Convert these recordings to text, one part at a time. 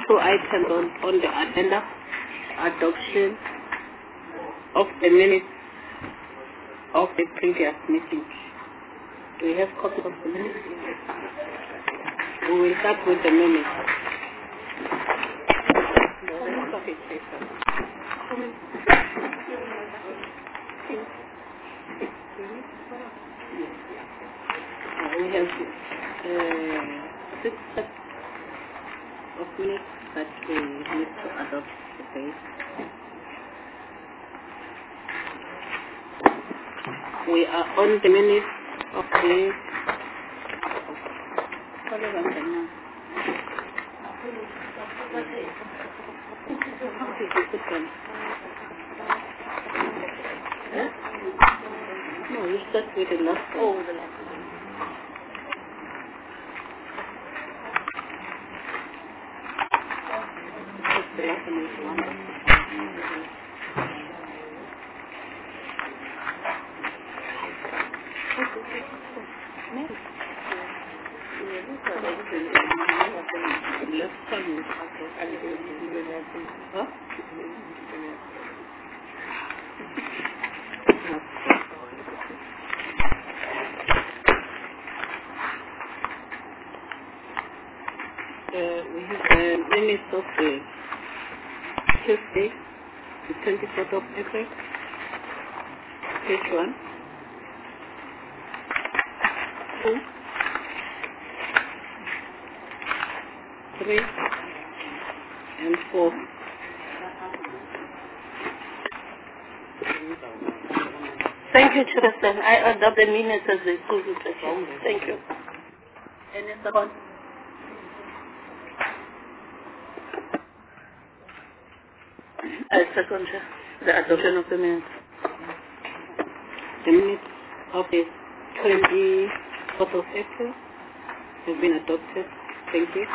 two items on the agenda. Adoption of the minutes of the previous meeting. Do we have copies of the minutes? We will start with the minutes. We have 6 sets of minutes that we need to adopt today. We are on the minutes of the No, you start with the last one. Oh, the last one. The last one is one. We have minutes of Tuesday, the 24th of April, page 1, 2, 3, and 4. Thank you, Chairperson. I adopt the minutes as the school instruction. Thank you. Any second? I second the adoption of the minutes. The minutes of the 24th of April have been adopted. Thank you.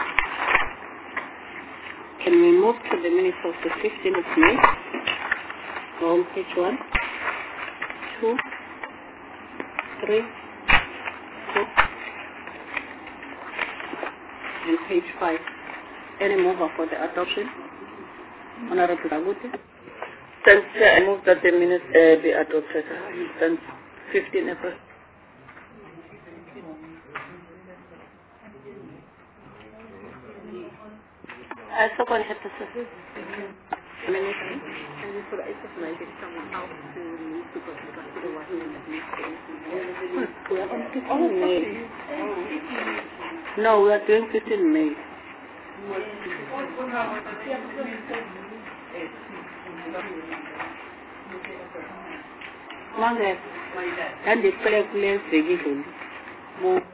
Can we move to the minutes of the 15th of May? On page 1, 2, 3, 4, and page 5. Any mover for the adoption? Honorable Agute? Since I move that the minutes be adopted since 15 April. I second Chairperson. No, we are doing 15 May. Mange, and the prayer place begin. Move.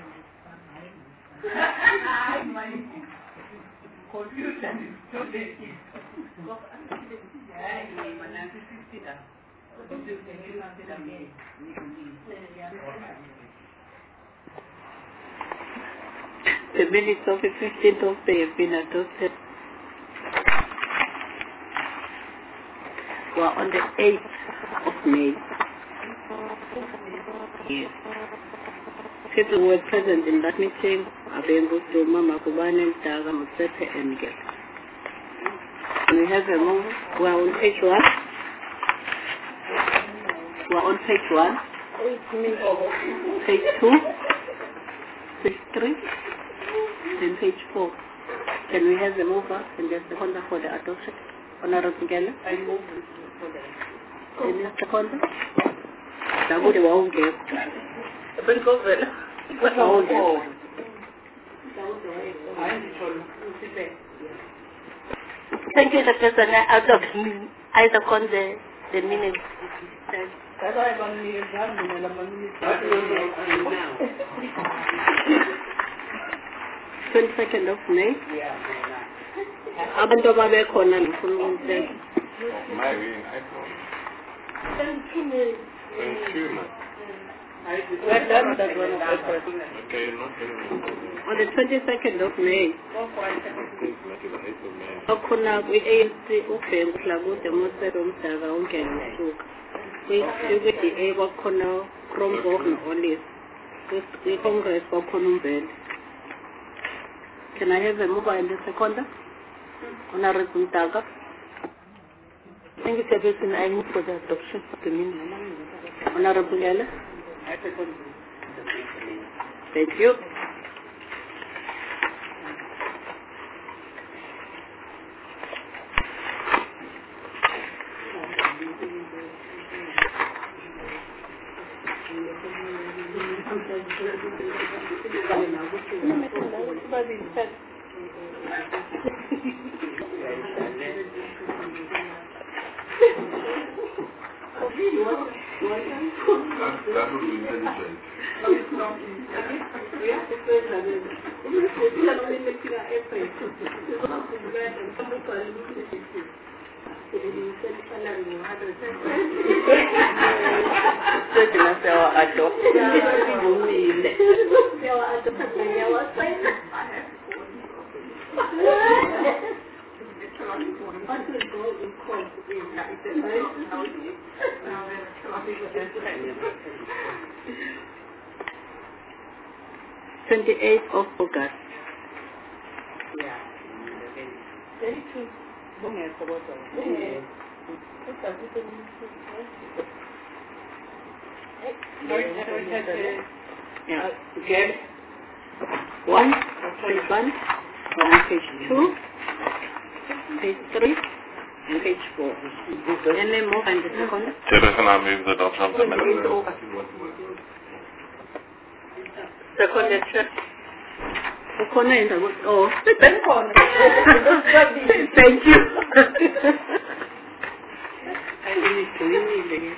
The minutes of the 15th of May have been adopted. We are on the 8th of May. Yes. People who were present in that meeting are Abengu, Duma, Makubane, Daga, Mutsepe, and Gel. And we have a move. We are on page 1. We are on page 1. Page 2. Page 3. Then page 4. Can we have the mover and just the Honda for the adoption? Honorable Gel. I move for the. Any second? That would be one game. Thank you, Chairperson. I adopt I second the minutes. 22nd of May. Abantu ababekhona ngifuna ukumthetha. On the 22nd of May, okhona kwi-ANC uBhengu Hlakude Mosero Mdaka ungene usuka. Kwi-DA kwakhona Kronborg no-Olive. Kwi-Congress kwakhona uMvele. Can I have a mover and a seconder? Honorable Daga. Thank you, Chairperson. I move for the adoption of the minutes. Honorable Ella. Thank you. That would be intelligent. Twenty-eighth of August. Yeah. Okay. Page 1, page 2, page 3, and page 4. Any more and the second? Chairperson, I move the adoption of the minutes. Second lecture. Oh, thank you. I didn't do anything.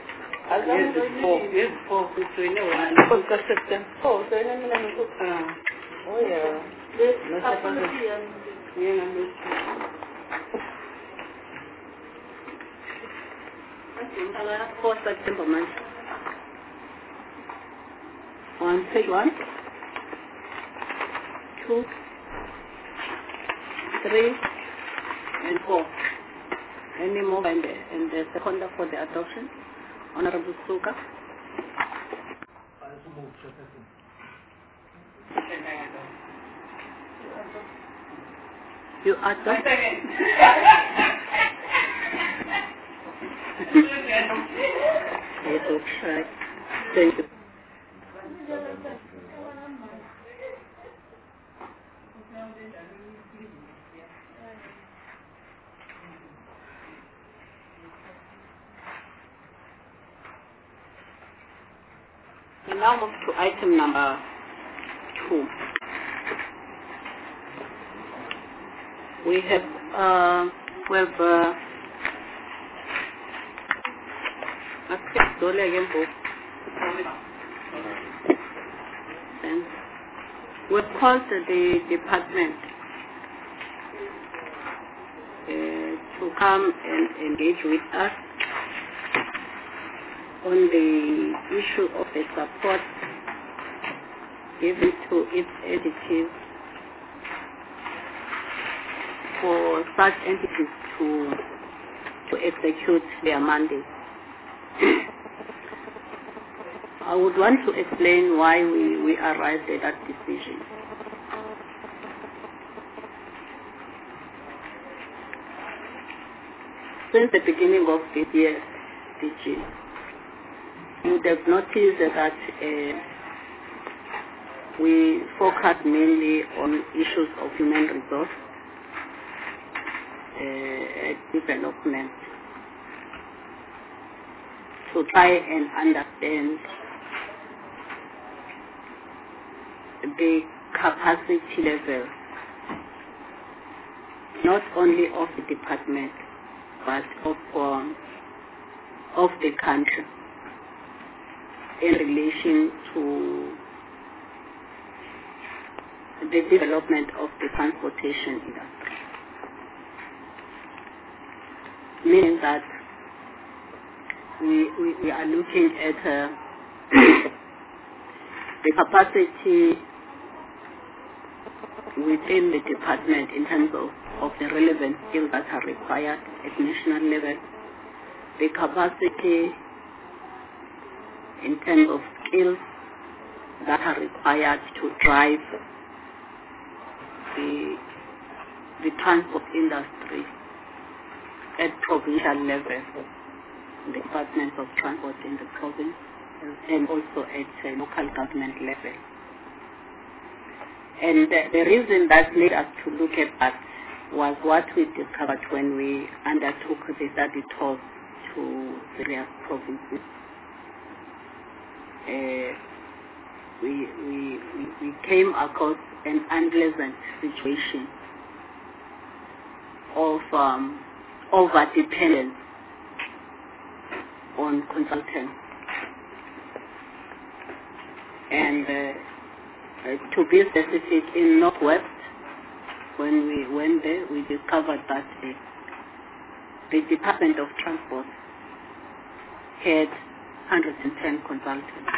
Yes, four. It's really one. Oh, so I'm going to look. Oh, yeah. For September month. On page 1, 2, 3, and 4. Any more and the second for the adoption? Honorable Suka. You adopt? Yes, okay. Thank you. We now move to item number 2. We have we've called the department to come and engage with us on the issue of the support given to its entities for such entities to execute their mandate. I would want to explain why we arrived at that decision. Since the beginning of this year, DG, you would have noticed that we focus mainly on issues of human resource development to try and understand the capacity level not only of the department but of the country in relation to the development of the transportation industry. Meaning that we are looking at the capacity within the department in terms of the relevant skills that are required at national level, the capacity in terms of skills that are required to drive the the transport industry at provincial level, the Department of Transport in the province, and also at local government level. And the reason that led us to look at that was what we discovered when we undertook the study tours to various provinces. We came across an unpleasant situation of over-dependence on consultants. And to be specific, in Northwest, when we went there, we discovered that the Department of Transport had 110 consultants.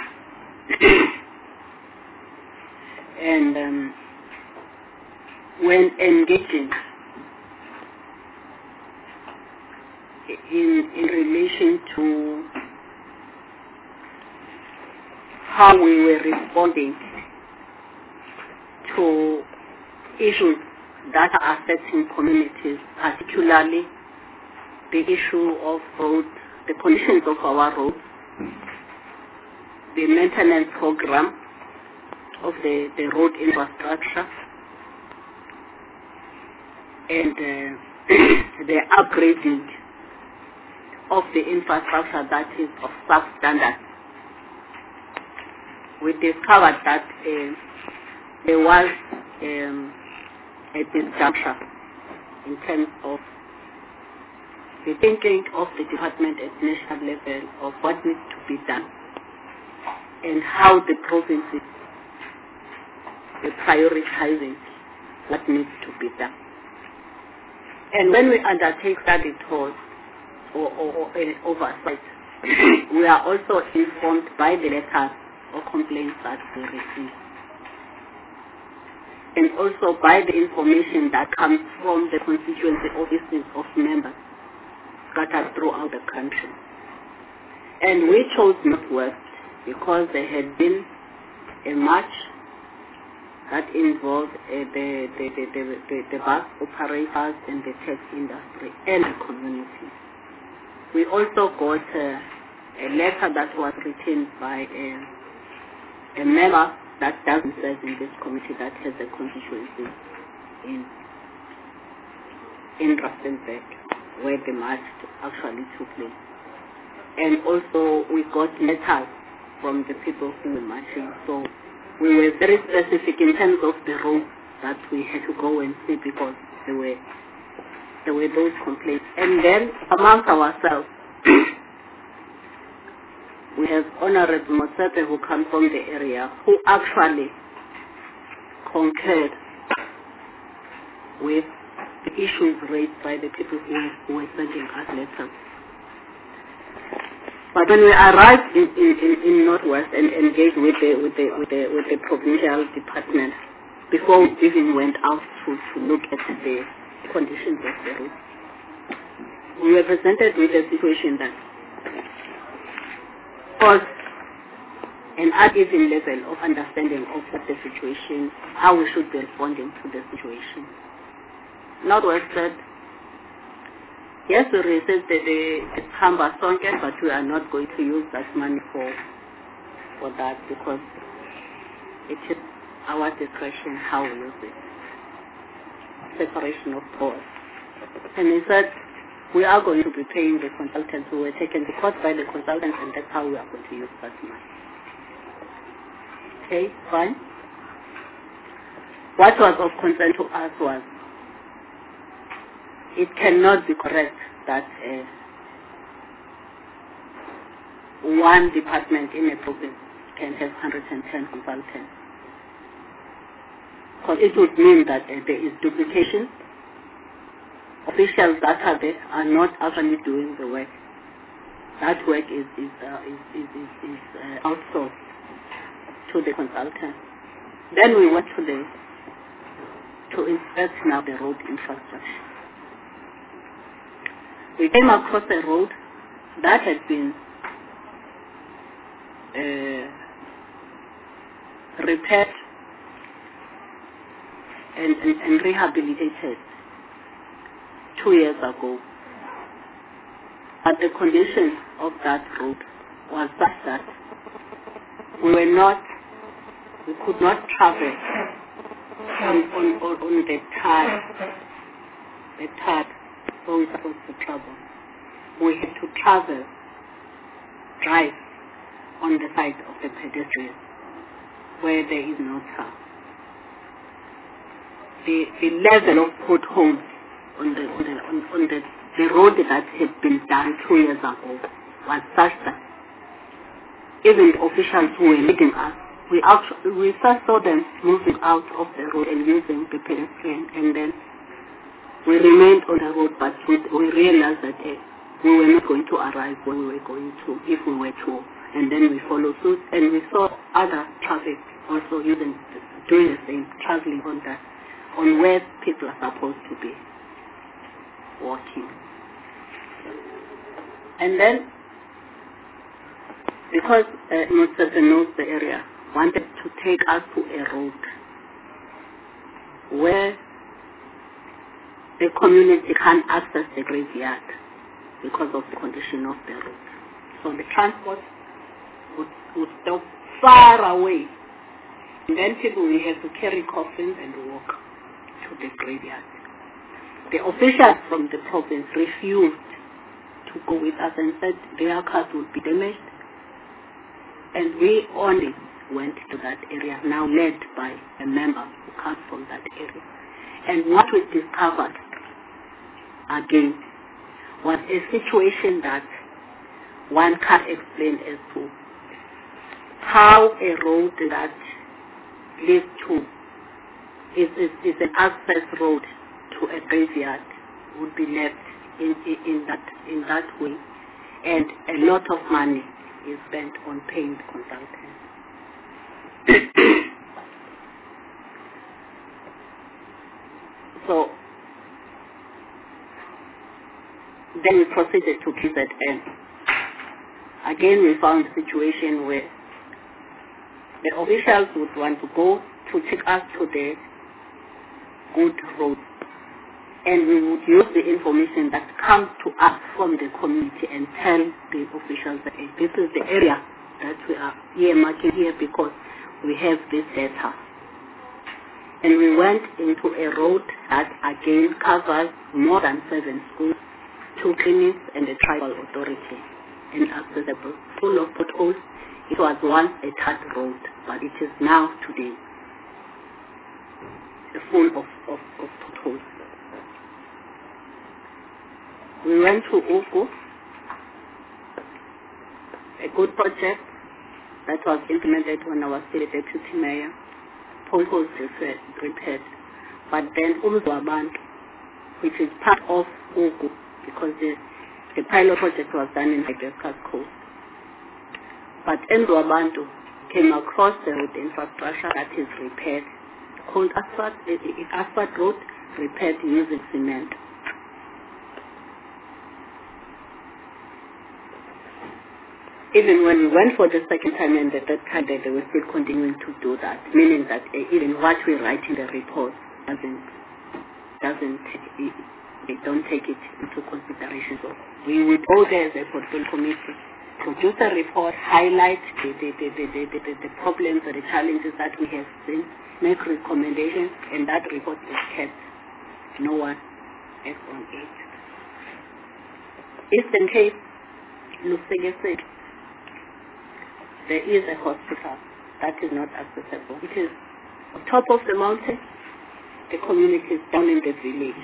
And when engaging in relation to how we were responding to issues that are affecting communities, particularly the issue of roads, the conditions of our roads, the maintenance program of the road infrastructure, and the upgrading of the infrastructure that is of substandard. We discovered that there was a disjuncture in terms of the thinking of the department at national level of what needs to be done and how the provinces are prioritizing what needs to be done. And when we undertake study tours or an oversight, we are also informed by the letters or complaints that we receive, and also by the information that comes from the constituency offices of members scattered throughout the country. And we chose Northwest because there had been a march that involved the bus operators and the tech industry and the community. We also got a letter that was written by a member that doesn't serve in this committee that has a constituency in Rustenburg, where the march actually took place. And also we got letters from the people who were marching. So we were very specific in terms of the road that we had to go and see because there were those complaints. And then amongst ourselves, we have Honorable Mosepe who comes from the area who actually concurred with the issues raised by the people who were sending us letters. But when we arrived in Northwest and engaged with the provincial department, before we even went out to look at the conditions of the road, we were presented with a situation that was an uneven level of understanding of what the situation, how we should be responding to the situation. Northwest said, yes, we received the Kamba Sonke, but we are not going to use that money for that because it is our discretion how we use it. Separation of powers. And he said, we are going to be paying the consultants who were taken to court by the consultants, and that's how we are going to use that money. Okay, fine. What was of concern to us was, it cannot be correct that one department in a province can have 110 consultants. Because it would mean that there is duplication. Officials that are there are not actually doing the work. That work is outsourced to the consultant. Then we went to inspect now the road infrastructure. We came across a road that had been repaired and rehabilitated 2 years ago. But the condition of that road was such that we could not travel on the tar where we were supposed to travel. We had to drive on the side of the pedestrian where there is no tar. The level of potholes on the road that had been done 2 years ago was such that even the officials who were leading us, we first saw them moving out of the road and using the pedestrian, and then we remained on the road, but we realized that we were not going to arrive where we were going to, if we were to, and then we followed suit, and we saw other traffic also doing the same, traveling on where people are supposed to be walking. And then, because Mr. knows the area, wanted to take us to a road where the community can't access the graveyard because of the condition of the road. So the transport would stop far away. And then people will have to carry coffins and walk to the graveyard. The officials from the province refused to go with us and said their cars would be damaged. And we only went to that area, now led by a member who comes from that area. And what we discovered, again, was a situation that one can't explain as to how a road that leads to, is an access road to a graveyard would be left in that way. And a lot of money is spent on paying the consultants. So then we proceeded to KZN. Again, we found a situation where the officials would want to go to take us to the good road, and we would use the information that comes to us from the community and tell the officials that this is the area that we are earmarking here because we have this data. And we went into a road that again covers more than 7 schools, 2 clinics, and a tribal authority, inaccessible, full of potholes. It was once a tarred road, but it is now today full of potholes. We went to Ugu, a good project that was implemented when I was still deputy mayor. Potholes repaired. But then Umzwabantu, which is part of Ugu, because the pilot project was done in Hibiscus Coast. But Umzwabantu came across the road infrastructure that is repaired, called asphalt road, repaired using cement. Even when we went for the second time and the third time, they were still continuing to do that, meaning that even what we write in the report they don't take it into consideration. So we would go there as a portfolio committee, produce a report, highlight the problems and the challenges that we have seen, make recommendations, and that report is kept. No one acts on it. Eastern Cape, Lusegese, there is a hospital that is not accessible. It is on top of the mountain. The community is down in the village.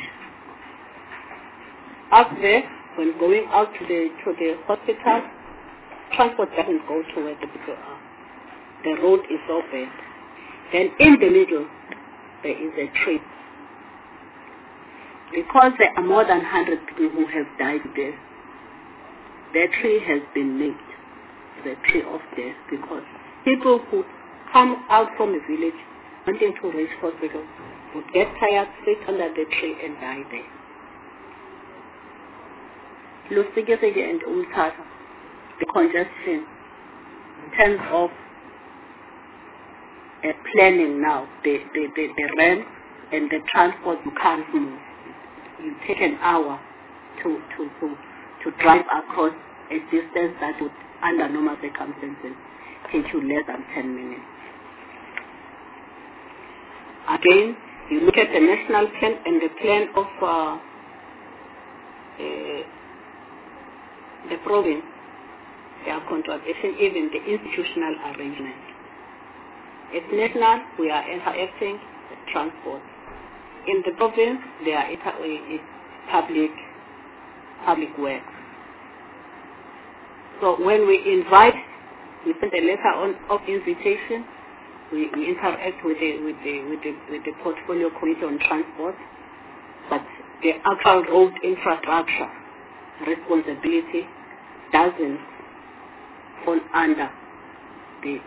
Up there, when going out to the hospital, transport doesn't go to where the people are. The road is so bad. Then in the middle, there is a tree. Because there are more than 100 people who have died there, the tree has been named the tree of death, because people who come out from the village wanting to reach hospital would get tired, sit under the tree and die there. Lusegese and Umtata, the congestion in terms of planning now, the ramp and the transport you can't move. you take an hour to drive across a distance that would, under normal circumstances, take you less than 10 minutes. Again, you look at the national plan and the plan of the province, their contradiction, even the institutional arrangement. At national, we are interacting with transport. In the province, there are public works. So when we invite, we send a letter of invitation. We interact with the portfolio committee on transport, but the actual road infrastructure responsibility doesn't fall under the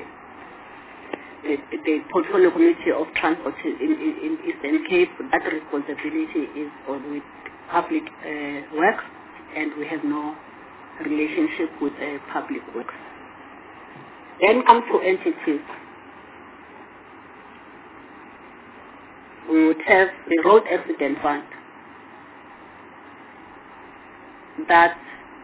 portfolio committee of transport in Eastern Cape. That responsibility is on with public works, and we have no relationship with public works. Then come to entities. We would have the road accident fund that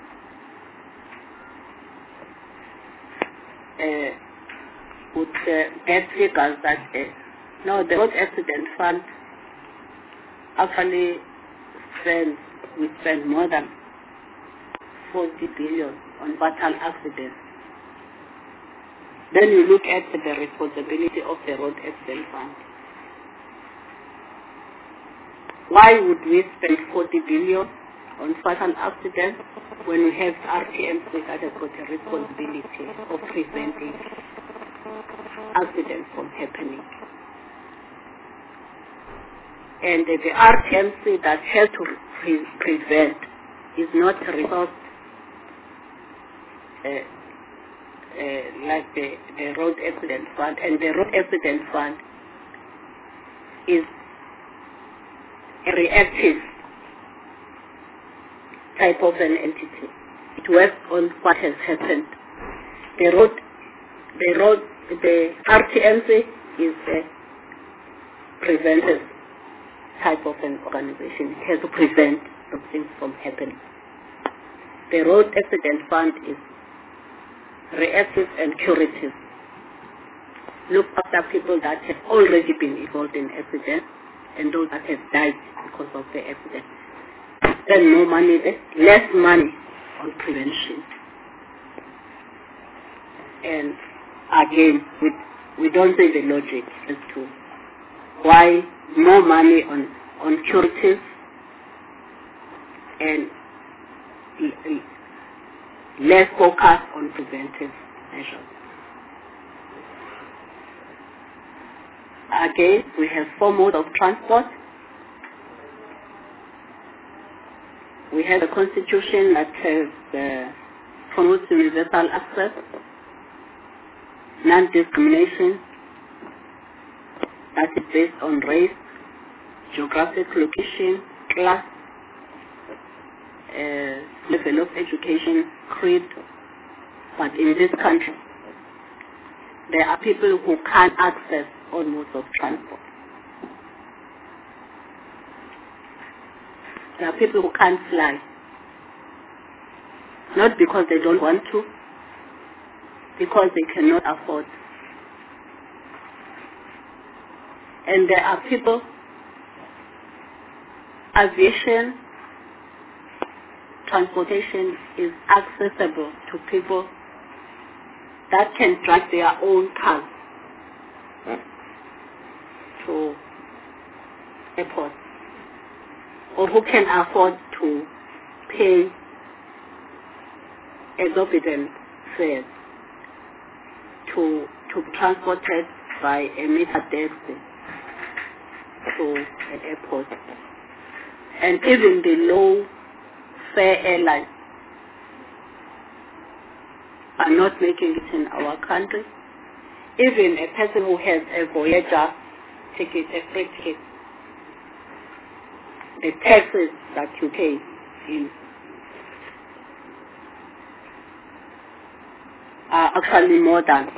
would get figures that no, the road accident fund actually we spend more than 40 billion on fatal accidents. Then you look at the responsibility of the road accident fund. Why would we spend 40 billion on fatal accidents when we have RTMC that has got a responsibility of preventing accidents from happening? And the RTMC that has to prevent is not resourced like the road accident fund, and the road accident fund is a reactive type of an entity. It works on what has happened. The RTMC is a preventive type of an organization. It has to prevent those things from happening. The road accident fund is reactive and curative. Look after people that have already been involved in accidents and those that have died because of the accident. Then more money there, less money on prevention. And again, we don't see the logic as to why more money on curative and less focus on preventive measures. Again, we have 4 modes of transport. We have a constitution that has promotes universal access, non-discrimination, that is based on race, geographic location, class, level of education, creed. But in this country, there are people who can't access all modes of transport. There are people who can't fly, not because they don't want to, because they cannot afford. And there are people, aviation, transportation is accessible to people that can drive their own cars to airports, or who can afford to pay exorbitant fares to be transported by a meter taxi to an airport. And even the low fare airlines are not making it in our country. Even a person who has a Voyager ticket, a free ticket, the taxes that you pay are actually more than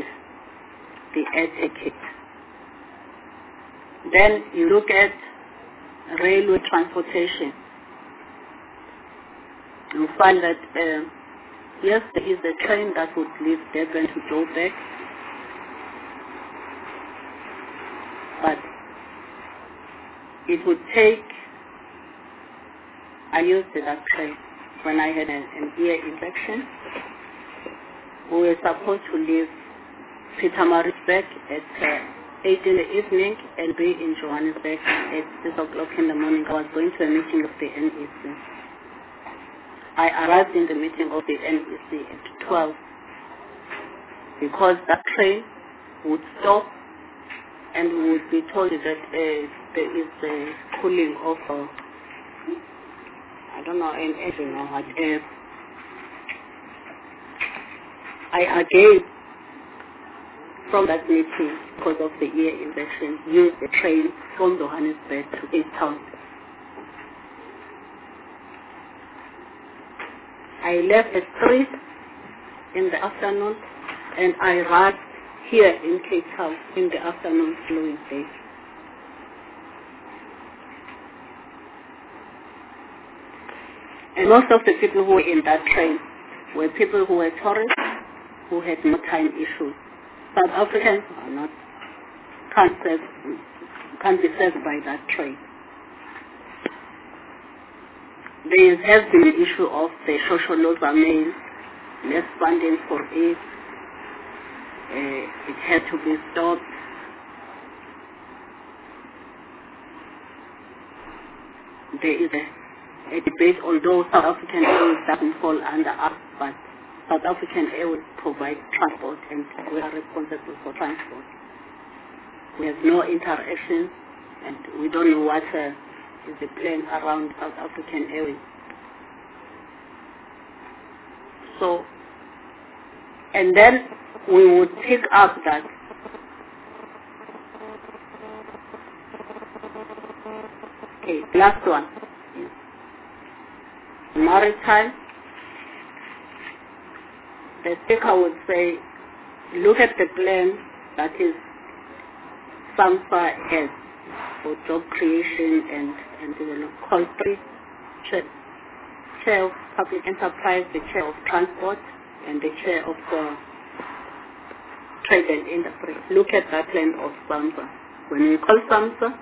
the air ticket. Then you look at railway transportation, you find that yes, there is a train that would leave Durban to Joburg, but it would take, I used that train when I had an ear infection. We were supposed to leave Pietermaritzburg at 8 in the evening and be in Johannesburg at 6 o'clock in the morning. I was going to a meeting of the NEC. I arrived in the meeting of the NEC at 12 because that train would stop and we would be told that there is a cooling of, I don't know, an engine or whatever. I again, from that meeting, because of the ear infection, used the train from Johannesburg to Cape Town. I left at 3 in the afternoon and I arrived here in Cape Town in the afternoon following day. And most of the people who were in that train were people who were tourists who had no time issues. South Africans are not, can't be served by that train. There has been the issue of the social local mail, less funding for it. It had to be stopped. There is a debate, although South African Airways doesn't fall under us, but South African Airways provides transport and we are responsible for transport. We have no interaction and we don't know what is the plan around South African Airways. So, and then we would pick up that okay, last one is maritime. The speaker would say, look at the plan that is SAMSA has for job creation and call three chair of public enterprise, the chair of transport, and the chair of trade and industry. Look at that plan of SAMSA. When we call SAMSA,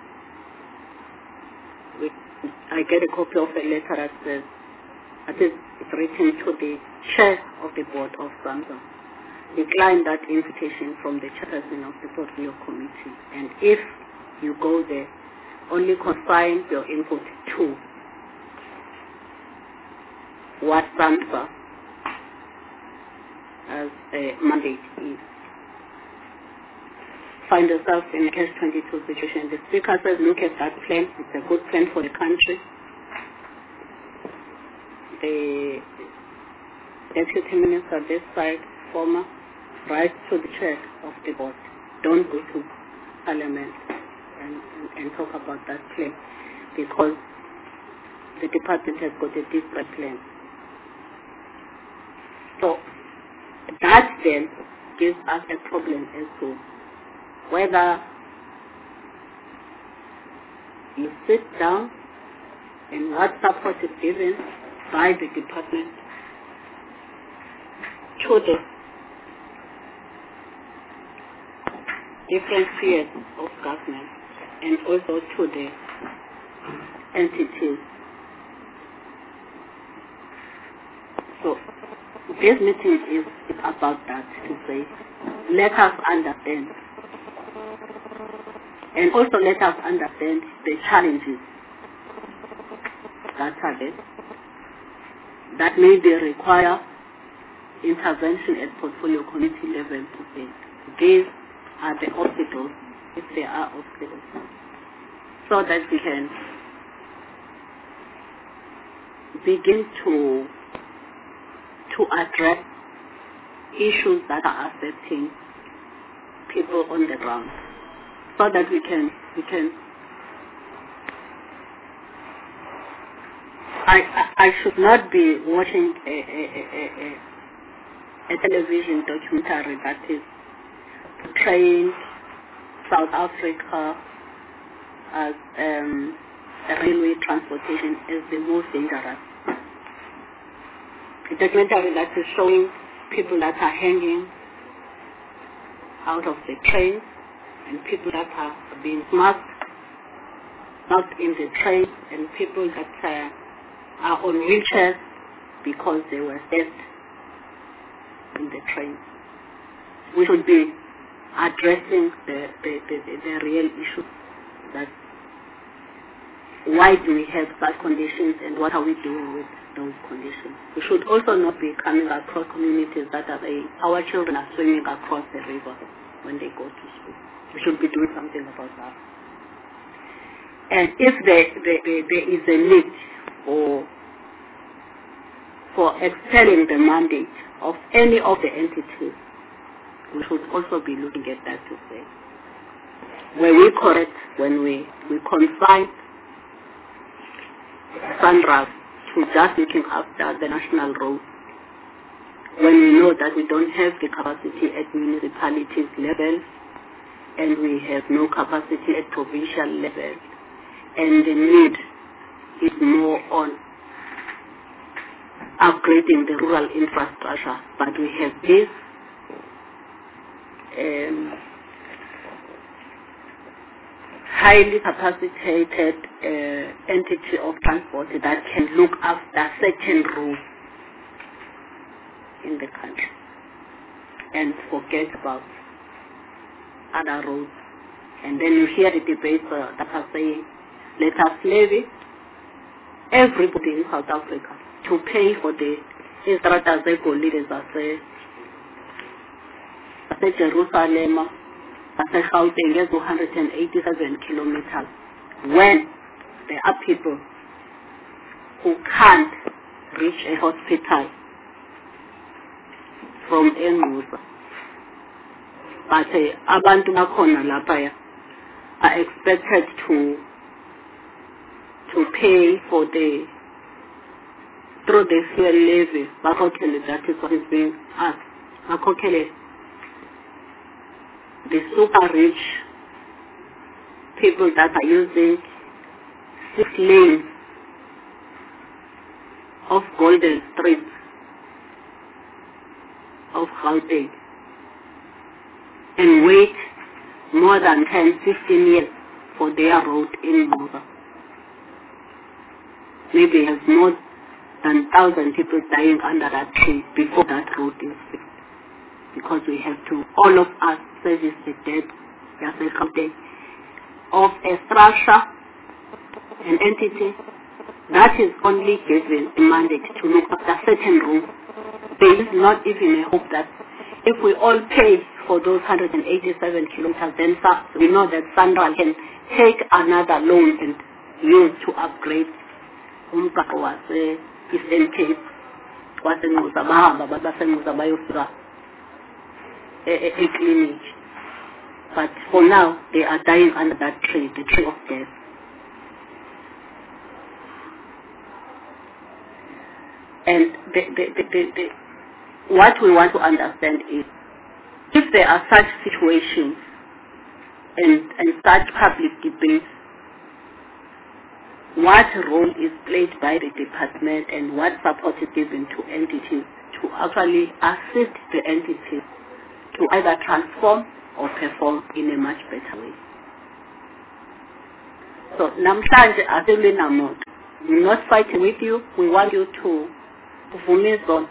I get a copy of a letter that says, it's written to the chair of the board of SAMSA. Decline that invitation from the chairperson of the portfolio committee. And if you go there, only confine your input to what SAMSA as a mandate is. Find yourself in a catch-22 situation. The speaker says, look at that plan. It's a good plan for the country. The deputy minister this side, former, writes to the chair of the board. Don't go to parliament and talk about that plan because the department has got a different plan. So that then gives us a problem as to whether you sit down and what support is given by the department to the different spheres of government and also to the entities. So this meeting is about that, to say, let us understand and also let us understand the challenges that are there that maybe require intervention at portfolio committee level to say these are the obstacles, if there are obstacles, so that we can begin to address issues that are affecting people on the ground, so that we can I should not be watching a television documentary that is portraying South Africa as railway transportation as the most dangerous. A documentary that is showing people that are hanging out of the train and people that are being smacked in the train and people that are on wheelchairs because they were dead in the train. We should be addressing the real issue, that why do we have bad conditions and what are we doing with those conditions. We should also not be coming across communities that our children are swimming across the river when they go to school. We should be doing something about that. And if there is a need for extending the mandate of any of the entities, we should also be looking at that to say, were we correct when we confined SANRAL to just looking after the national roads, when we know that we don't have the capacity at municipalities level and we have no capacity at provincial level, and the need is more on upgrading the rural infrastructure, but we have this highly capacitated entity of transport that can look after certain routes in the country and forget about other roads. And then you hear the debates that are saying, let us levy everybody in South Africa to pay for the Istrata Zegolide Jerusalem, Gauteng is 187 kilometers, when there are people who can't reach a hospital from Engusa. But abantu bakhona lapha are expected to pay for through the fuel levy. That is what is being asked. The super rich people that are using 6 lanes of Golden Street of Gauteng and wait more than 10-15 years for their road in Mova. Maybe there's more than 1,000 people dying under that tree before that road is fixed. Because we have to, all of us, service the debt of a structure, an entity that is only given a mandate to look after certain routes. There is not even a hope that if we all pay for those 187 kilometers, then we know that SANRAL can take another loan and use to upgrade umgaqo wase-Eastern Cape, waseNguza bahamba baseNguza bayofika a clinic. But for now, they are dying under that tree, the tree of death. And what we want to understand is, if there are such situations and such public debates, what role is played by the department and what support is given to entities to actually assist the entities to either transform or perform in a much better way. So, namhlanje asibili namuntu. We're not fighting with you. We want you to vumizon.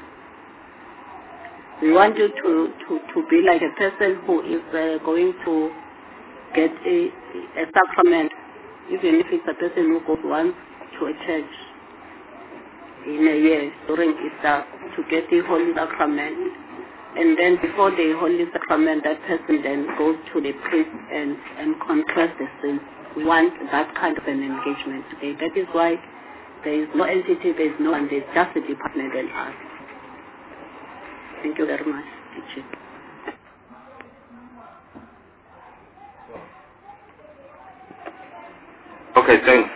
We want you to be like a person who is going to get a sacrament, even if it's a person who goes once to a church in a year during Easter to get the Holy Sacrament. And then before the Holy Sacrament, that person then goes to the priest and confess the sin. We want that kind of an engagement today. That is why there is no entity, there is no one, there is just the department and us. Thank you very much, teacher. Okay, thanks,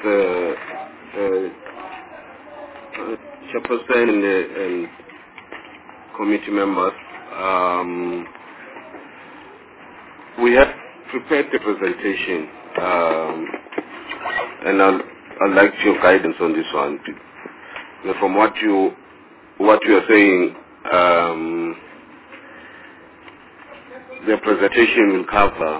Chairperson and committee members. We have prepared the presentation, and I'd like your guidance on this one. From what you are saying, the presentation will cover,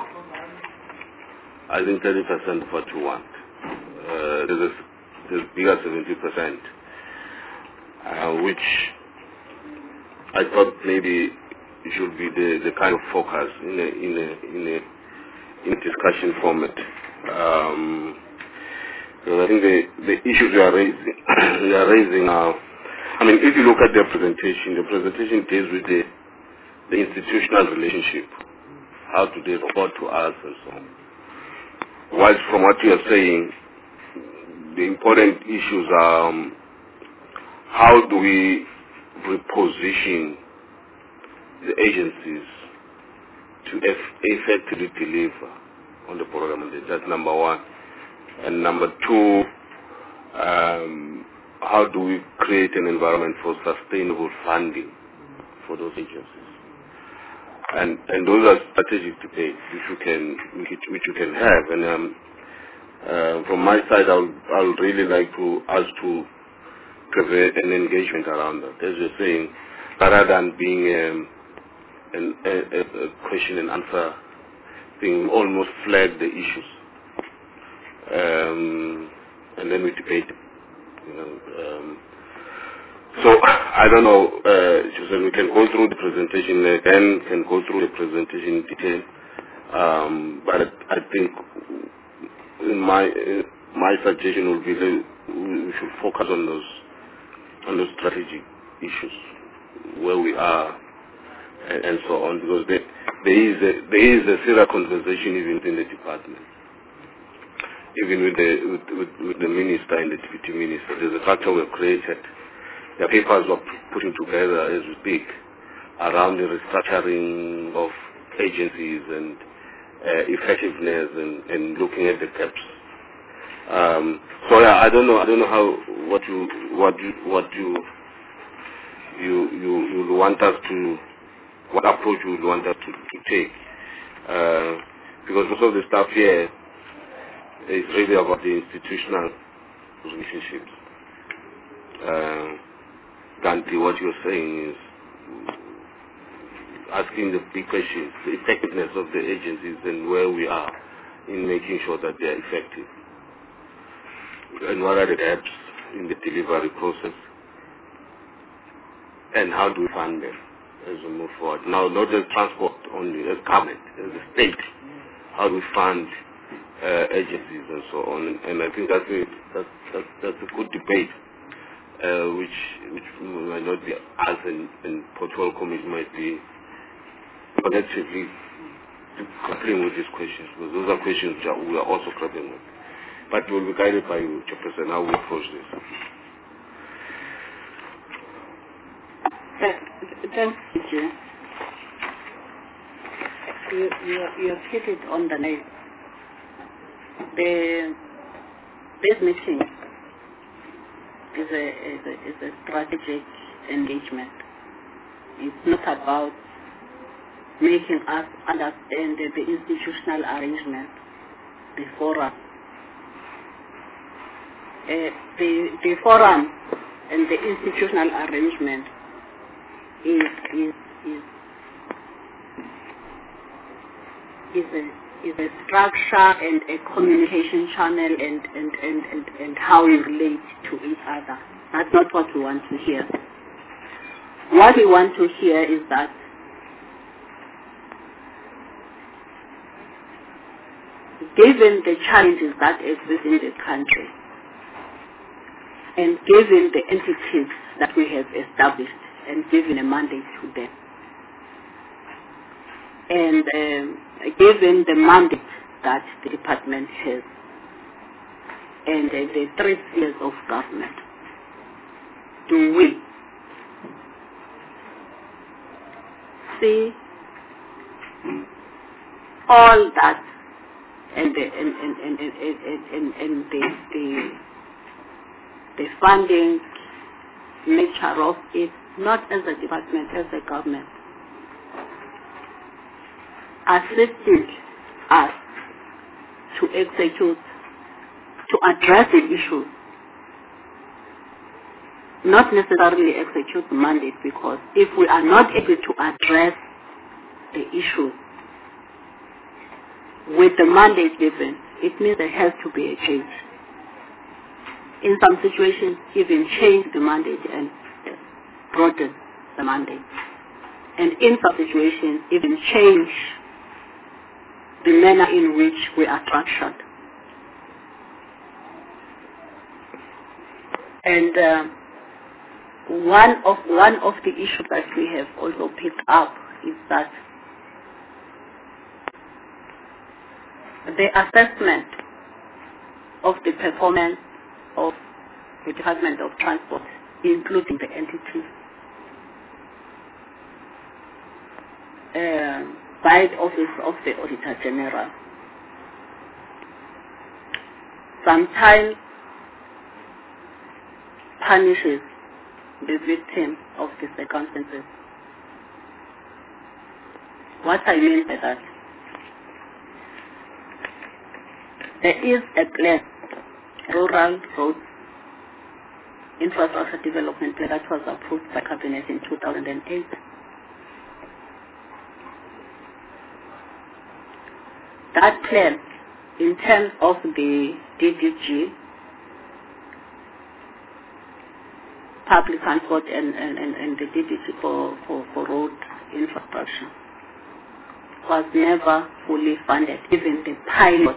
I think, 30% of what you want. There's bigger 70%, which I thought maybe it should be the kind of focus in a discussion format. Because I think the issues we are raising are, I mean, if you look at the presentation deals with the institutional relationship. How do they report to us and so on. Whilst from what you are saying, the important issues are how do we reposition the agencies to effectively deliver on the program. That's number one. And number two, how do we create an environment for sustainable funding for those agencies? And those are strategic debates which you can have. And from my side, I would really like to us to have an engagement around that. As you're saying, rather than being a question and answer thing, almost flag the issues, and then we debate. So I don't know, Joseph, we can go through the presentation again, can go through the presentation in detail, but I think in my suggestion would be that we should focus on those strategic issues, where we are, and so on, because there is a serious conversation even within the department, even with the minister and the deputy minister. There's a factor we've created. The papers are putting together as we speak around the restructuring of agencies and effectiveness and looking at the gaps. So yeah, I don't know how what you want us to, what approach you would want us to take, because most of the stuff here is really about the institutional relationships. Gandhi, what you're saying is asking the big questions, the effectiveness of the agencies and where we are in making sure that they are effective. And what are the gaps in the delivery process? And how do we fund them as we move forward? Now, not as transport only, as government, as the state. How do we fund agencies and so on? And I think that's a good debate. Which might not be us and portfolio committee might be collectively grappling with these questions, because those are questions that we are also grappling with. But we will be guided by you, Chairperson, how we approach this. Thanks, Jay. You have hit it on the nail. This meeting is a strategic engagement. It's not about making us understand the institutional arrangement, the forum. The forum and the institutional arrangement is a structure and a communication channel and how we relate to each other. That's not what we want to hear. What we want to hear is that given the challenges that exist in the country and given the entities that we have established and given a mandate to them, and given the mandate that the department has and the 3 spheres of government, do we see all that and the funding nature of it, not as a department, as a government, assisting us to execute, to address the issue, not necessarily execute the mandate, because if we are not able to address the issue with the mandate given, it means there has to be a change. In some situations, even change the mandate and broaden the mandate. And in some situations, even change the manner in which we are structured. And one of the issues that we have also picked up is that the assessment of the performance of the Department of Transport, including the entities, by the Office of the Auditor General, sometimes punishes the victim of the circumstances. What I mean by that, there is a plan, Rural Roads Infrastructure Development Plan, that was approved by Cabinet in 2008. That plan, in terms of the DDG, public transport and the DDG for road infrastructure, was never fully funded. Even the pilot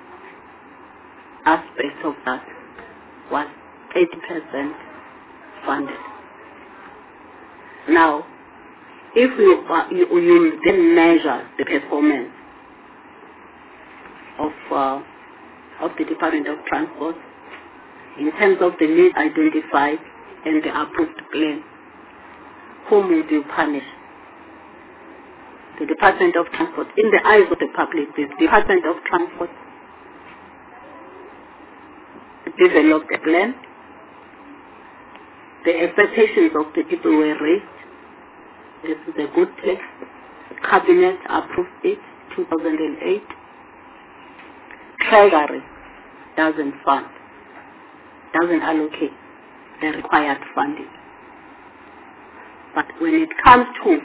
aspect of that was 80% funded. Now, if you then measure the performance of the Department of Transport in terms of the needs identified and the approved plan, whom would you punish? The Department of Transport. In the eyes of the public, the Department of Transport developed a plan. The expectations of the people were raised. This is a good place. Cabinet approved it, 2008. Treasury doesn't fund, doesn't allocate the required funding. But when it comes to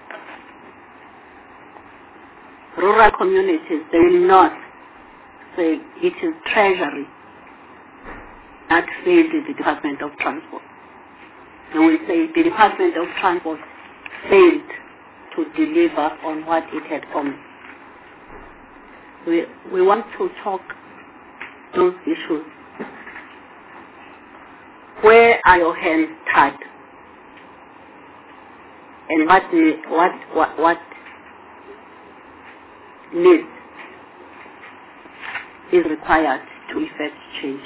rural communities, they will not say it is Treasury that failed the Department of Transport. They will say the Department of Transport failed to deliver on what it had promised. We want to talk those issues. Where are your hands tied? And what needs is required to effect change?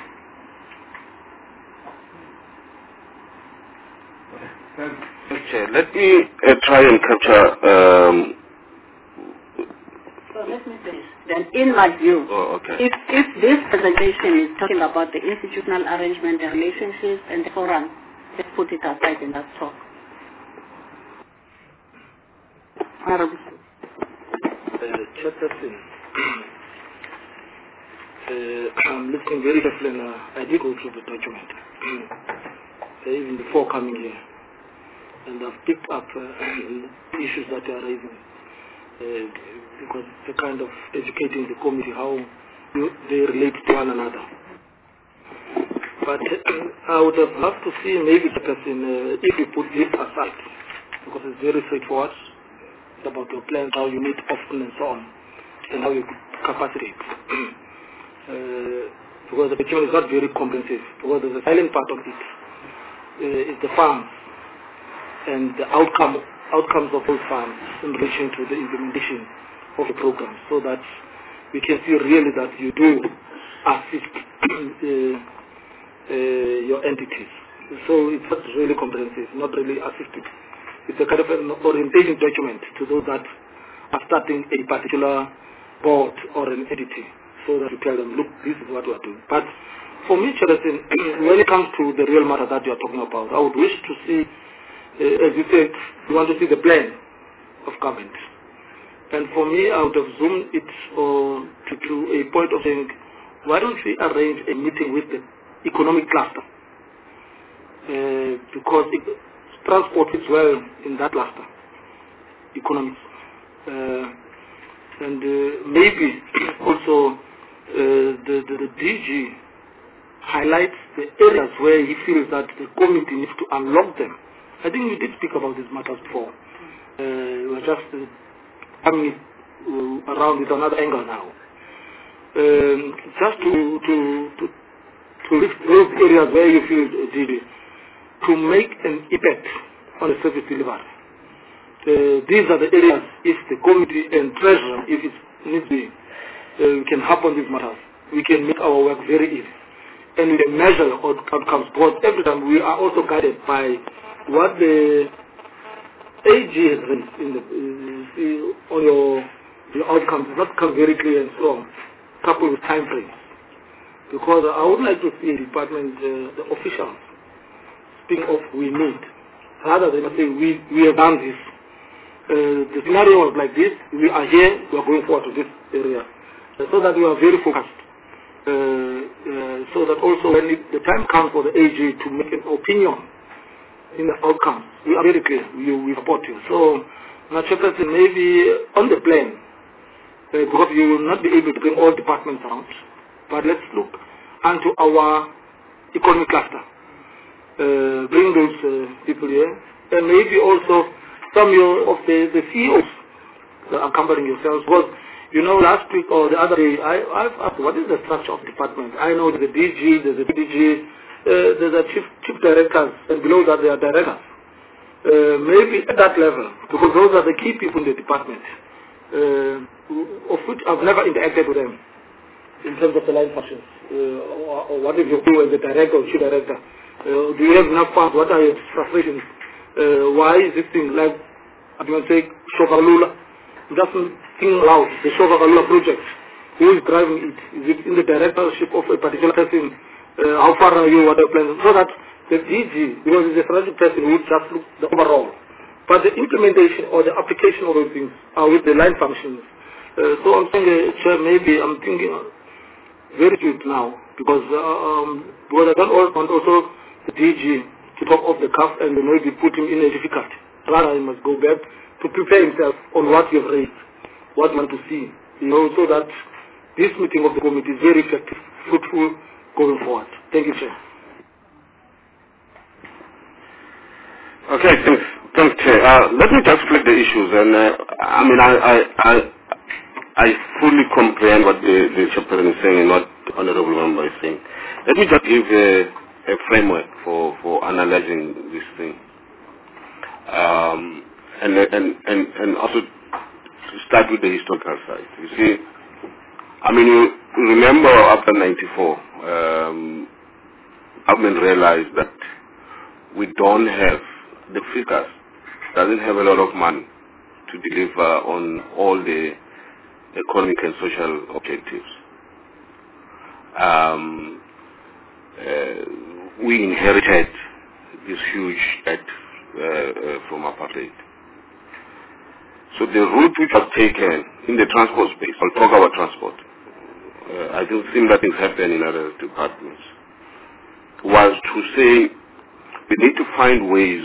Okay, let me try and capture. So let me finish. Then, in my view, if this presentation is talking about the institutional arrangement, the relationships, and the forum, let's put it aside and let's talk. Chairperson, I'm listening very carefully. I did go through the document, even before coming here, and I've picked up issues that you are raising, because it's a kind of educating the committee how they relate to one another. But I would have loved to see maybe the person, if you put this aside, because it's very straightforward. It's about your plans, how you need often and so on, and how you capacity. Because the document is not very comprehensive, because there's a silent part of it. It's the farms and the outcomes of those farms in relation to the implementation of the program, so that we can see really that you do assist your entities. So it's not really comprehensive, not really assistive. It's a kind of an orientation document to those that are starting a particular board or an entity, so that you tell them, look, this is what we are doing. But for me, Chairperson, when it comes to the real matter that you are talking about, I would wish to see, as you said, you want to see the plan of government. And for me, I would have zoomed it to a point of saying, why don't we arrange a meeting with the economic cluster? Because transport fits well in that cluster, economics. And maybe also the DG highlights the areas where he feels that the committee needs to unlock them. I think we did speak about these matters before. We're just coming around with another angle now. Just to lift those areas where you feel DG, to make an impact on the service delivery. These are the areas, if the committee and treasurer, if it needs be, we can hop on these matters. We can make our work very easy. And we can measure the outcomes. But every time we are also guided by what the AG has raised in the, on your outcomes. It's not come very clear and strong, coupled with time frames. Because I would like to see the department, the officials, speaking of we need, rather than saying we have done this. The scenario was like this, we are here, we are going forward to this area. So that we are very focused. So that also when the time comes for the AG to make an opinion in the outcome, we are very clear, we support you. So, Chairperson, maybe on the plan, because you will not be able to bring all departments around, but let's look onto our economic cluster. Bring those people here, and maybe also some of the CEOs that are accompanying yourselves. Because, you know, last week or the other day, I've asked, what is the structure of department? I know there's a DG, there's a DG, there's a chief directors, and below that there are directors. Maybe at that level, because those are the key people in the department, of which I've never interacted with them in terms of the line functions. Or what if you do as a director or chief director? Do you have enough funds? What are your frustrations? Why is this thing like, I don't say, Shogalula? Just think aloud, the Shogalula project. Who is driving it? Is it in the directorship of a particular person? How far are you? What are your plans? So that the DG, because it's a strategic person, who just look the overall. But the implementation or the application of those things are with the line functions. So I'm saying, Chair, maybe I'm thinking very good now, because I don't want also the DG to talk off the cuff and maybe put him in a difficulty. Rather, he must go back to prepare himself on what you've raised, what you want to see, you know, so that this meeting of the committee is very effective, fruitful, going forward. Thank you, Chair. Okay, thanks, Chair. Let me just split the issues, and I fully comprehend what the chairperson is saying and what the honourable member is saying. Let me just give a framework for analyzing this thing, and also start with the historical side. You see, I mean, you remember after '94, government realized that we don't have the figures, doesn't have a lot of money to deliver on all the economic and social objectives. We inherited this huge debt from apartheid. So the route which was taken in the transport space, I'll talk about transport, I don't think that things happen in other departments, was to say we need to find ways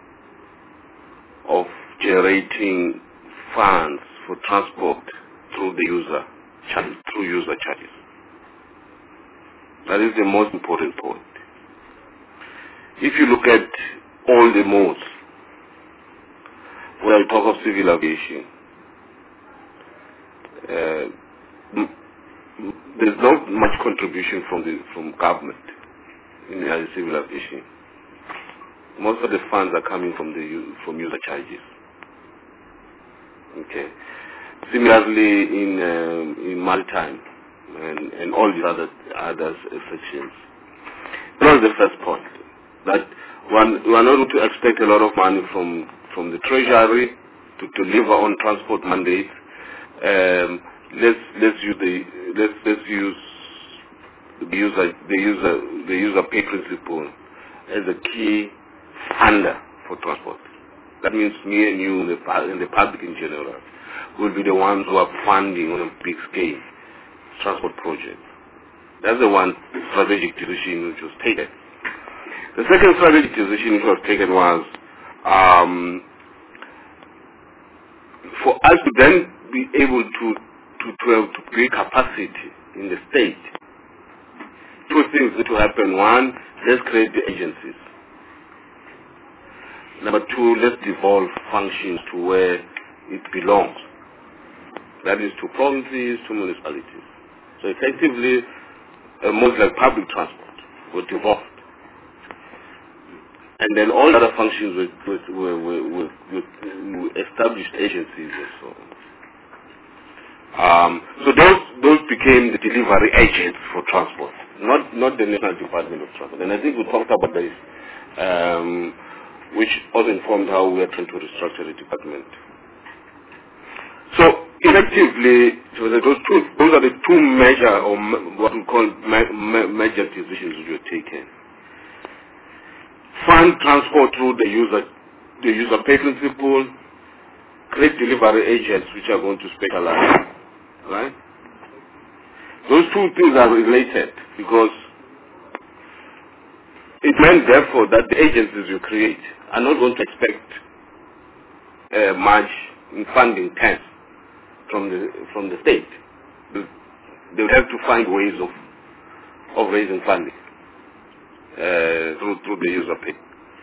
of generating funds for transport through the user charges. That is the most important point. If you look at all the modes, when I talk of civil aviation, there's not much contribution from government in the civil aviation. Most of the funds are coming from user charges. Okay. Similarly, in maritime and all the other sections. That was the first point. That we are not going to expect a lot of money from the Treasury to deliver on transport mandates. Let's use the user pay principle as a key funder for transport. That means me and you and the public in general will be the ones who are funding on a big scale transport projects. That's the one strategic decision which was taken. The second strategic decision which was taken was for us to then be able to create capacity in the state. Two things need to happen. One, let's create the agencies. Number two, let's devolve functions to where it belongs. That is to provinces, to municipalities. So effectively, most like public transport were devolved. And then all other functions were established agencies and so on. So those became the delivery agents for transport, not the National Department of Transport. And I think we talked about this, which also informed how we are trying to restructure the department. So effectively, those are the two major, or what we call major decisions which were taken. Fund transport through the user pay principle, create delivery agents which are going to specialize, right? Those two things are related because it meant therefore that the agencies you create are not going to expect much in funding terms from the state. They will have to find ways of raising funding through the user pay.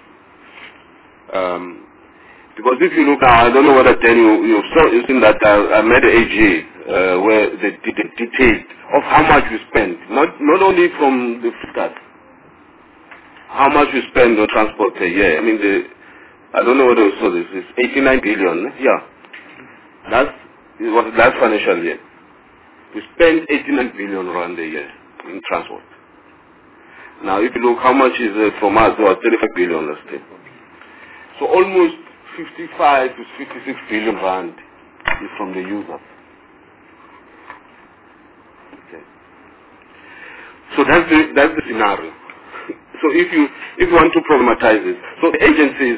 Because if you look now, I don't know what I tell you, you've seen that I made an AG where they did the detail of how much we spend, not only from the fiscal, how much we spend on transport per year. I mean, I don't know what I saw this, it's 89 billion, yeah. It was last financial year. We spend 89 billion rand a year in transport. Now, if you look how much is from us, about 35 billion last year. So almost 55 to 56 billion rand is from the users. Okay. So that's the scenario. So if you want to problematize it, so the agencies,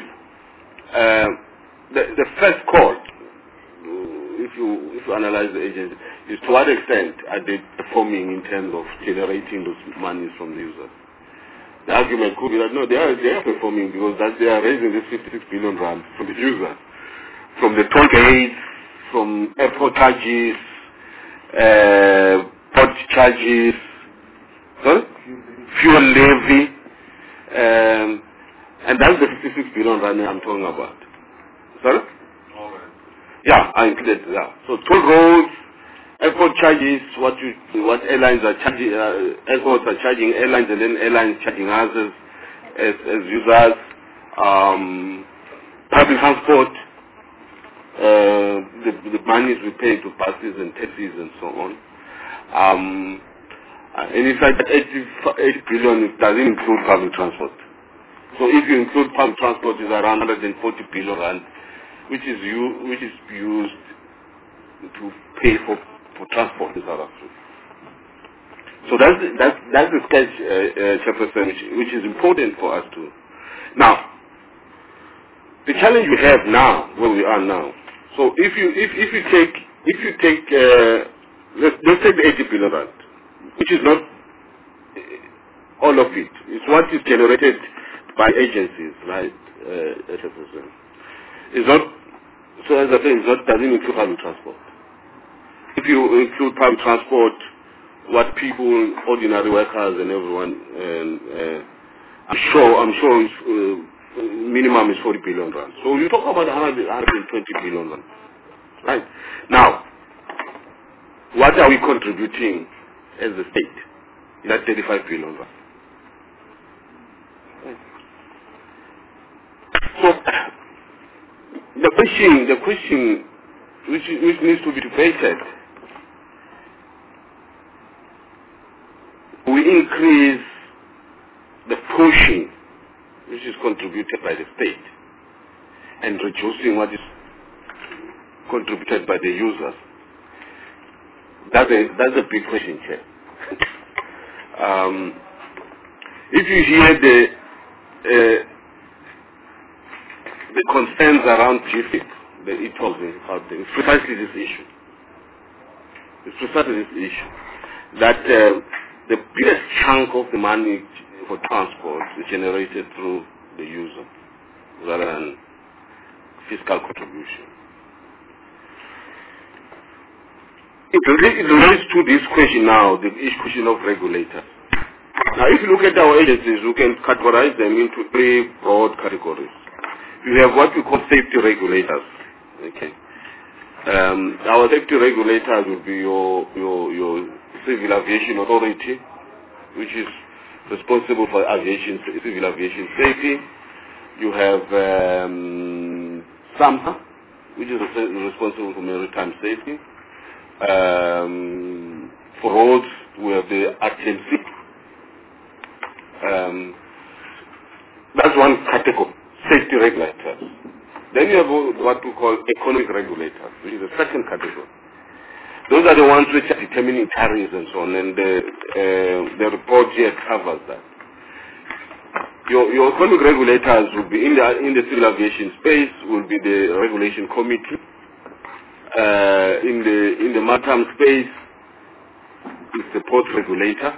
the first call, if you analyze the agencies, is to what extent are they performing in terms of generating those monies from the users. The argument could be that no, they are performing because that they are raising this 56 billion rand from the users, from the toll gates, from airport charges, port charges, fuel levy, and that's the 56 billion rand I'm talking about. Sorry? Yeah, I included that. So toll roads, airport charges, what airlines are charging, airports are charging airlines, and then airlines charging us as users, public transport, the monies we pay to buses and taxis and so on. And in fact, 80 billion doesn't include public transport. So if you include public transport, it's around 140 billion rand, which is used to pay for transport in South Africa. So that's the sketch, Chairperson, which is important for us to. Now, the challenge we have now, where we are now. So if you take let's take the 80 billion rand, which is not all of it. It's what is generated by agencies, right, Chairperson. It's not. So as I say, doesn't include public transport. If you include public transport, what people, ordinary workers and everyone, I'm sure it's, minimum is 40 billion rand. So you talk about 120 billion rand. Right? Now, what are we contributing as a state? That 35 billion rand. So, the question which needs to be debated, we increase the pushing which is contributed by the state and reducing what is contributed by the users. That's a big question here. If you hear the concerns around GFIP, the e-tolls out there, it's precisely this issue. It's precisely this issue that the biggest chunk of the money for transport is generated through the user rather than fiscal contribution. It relates to this question now, the question of regulators. Now, if you look at our agencies, we can categorize them into three broad categories. We have what we call safety regulators. Okay. Our safety regulators will be your Civil Aviation Authority, which is responsible for civil aviation safety. You have SAMSA, which is responsible for maritime safety. For roads, we have the RTMC. That's one category, safety regulators. Then you have what we call economic regulators, which is the second category. Those are the ones which are determining tariffs and so on, and the report here covers that. Your economic regulators will be in the civil aviation space, will be the regulation committee. In the maritime space, it's the port regulator.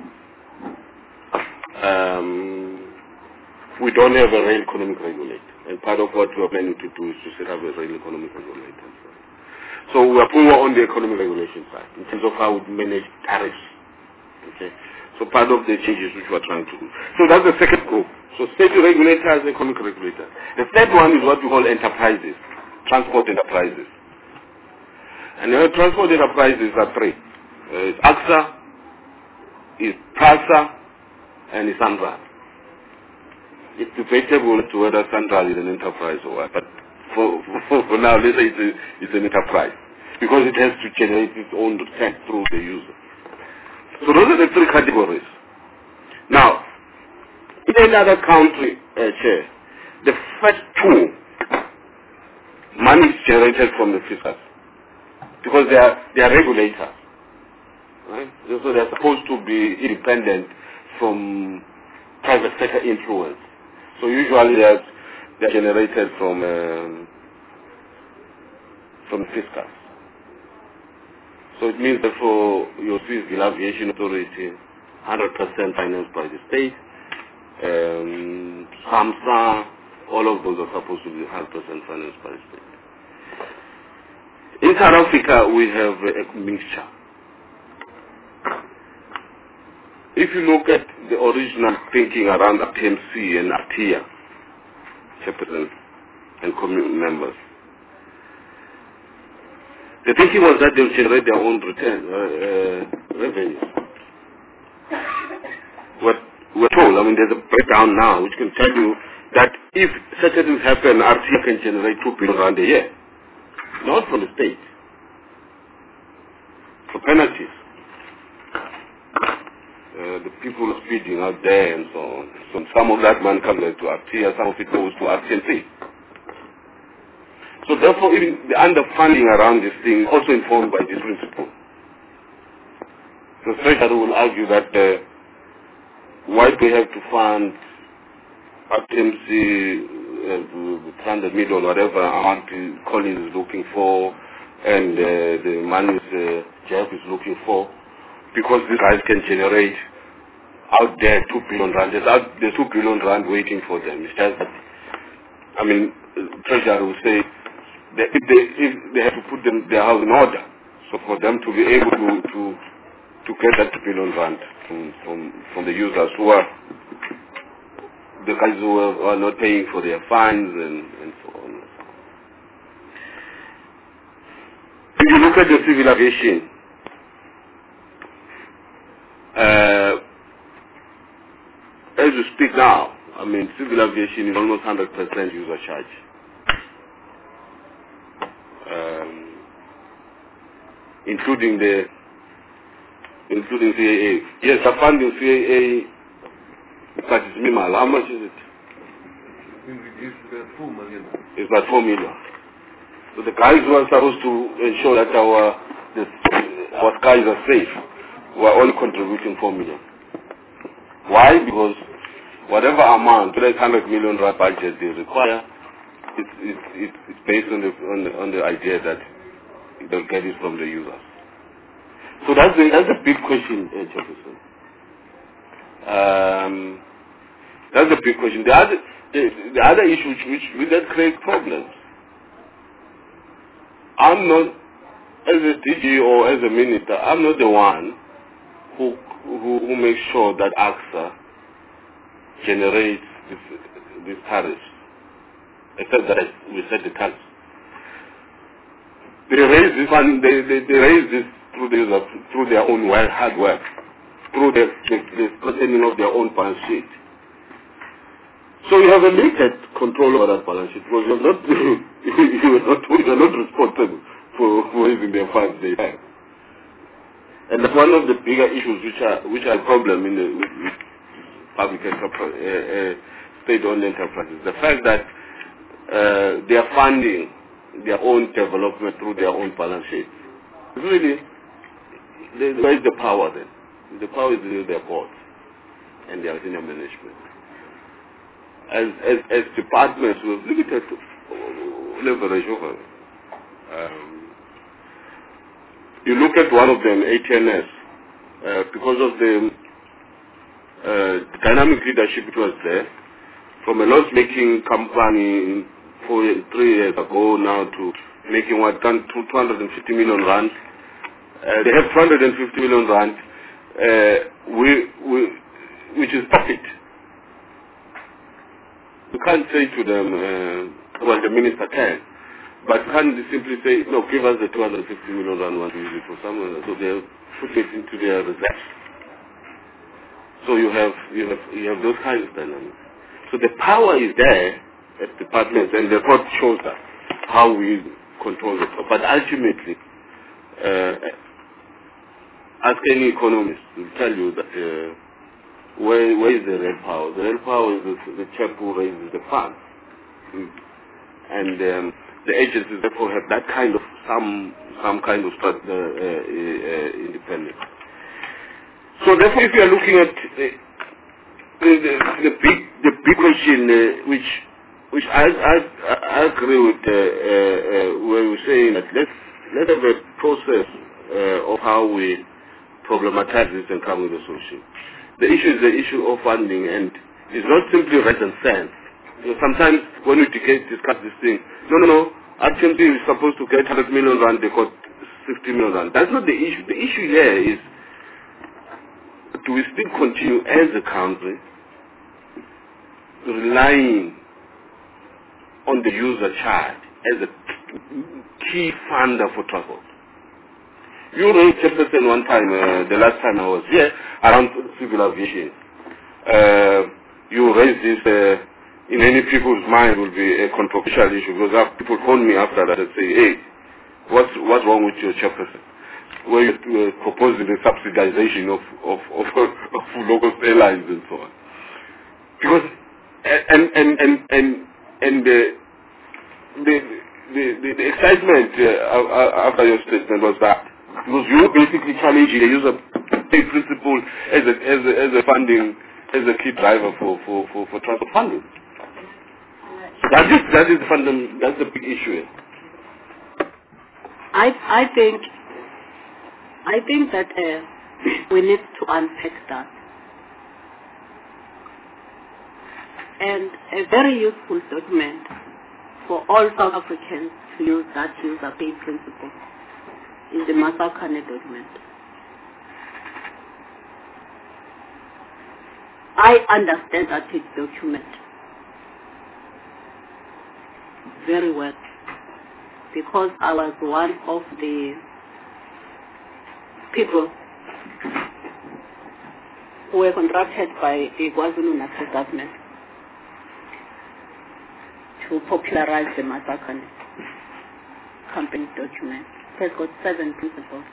We don't have a rail economic regulator, and part of what we are planning to do is to set up a rail economic regulator. So we are poor on the economic regulation side in terms of how we manage tariffs. Okay, so part of the changes which we are trying to do. So that's the second group. So safety regulators, economic regulators. The third one is what we call enterprises, transport enterprises. And the transport enterprises are three. It's AXA, it's PRASA, and it's SANRAL. It's debatable as to whether SANRAL is an enterprise or what, but for now, let's say it's an enterprise, because it has to generate its own return through the user. So those are the three categories. Now, in another country, Chair, the first two, money is generated from the fiscus, because they are regulators, right? So they are supposed to be independent from private sector influence. So usually they're generated from fiscus. So it means that for your Civil Aviation Authority, 100% financed by the state. SAMSA, all of those are supposed to be 100% financed by the state. In South Africa, we have a mixture. If you look at the original thinking around RTMC and ATIA, chairperson and community members, the thinking was that they will generate their own revenues. We're told, I mean, there's a breakdown now which can tell you that if such things happen, RTIA can generate 2 billion rand a year. Not from the state. For penalties. The people are speeding out there and so on. So some of that money comes to RTIA, some of it goes to RTMC. So therefore, even the underfunding around this thing is also informed by this principle. The Treasury will argue that why do we have to fund RTMC 300 million, whatever amount Collins is looking for, and the money Jeff is looking for, because these guys can generate out there 2 billion rand. There's 2 billion rand waiting for them. It's just that, I mean, Treasury will say that if they have to put their house in order, so for them to be able to get that 2 billion rand from the users who are the guys who are not paying for their fines and so on. If you look at the civil aviation, as we speak now, I mean, civil aviation is almost 100% user charge. Including CAA. Yes, the funding CAA, but it's minimal. How much is it? It's about 4 million. It's about 4 million. So the guys who are supposed to ensure that our skies are safe were only contributing 4 million. Why? Because whatever amount, 100 million rand budget they require, it's based on the idea that they'll get it from the users. So that's a big question, Jefferson. That's a big question. The other issue which that create problems. I'm not, as a DG or as a minister, I'm not the one who makes sure that AXA generates this tariffs. Except that we set the tariffs. They raise this one. They raise this through their own hard work, through the strengthening of their own balance sheet. So you have a limited control over that balance sheet because you're not responsible for raising their funds they have. And that's one of the bigger issues which are a problem in with public enterprise, state-owned enterprises. The fact that they are funding their own development through their own balance sheet. Really, where is the power then? The power is in their boards and their senior management. As departments with limited leverage over. You look at one of them, ATNS, because of the dynamic leadership it was there, from a loss-making company 3 years ago now to making 250 million rand. They have 250 million rand, which is profit. You can't say to them, well, the minister can, but you can't simply say, no, give us the 250 million rand, want to use it for someone else. So they put it into their reserves. So you have those kinds of dynamics. So the power is there at departments, and the report shows that how we control it. But ultimately, ask any economist, will tell you that where is the real power? The real power is the chap who raises the funds. And the agencies therefore have that kind of some kind of independence. So therefore, if you are looking at the big question, which I agree with where you're saying that let's have a process of how we problematize this and come with a solution. The issue is the issue of funding, and it's not simply rent and cents. Sometimes when we discuss this thing, no, RTMC is supposed to get 100 million rand, they got 50 million rand. That's not the issue. The issue here is, do we still continue as a country relying on the user charge as a key funder for transport? You raised 10% one time, the last time I was here, around civil aviation. You raised this, in many people's mind will be a controversial issue, because people phone me after that and say, hey, what's wrong with your chairperson? Where you're proposing the subsidization of local airlines and so on. Because, the excitement after your statement was that, because you basically challenging the user pay principle as a funding, as a key driver for transport funding. That's the big issue. I think that we need to unpack that. And a very useful document for all South Africans to use that user pay principle is the Masakane document. I understand that document very well because I was one of the people who were contracted by the KwaZulu-Natal government to popularize the Masakane company document. It has got 7 principles.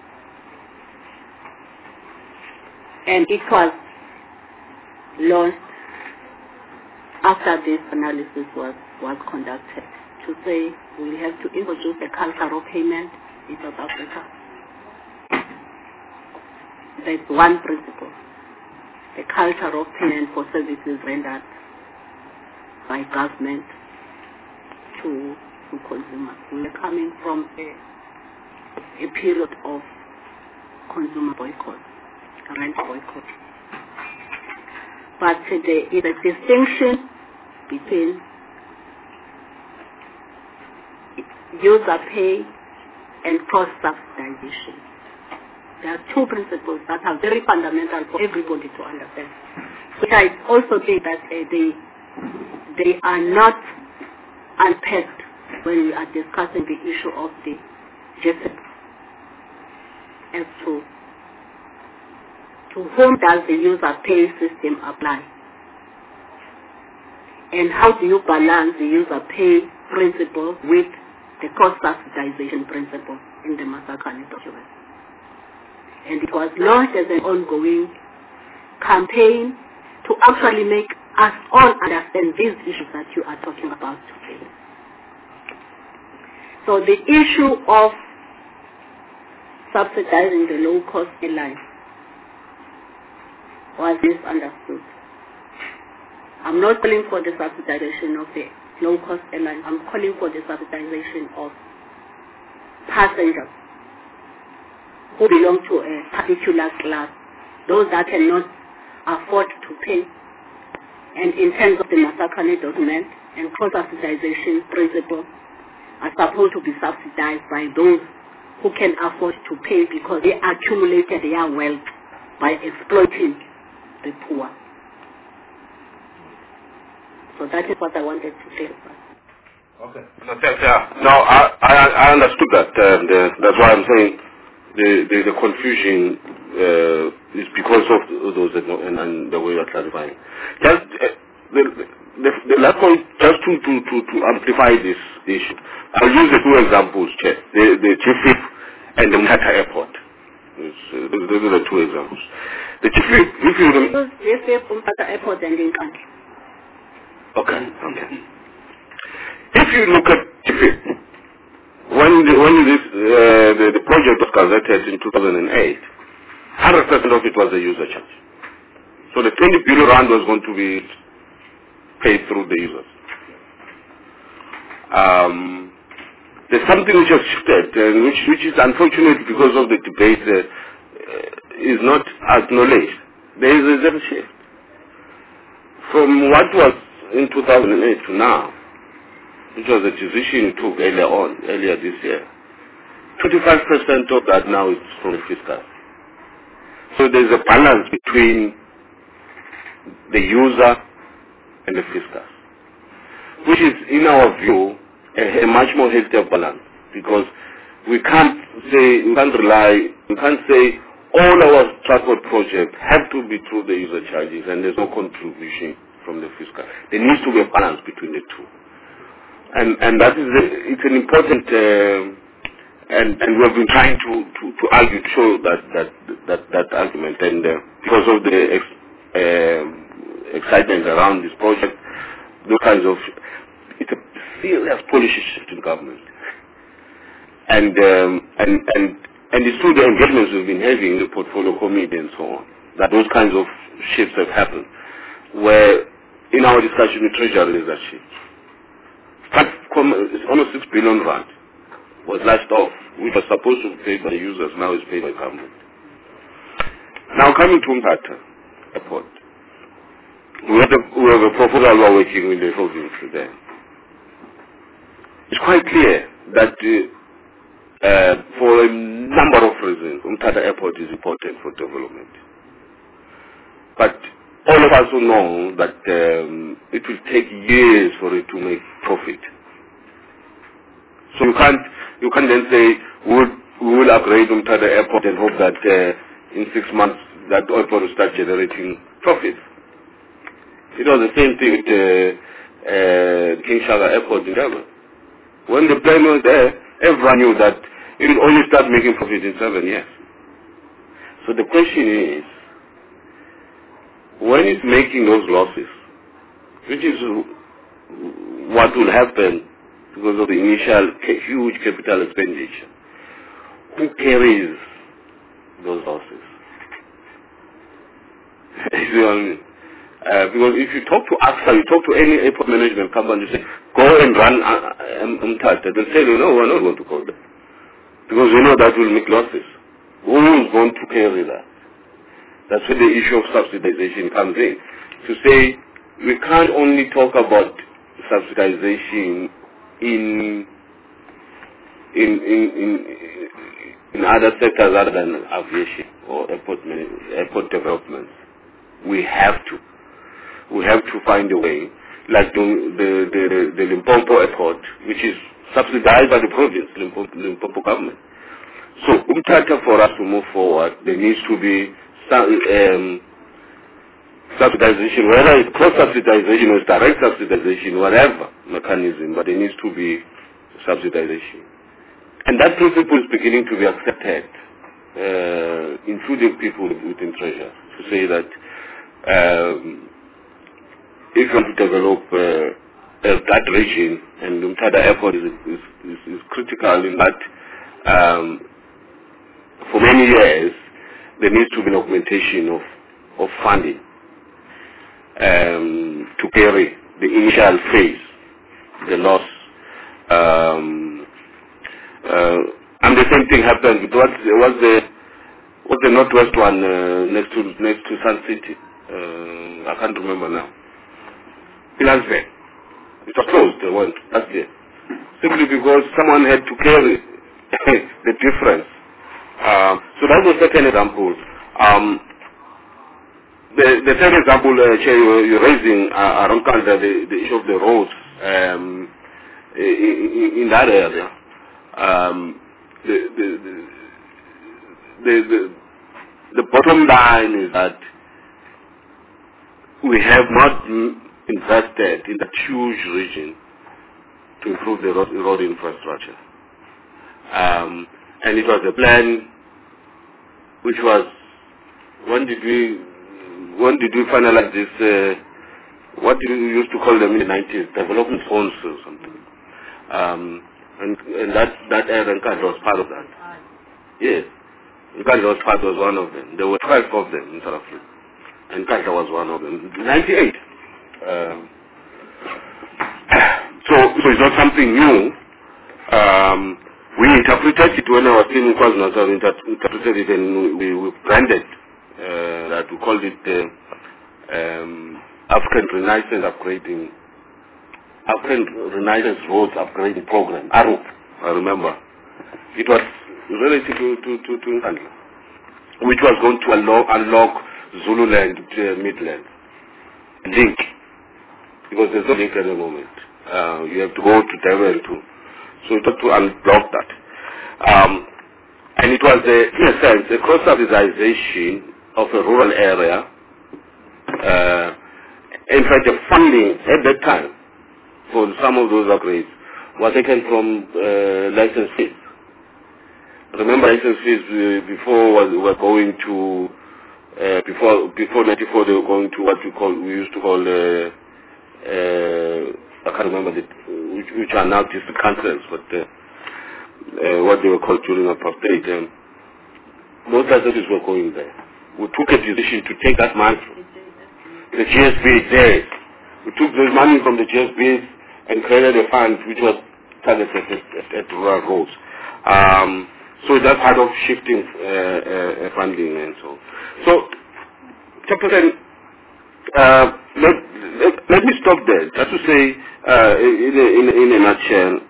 And it was launched after this analysis was conducted to say we have to introduce a culture of payment in South Africa. There's one principle, the culture of payment for services rendered by government to consumers. We're coming from a period of consumer boycott, rent boycott. but there is a distinction between user pay and cost subsidization. There are two principles that are very fundamental for everybody to understand. But I also think that they are not unpacked when we are discussing the issue of the GSIP as to whom does the user pay system apply, and how do you balance the user pay principle with the cost subsidization principle in the Masakhane document. And it was launched as an ongoing campaign to actually make us all understand these issues that you are talking about today. So the issue of subsidizing the low-cost airline was misunderstood. I'm not calling for the subsidization of the low-cost airline. I'm calling for the subsidization of passengers who belong to a particular class, those that cannot afford to pay. And in terms of the Masakhane document and cross-subsidization principle, are supposed to be subsidized by those who can afford to pay because they accumulated their wealth by exploiting the poor. So that is what I wanted to clarify. Okay. No, thanks, yeah. No, I understood that. That's why I'm saying the confusion is because of those and the way you're clarifying. Just the last point, just to amplify this issue, I'll use the two examples, Chair. The Chief Whip and the Mthatha Airport. Those are the two examples. The Chief Whip, if you remember... Mthatha Airport and in country. Okay. If you look at Chief Whip, when the project was gazetted in 2008, 100% of it was the user charge. So the 20 billion rand was going to be paid through the users. There's something which has shifted, which is unfortunate because of the debate is not acknowledged. There is a shift. From what was in 2008 to now, which was a decision took earlier this year, 25% of that now is from the fiscal. So there's a balance between the user and the fiscal, which is, in our view, a much more healthier balance, because we can't say all our transport projects have to be through the user charges and there's no contribution from the fiscal. There needs to be a balance between the two. And that is it's an important and we have been trying to argue to show that argument, and because of the excitement around this project, those kinds of it's a serious policy shift in government, and it's through the engagements we've been having, the portfolio committee and so on, that those kinds of shifts have happened, where in our discussion with Treasury there's that shift. It's almost 6 billion rand was last off, which was supposed to be paid by the users, now is paid by government. Now coming to Mthatha Airport, we have a proposal we're working with the province there. It's quite clear that for a number of reasons, Mthatha Airport is important for development. But all of us will know that it will take years for it to make profit. So you can't then say we will upgrade Mthatha Airport and hope that in 6 months that airport will start generating profit. It was the same thing with King Shaka Airport in Durban. When the plan was there, everyone knew that it will only start making profit in 7 years. So the question is, when it's making those losses, which is what will happen because of the initial huge capital expenditure, who carries those losses? You see what I mean? Because if you talk to AXA, you talk to any airport management company, you say, go and run Mthatha, they'll say, no, we're not going to go there. Because we know that will make losses. Who is going to carry that? That's where the issue of subsidization comes in. to say we can't only talk about subsidization in other sectors other than aviation or airport developments. We have to find a way, like the Limpopo airport, which is subsidized by the province, Limpopo government. So, for us to move forward, there needs to be subsidization, whether it's cross-subsidization or direct subsidization, whatever mechanism, but there needs to be subsidization. And that principle is beginning to be accepted, including people within Treasure, to say that if you want to develop that region, and Umtada Airport is critical in that for many years there needs to be an augmentation of funding to carry the initial phase, the loss. And the same thing happened with what's the northwest one next to Sun City. I can't remember now. Philansville. It was closed last year, simply because someone had to carry the difference. So that was the second example. The third example, Chair, you're raising around the issue of the roads in that area. The bottom line is that we have not invested in that huge region to improve the road infrastructure. And it was a plan which was, when did we finalize this, what we used to call them in the 90s, development zones or something. And that Nkandla was part of that. Yes. Nkandla was one of them. There were 12 of them in South Africa. And Nkandla was one of them. 98. So it's not something new. We interpreted it when I was in KwaZulu-Natal. We interpreted it and we branded that. We called it African Renaissance Roads Upgrading Program, ARUP, I remember. It was related to Nkandla, which was going to unlock Zululand to Midland. Link. Because there's no link at the moment. You have to go to Durban too. So it had to unblock that. And it was, in a sense, a cross-subsidization of a rural area. In fact, the funding at that time for some of those upgrades was taken from license fees. Remember, license fees before were going to, before 94 they were going to what we used to call, I can't remember which are now district councils, but what they were called during apartheid. Those licenses were going there. We took a decision to take that money from the GSB there. We took the money from the GSBs and created a fund which was targeted at rural roads. So that's part of shifting funding and so. So, Chairperson, let me stop there. Just to say, in a nutshell,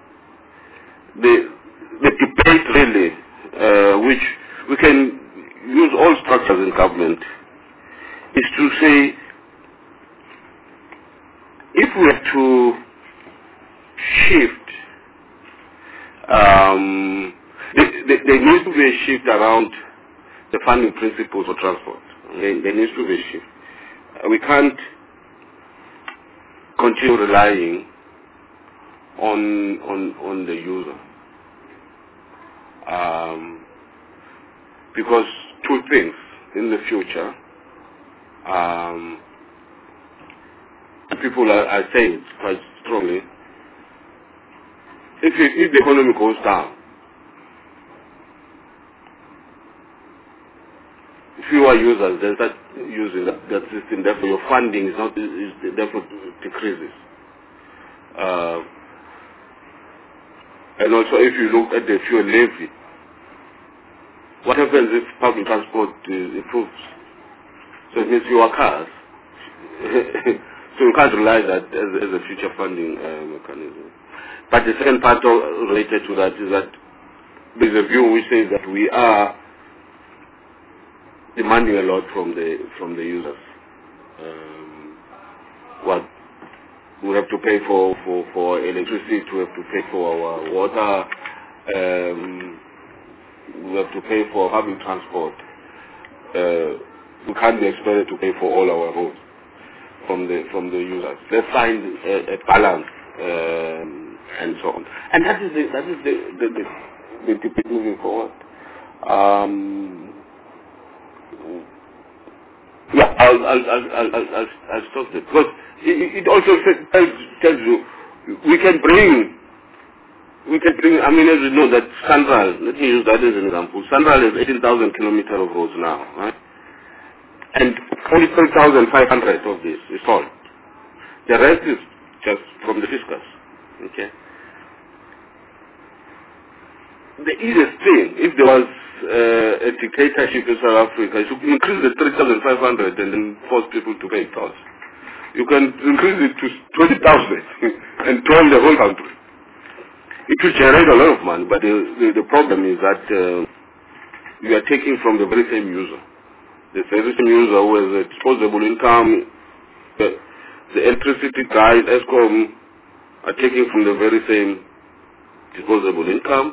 the debate really, which we can use all structures in government, is to say, if we have to shift, there needs to be a shift around the funding principles for transport. There needs to be a shift. We can't continue relying on the user. Because two things in the future, people are saying it quite strongly, if the economy goes down, fewer users, they start using that system, therefore your funding therefore decreases. And also if you look at the fuel levy, what happens if public transport improves? So it means fewer cars, so you can't rely that as a future funding mechanism. But the second part related to that is that there's a view which says that we are demanding a lot from the users. What we have to pay for electricity, we have to pay for our water, we have to pay for public transport. We can't be expected to pay for all our roads from the users. Let's find a balance and so on. And that is the debate moving forward. Yeah, I'll stop there because it also tells you we can bring. I mean, as you know that Sanral. Let me use that as an example. Sanral has 18,000 kilometers of roads now, right? And only 3,500 of this is solved. The rest is just from the fiscus. Okay. The easiest thing, if there was a dictatorship in South Africa, you can increase the 3,500 and then force people to pay tolls. You can increase it to 20,000 and toll the whole country. It will generate a lot of money, but the problem is that you are taking from the very same user. The very same user who has a disposable income, the electricity guys, ESCOM, are taking from the very same disposable income.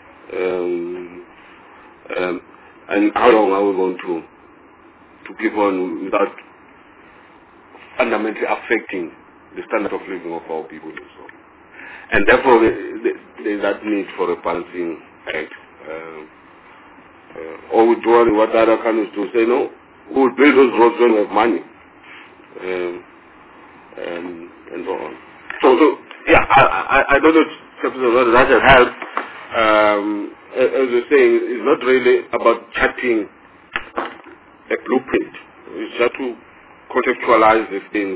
And how long are we going to keep on without fundamentally affecting the standard of living of our people and so on? And therefore, there is that need for a balancing act. Or withdrawing what other countries do, say, no, we will build those roads when we have money. And so on. So yeah, I don't know whether that has helped. As you're saying, it's not really about charting a blueprint. It's just to contextualize the things.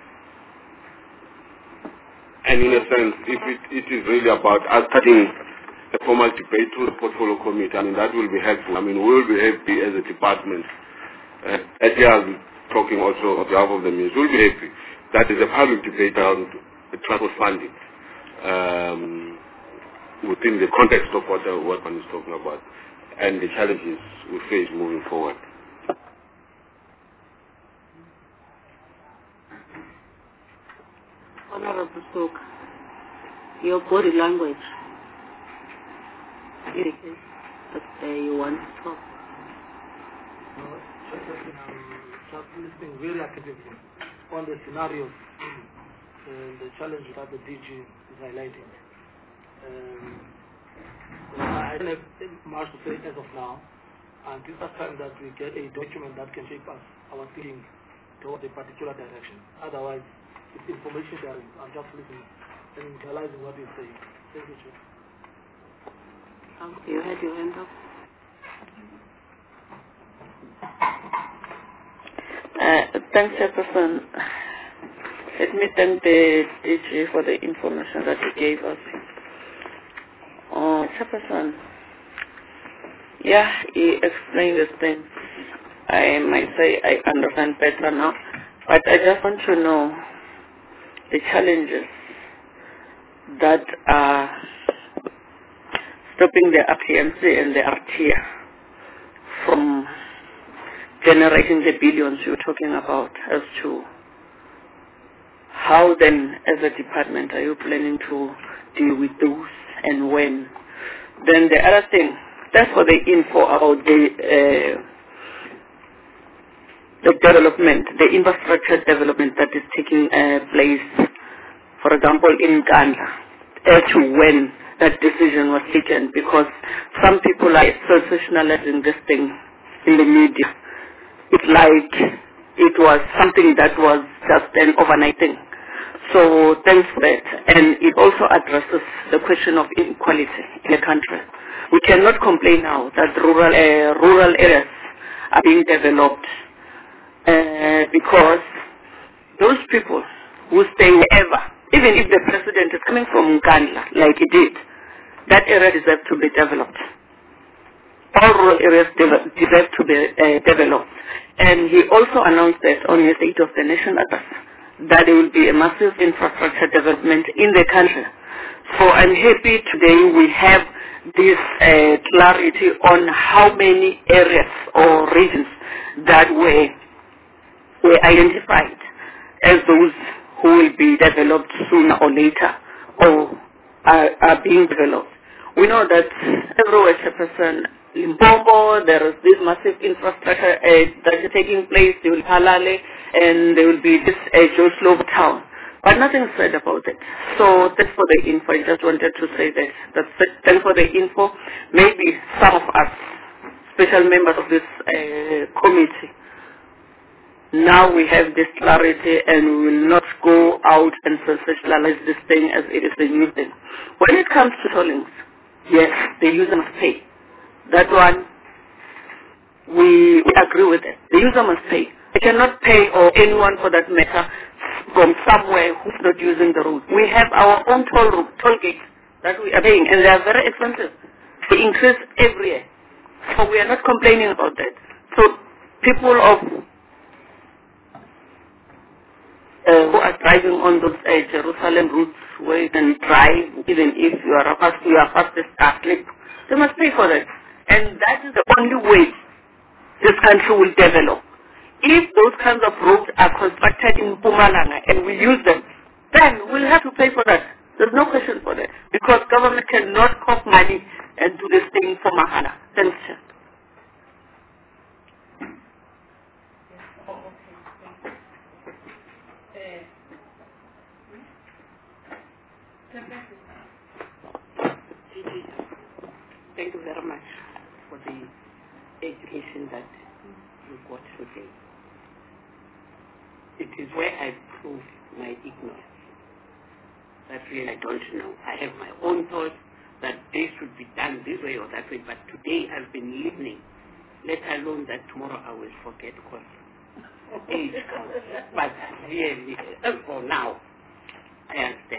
And in a sense, if it is really about us starting a formal debate through the portfolio committee, I mean, that will be helpful. I mean, we will be happy as a department. I'm talking also on behalf of the ministry. We'll be happy. That is a public debate around the transport funding within the context of what one is talking about and the challenges we face moving forward. Honorable Sook, your body language indicates that you want to talk. Just listening very actively on the scenarios and the challenges that the DG is highlighting. I don't have much to say as of now, and this is the time that we get a document that can shape us, our thinking towards a particular direction. Otherwise, it's information sharing. I'm just listening and realizing what you're saying. Thank you, Chair. You had your hand up. Thanks, Chairperson. Let me thank the DG for the information that he gave us. Chairperson, yeah, he explained the things. I might say I understand better now, but I just want to know the challenges that are stopping the RTMC and the RTIA from generating the billions you're talking about, as to how then as a department are you planning to deal with those and when? Then the other thing, that's for the info about the development, the infrastructure development that is taking place, for example, in Ghana, as to when that decision was taken, because some people are sensationalizing this thing in the media. It's like it was something that was just an overnight thing. So thanks for that. And it also addresses the question of inequality in the country. We cannot complain now that rural areas are being developed because those people who stay wherever, even if the president is coming from Ghana, like he did, that area deserves to be developed. all rural areas deserve to be developed. And he also announced that on his State of the Nation address that there will be a massive infrastructure development in the country. So I'm happy today we have this clarity on how many areas or regions that were identified as those who will be developed sooner or later or are being developed. We know that everywhere, Chairperson, Limpopo, there is this massive infrastructure that is taking place. There will be Halale and there will be this Joe Slope town. But nothing said about it. So thanks for the info. I just wanted to say that. That's it. Thanks for the info. Maybe some of us, special members of this committee, now we have this clarity and we will not go out and sensationalize this thing as it is a new thing. When it comes to tollings, yes, the user must pay. That one, we agree with it. The user must pay. They cannot pay, or anyone for that matter, from somewhere who's not using the road. We have our own toll gates that we are paying, and they are very expensive. They increase every year. So we are not complaining about that. So people of who are driving on those Jerusalem routes where you can drive even if you are fastest asleep, they must pay for that. And that is the only way this country will develop. If those kinds of roads are constructed in Mpumalanga and we use them, then we'll have to pay for that. There's no question for that. Because government cannot cough money and do this thing for Mahana. Thanks, Chair. Thank you very much for the education that you got today. It is where I prove my ignorance. That really I don't know. I have my own thoughts that they should be done this way or that way, but today I've been listening, let alone that tomorrow I will forget because age counts. But really, for now, I understand.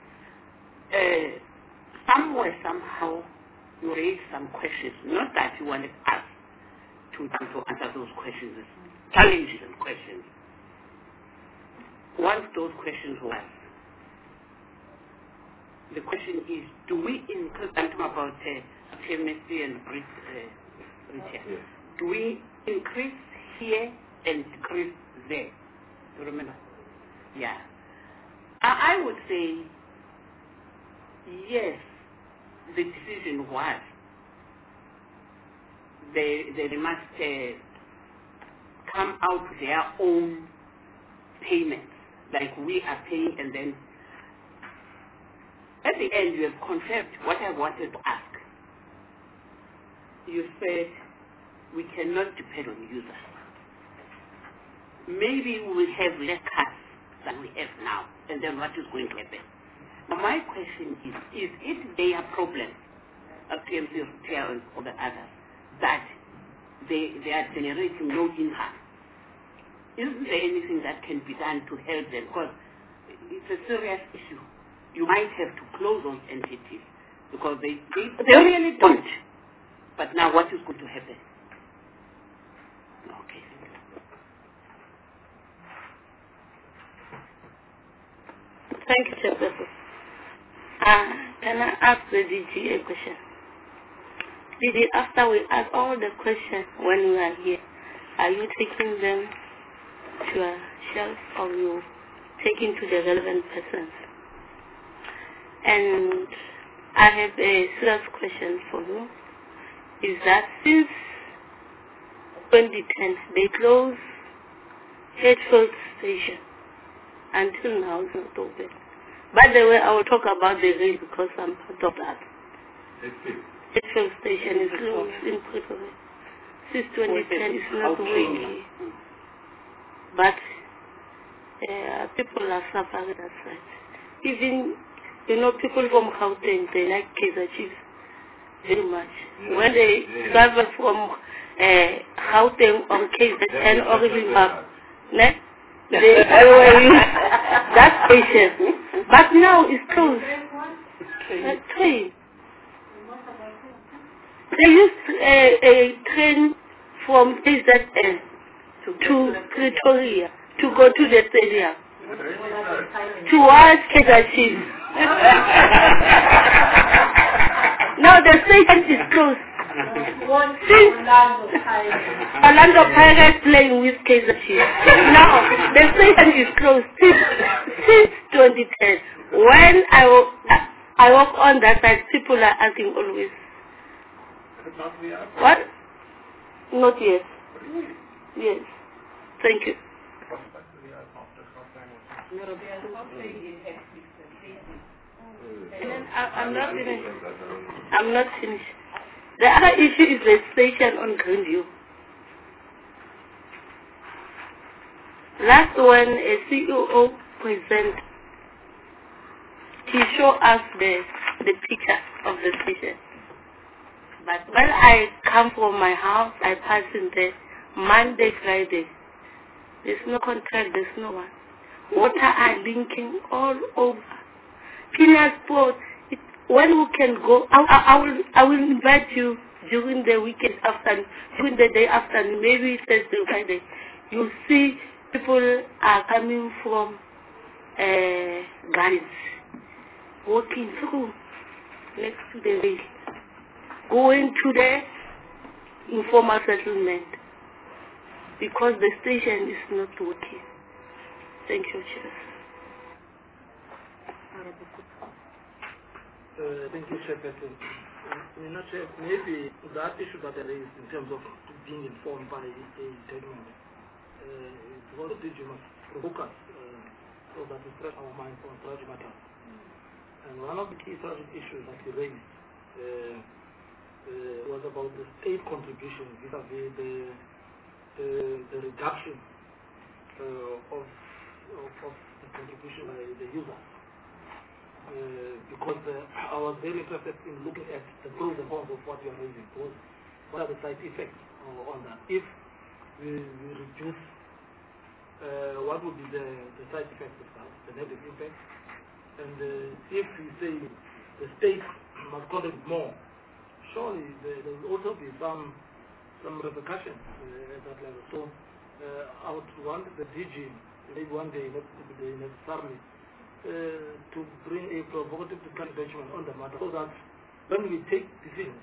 Somewhere, somehow, you raised some questions. Not that you wanted us to answer those questions, challenges and questions. One of those questions was, the question is, do we increase, I'm talking about PMSC and Britain, do we increase here and decrease there? Do you remember? Yeah. I would say, yes, the decision was they must come out with their own payments, like we are paying, and then at the end you have confirmed what I wanted to ask. You said we cannot depend on users. Maybe we will have less cars than we have now, and then what is going to happen? Now my question is it their problem, PMC, and all the others, that they are generating no income? Isn't there anything that can be done to help them? Because it's a serious issue. You might have to close those entities because they really don't. But now what is going to happen? Okay. Thank you, Chairperson. Can I ask the DG a question? DG, after we ask all the questions when we are here, are you taking them to a shelf or you taking to the relevant persons? And I have a serious question for you. Is that since 2010, they closed Hedgefield Station. Until now, it's not open. By the way, I will talk about the rail because I'm part of that. Hedgefield Station is closed in Pretoria. Since 2010, it's not working. But people are suffering that side. Even, people from Gauteng, they like Kaizer Chiefs very much. When they travel from Gauteng or KZN or Limpopo, they always use that station. But now it's closed. Train. They used a train from KZN to Pretoria to go to the stadium to watch Kaizer Chiefs. Now the station is closed. Since Orlando Pirates playing with Kaizer Chiefs. Now the station is closed since 2010. When I walk on that side, people are asking always, what? Not yet. Yes. Thank you. I'm not finished. I'm not finished. The other issue is the station on Greenview. Last when a CEO present, he showed us the picture of the station. But when I come from my house, I pass in there Monday, Friday. There's no contract, there's no one. Water are linking all over. Peanut sport. When we can go, I will invite you during the weekend afternoon, during the day afternoon, maybe Thursday or Friday. You see people are coming from guides, walking through next to the rail, going to the informal settlement because the station is not working. Thank you, Chair. Thank you, Chairperson. Maybe that issue that I raised in terms of being informed by a gentleman, it's also the must provoke us so that we fresh our minds on such matters. And one of the key strategic issues that he raised was about the state contribution vis-a-vis the reduction of the contribution by the users. Because I was very interested in looking at the pros and cons of what you are raising. What are the side effects on that? If we reduce, what would be the side effects of that, the negative impact? And if we say the state must contribute more, surely there will also be some repercussions at that level. So I would want the DG, maybe one day, not necessarily, to bring a provocative discussion on the matter so that when we take decisions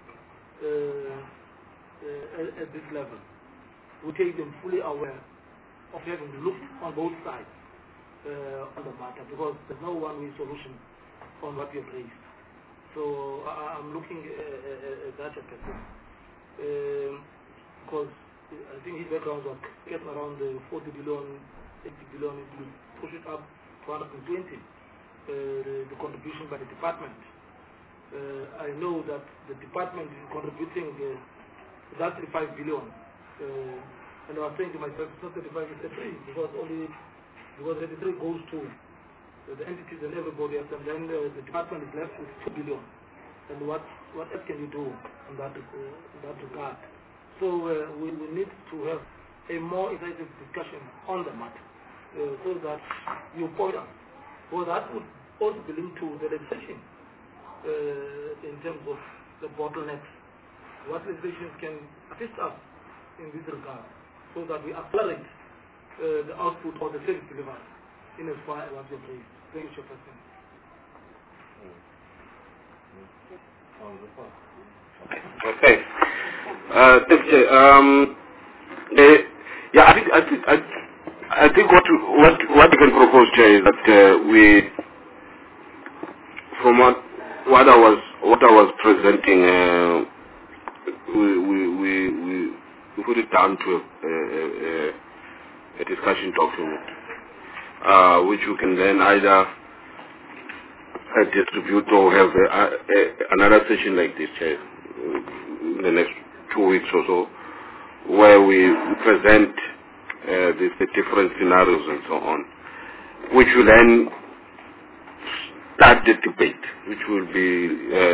at this level, we take them fully aware of having looked on both sides on the matter, because there's no one-way solution on what you've raised. So I'm looking at that person, because I think his background was getting around 40 billion, 80 billion, it will push it up 120, the contribution by the department. I know that the department is contributing that 35 billion. And I was saying to myself, it's not 35, it's 33, because 33 goes to the entities and everybody else, and then the department is left with 2 billion. And what else can you do in that regard? So we need to have a more incisive discussion on the matter. So that you point out. Well, that would also be linked to the legislation in terms of the bottlenecks. What legislation can assist us in this regard so that we accelerate the output of the service delivery in as far as what you're doing. Thank you, Chairperson. Okay. I think what we can propose, Chair, is that from what I was presenting, we put it down to a discussion document, which you can then either distribute or have another session like this, Chair, in the next 2 weeks or so, where we present the different scenarios and so on, which will then start the debate, which will be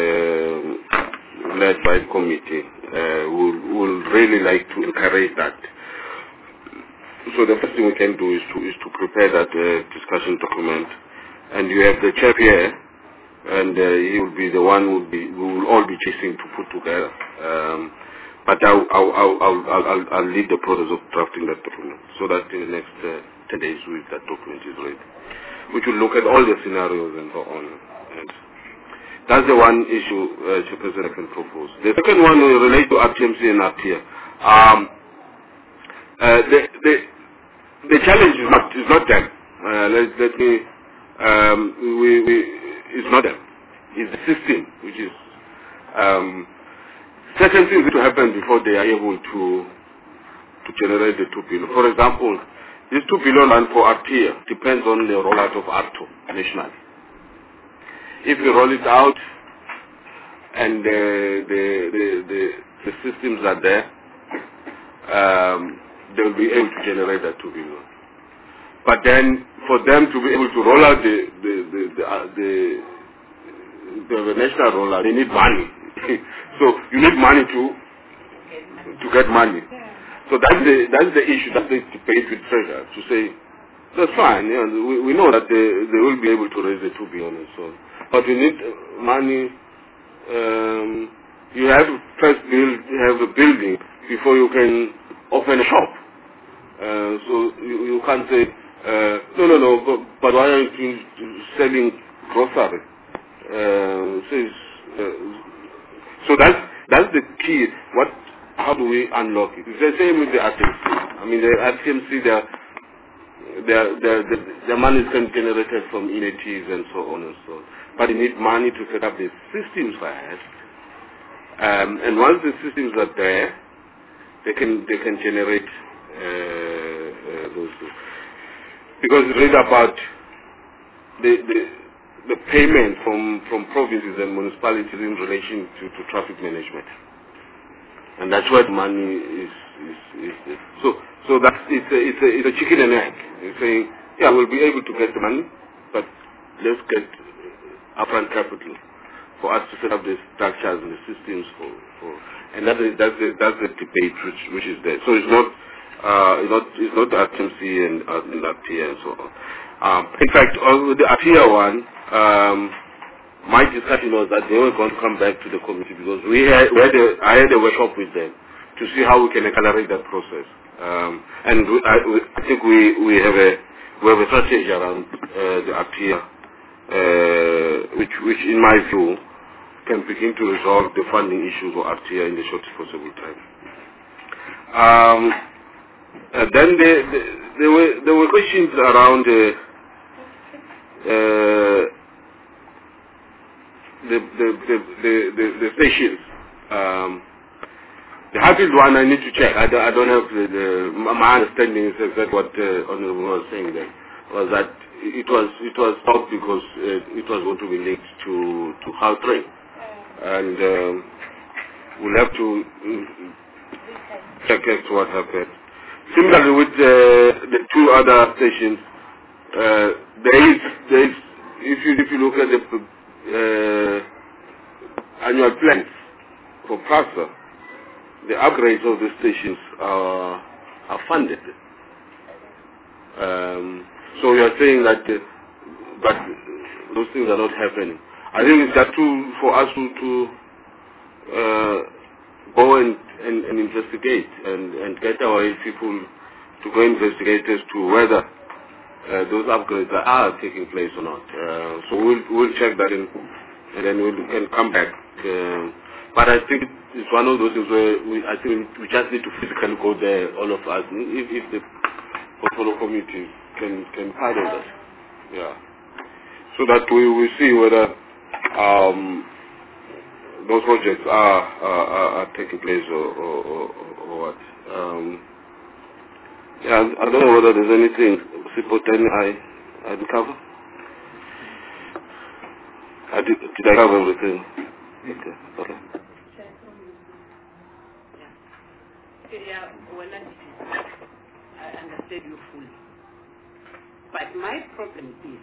led by the committee. We will really like to encourage that. So the first thing we can do is to prepare that discussion document, and you have the chair here, and he will be the one who will will all be chasing to put together. But I'll lead the process of drafting that document so that in the next 10 days that document is ready, which will look at all the scenarios and so on. And that's the one issue, Chairperson, I can propose. The second one will relate to RTMC and RTIA. The challenge is not them. It's not them. It's the system, which is certain things need to happen before they are able to generate the 2 billion. For example, this 2 billion rand for RTIA depends on the rollout of ARTO nationally. If we roll it out and the systems are there, they will be able to generate that 2 billion. But then, for them to be able to roll out the national rollout, they need money. So you need money to get money. So that's the issue. That's the debate with Treasurer to say that's fine. You know, we know that they will be able to raise the 2 billion and so on. But you need money. You have to first have a building before you can open a shop. So you can't say no. But why are you selling grocery? So that's the key. How do we unlock it? It's the same with the RTMC. I mean, the RTMC, their money is generated from EATs and so on and so on. But you need money to set up the systems first. And once the systems are there, they can generate those. Because read about the payment from provinces and municipalities in relation to traffic management, and that's where the money is. So that's it's a chicken and egg. It's saying, yeah, we'll be able to get the money, but let's get upfront capital for us to set up the structures and the systems and that's the debate which is there. So it's not RTMC and RTIA and so on. In fact, with the RTIA one, my discussion was that they were going to come back to the committee because I had a workshop with them to see how we can accelerate that process. And I think we have a strategy around the RTIA, which in my view can begin to resolve the funding issues for RTIA in the shortest possible time. Then there were questions around the stations. The Hatfield one I need to check. I don't have my understanding is exactly what Honorable was saying there, was that it was stopped because it was going to be linked to Gautrain, and we'll have to check as to what happened. Similarly with the 2 other stations, there is if you look at the annual plans for PRASA, the upgrades of the stations are funded. So we are saying that, but those things are not happening. I think it's just for us to go and investigate and get our people to go investigate as to whether those upgrades are taking place or not. So we'll check that in, and then we can come back. But I think it's one of those things where we just need to physically go there, all of us, if the portfolio committee can handle that. Yeah. So that we will see whether those projects are taking place or what. Yeah, I don't know whether there's anything Sipoteni I did cover. Did I cover everything? Okay. Yeah, well, I understand you fully. But my problem is,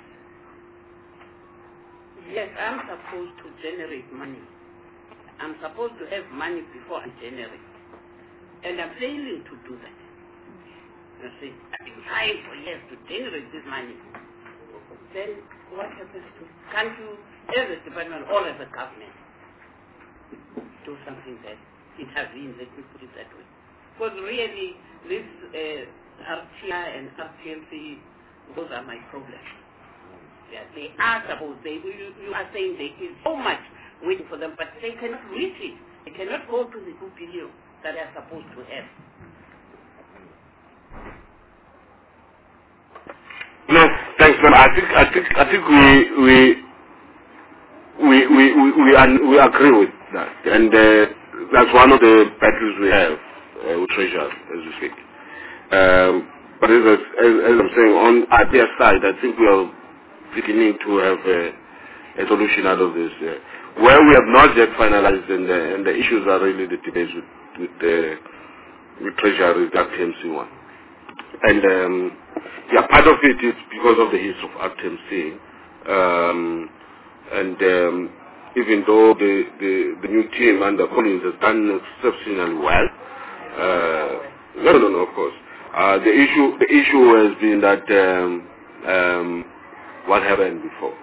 yes, I'm supposed to generate money. I'm supposed to have money before I generate. And I'm failing to do that. You see, I've been trying for years to generate this money. Then what happens to, can't you, as a department or as a government, do something there, intervene, let me put it that way. Because really, this RTI and RTMC, those are my problems. Yeah, they are supposed, you are saying there is so much waiting for them, but they cannot reach it. They cannot go to the 2 billion that they are supposed to have. No, thanks, ma'am. I think we agree with that, and that's one of the battles we have with Treasure as we speak. But as I'm saying, on their side, I think we are beginning to have a solution out of this. Where we have not yet finalized, and the issues are really the debates with Treasure is the RTMC one. And yeah, part of it is because of the history of RTMC. Even though the new team under Collins has done exceptionally well, no, of course. The issue has been that what happened before.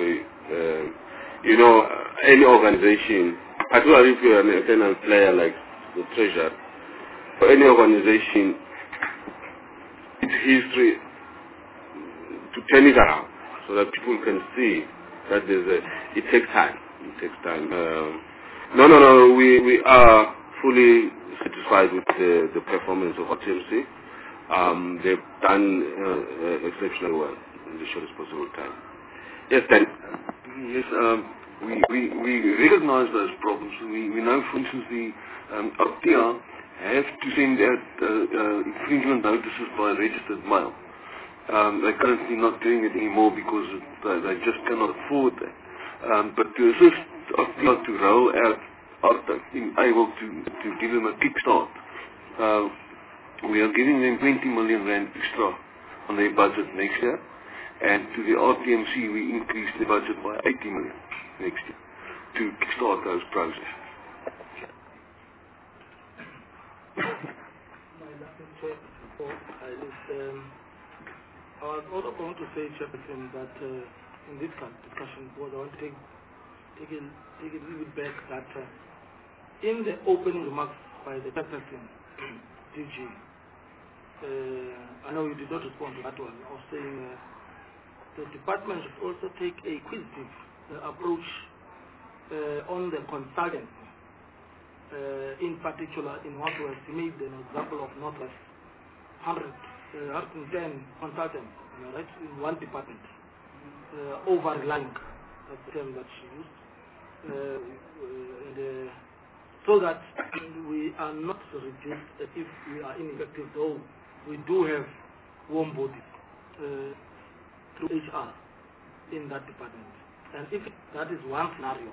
Any organization, particularly if you're an internal player like the Treasure, for any organization, its history to turn it around so that people can see that it takes time. It takes time. No. We are fully satisfied with the performance of RTMC. They've done exceptionally well in the shortest possible time. Yes, Dan. Yes, we recognize those problems. We know, for instance, the RTR have to send out infringement notices by registered mail. They're currently not doing it anymore because they just cannot afford that. But to assist RTR to roll out being able to give them a kickstart, we are giving them 20 million rand extra on their budget next year. And to the RTMC, we increased the budget by 80 million next year to kickstart those processes. I was also going to say, Chairperson, that in this discussion, because I want to take it a little bit back, that in the opening remarks by the Chairperson, DG, I know you did not respond to that one. I was saying the department should also take a quizzitive approach on the consultants, in particular in Northwest. He made an example of Northwest, 110 consultants, right, in one department, over-relying, that's the term that she used, so that we are not reduced if we are ineffective, though we do have warm bodies through HR in that department. And if that is one scenario,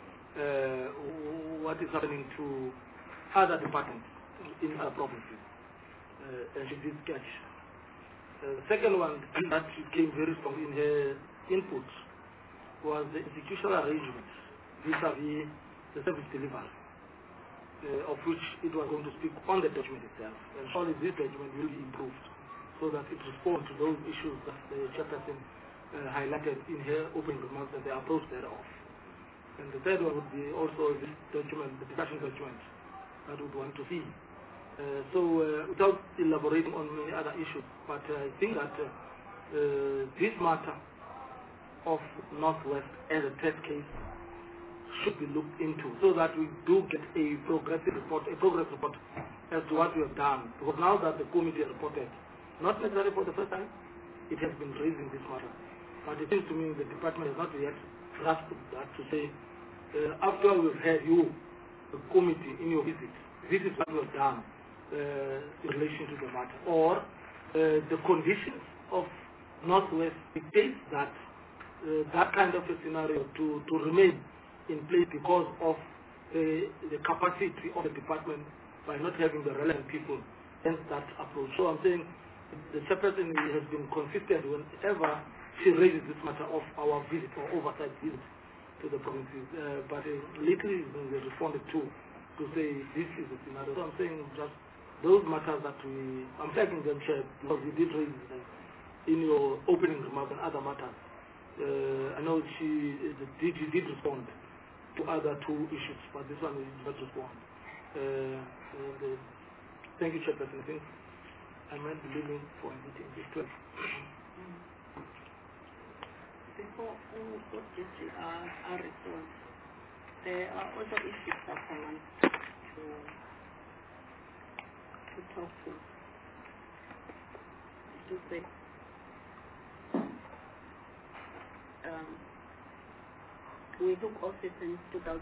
what is happening to other departments in our provinces? And she did catch. The second one that she came very strong in her input was the institutional arrangement vis-a-vis the service delivery, of which it was going to speak on the document itself. And surely this document will be improved so that it responds to those issues that the chairperson highlighted in her opening remarks and the approach thereof. And the third one would be also this document, the discussion document, that we would want to see. Without elaborating on many other issues, but I think that this matter of Northwest as a test case should be looked into so that we do get a progress report as to what we have done. Because now that the committee has reported, not necessarily for the first time, it has been raising this matter. But it seems to me the department has not yet grasped that to say, after we've had you, the committee, in your visit, this is what we have done in relation to the matter. Or the conditions of Northwest dictates that that kind of a scenario to remain in place because of the capacity of the department by not having the relevant people, hence that approach. So I'm saying the chairperson has been consistent whenever she raises this matter of our visit or oversight visit to the provinces, but lately they responded to say this is the scenario. So I'm saying just those matters that I'm thanking them, Chair, because you did raise in your opening remarks and other matters. I know the DG did respond to other two issues, but this one is not just one. Thank you, Chairperson. I think I might be leaving for a meeting this 12. Before all of this are resolved, there are other issues that I want to talk to say. We took office in 2009.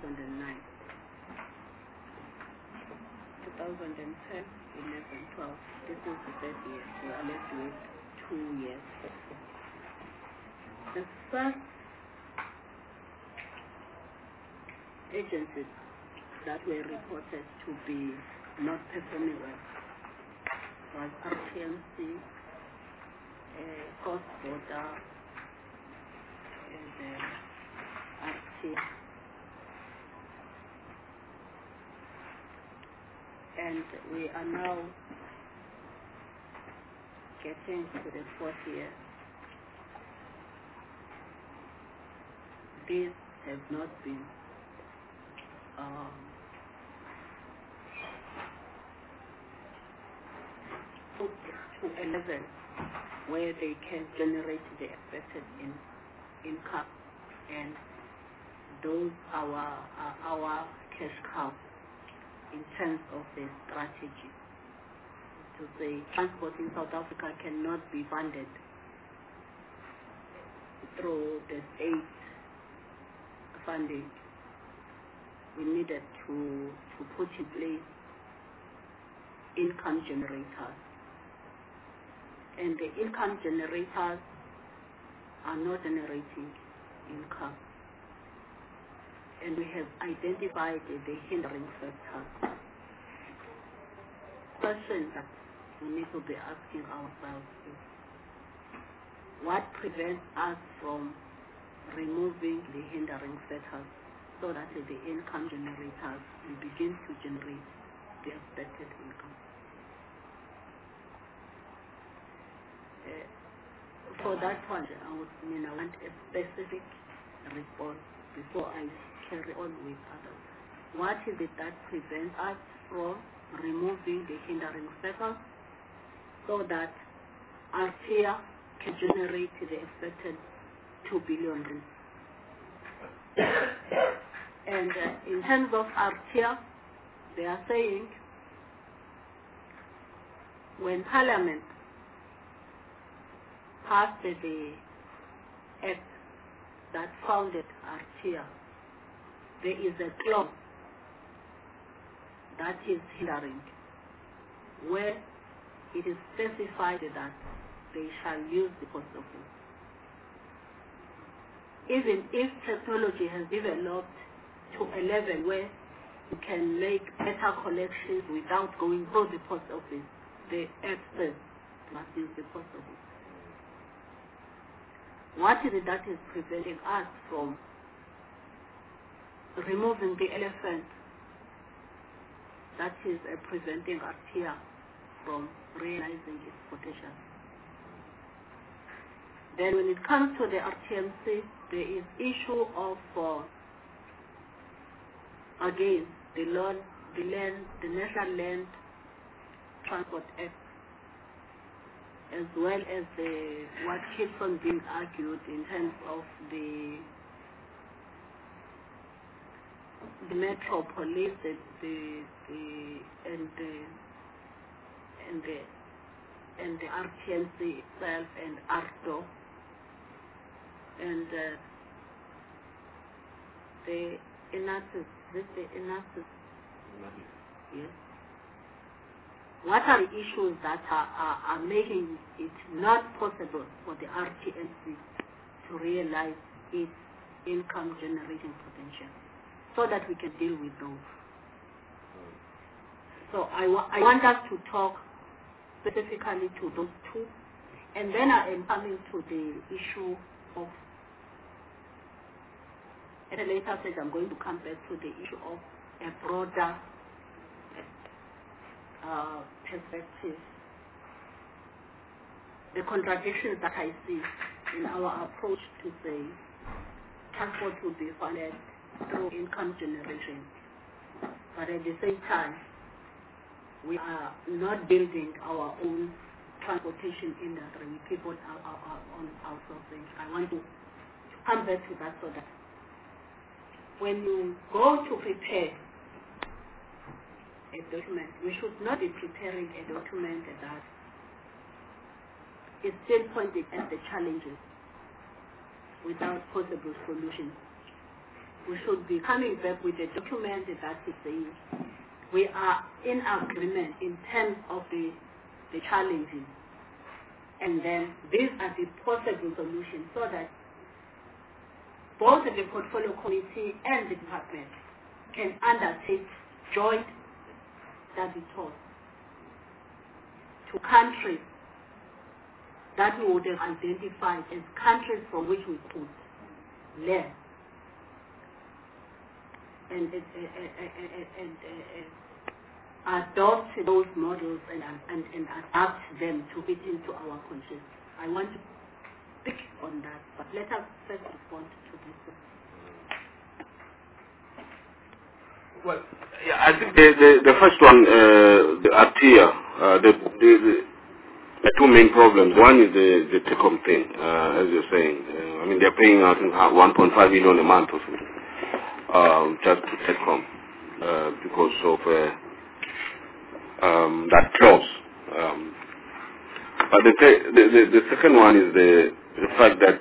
2010, 11, 12. This is the third year. We are left with 2 years. The first agencies that were reported to be not performing well was RTMC, Coast Border, and RT. And we are now getting to the 4th year. These have not been put to a level where they can generate the expected income, and those are our cash cow in terms of the strategy. To say transport in South Africa cannot be funded through the state funding. We needed to put in place income generators. And the income generators are not generating income. And we have identified the hindering factors. Questions that we need to be asking ourselves is, what prevents us from removing the hindering factors so that the income generators will begin to generate the expected income? For that one, I want a specific response before I carry on with others. What is it that prevents us from removing the hindering factors so that RTIA can generate the expected 2 billion rand? And in terms of RTIA, they are saying when Parliament passed the act that founded RTIA, there is a clause that is hindering, where it is specified that they shall use the post office. Even if technology has developed to a level where you can make better collections without going through the post office, the act says must use the post office. What is it that is preventing us from removing the elephant that is preventing RTIA from realizing its potential? Then when it comes to the RTMC, there is issue of, again, the National Land Transport Act, as well as what keeps on being argued in terms of the metropolis, and the RTMC itself, and ARTO, and the ENASIS. Yes. What are the issues that are making it not possible for the RTMC to realize its income generating potential, so that we can deal with those? So I want us to talk specifically to those two, and then I am coming to the issue of, at a later stage I'm going to come back to the issue of a broader perspective. The contradictions that I see in our approach to say transport will be funded through income generation. But at the same time, we are not building our own transportation industry. We keep on outsourcing. I want to come back to that so that when you go to prepare a document, we should not be preparing a document that is still pointing at the challenges without possible solutions. We should be coming back with a document that is saying we are in agreement in terms of the challenges, and then these are the possible solutions so that both the portfolio committee and the department can undertake joint study tours to countries that we would have identified as countries from which we could learn and adopt those models and adapt them to fit into our conscience. I want to speak on that, but let us first respond to this. Well, yeah, I think the first one, the ARTIA, the two main problems. One is the take-home thing, as you're saying. I mean, they're paying, I think, 1.5 million a month or something, just to take home, because of that clause. But the second one is the fact that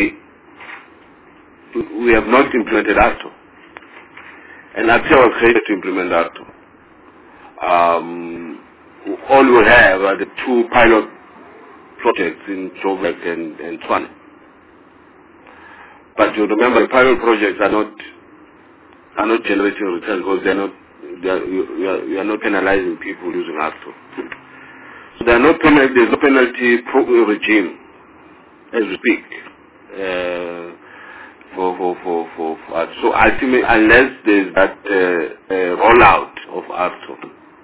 we have not implemented ARTO. And ARTIA was created to implement ARTO. All we have are the two pilot projects in Joburg and Tshwane. But you remember, the pilot projects are not generating returns because you are not penalizing people using ARTO. So there's no penalty regime as we speak for ARTO. So ultimately, unless there's that rollout of ARTO,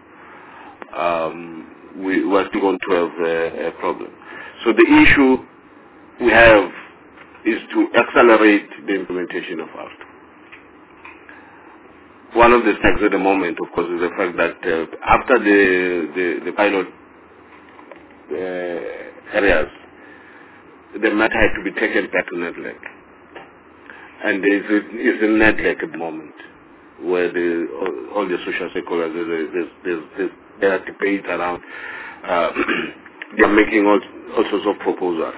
we're still going to have a problem. So the issue we have is to accelerate the implementation of ARTO. One of the things at the moment, of course, is the fact that after the pilot areas, the matter had to be taken back to NEDLAC. And it's in NEDLAC at the moment, where all the social stakeholders, there are debates around, they're making all sorts of proposals,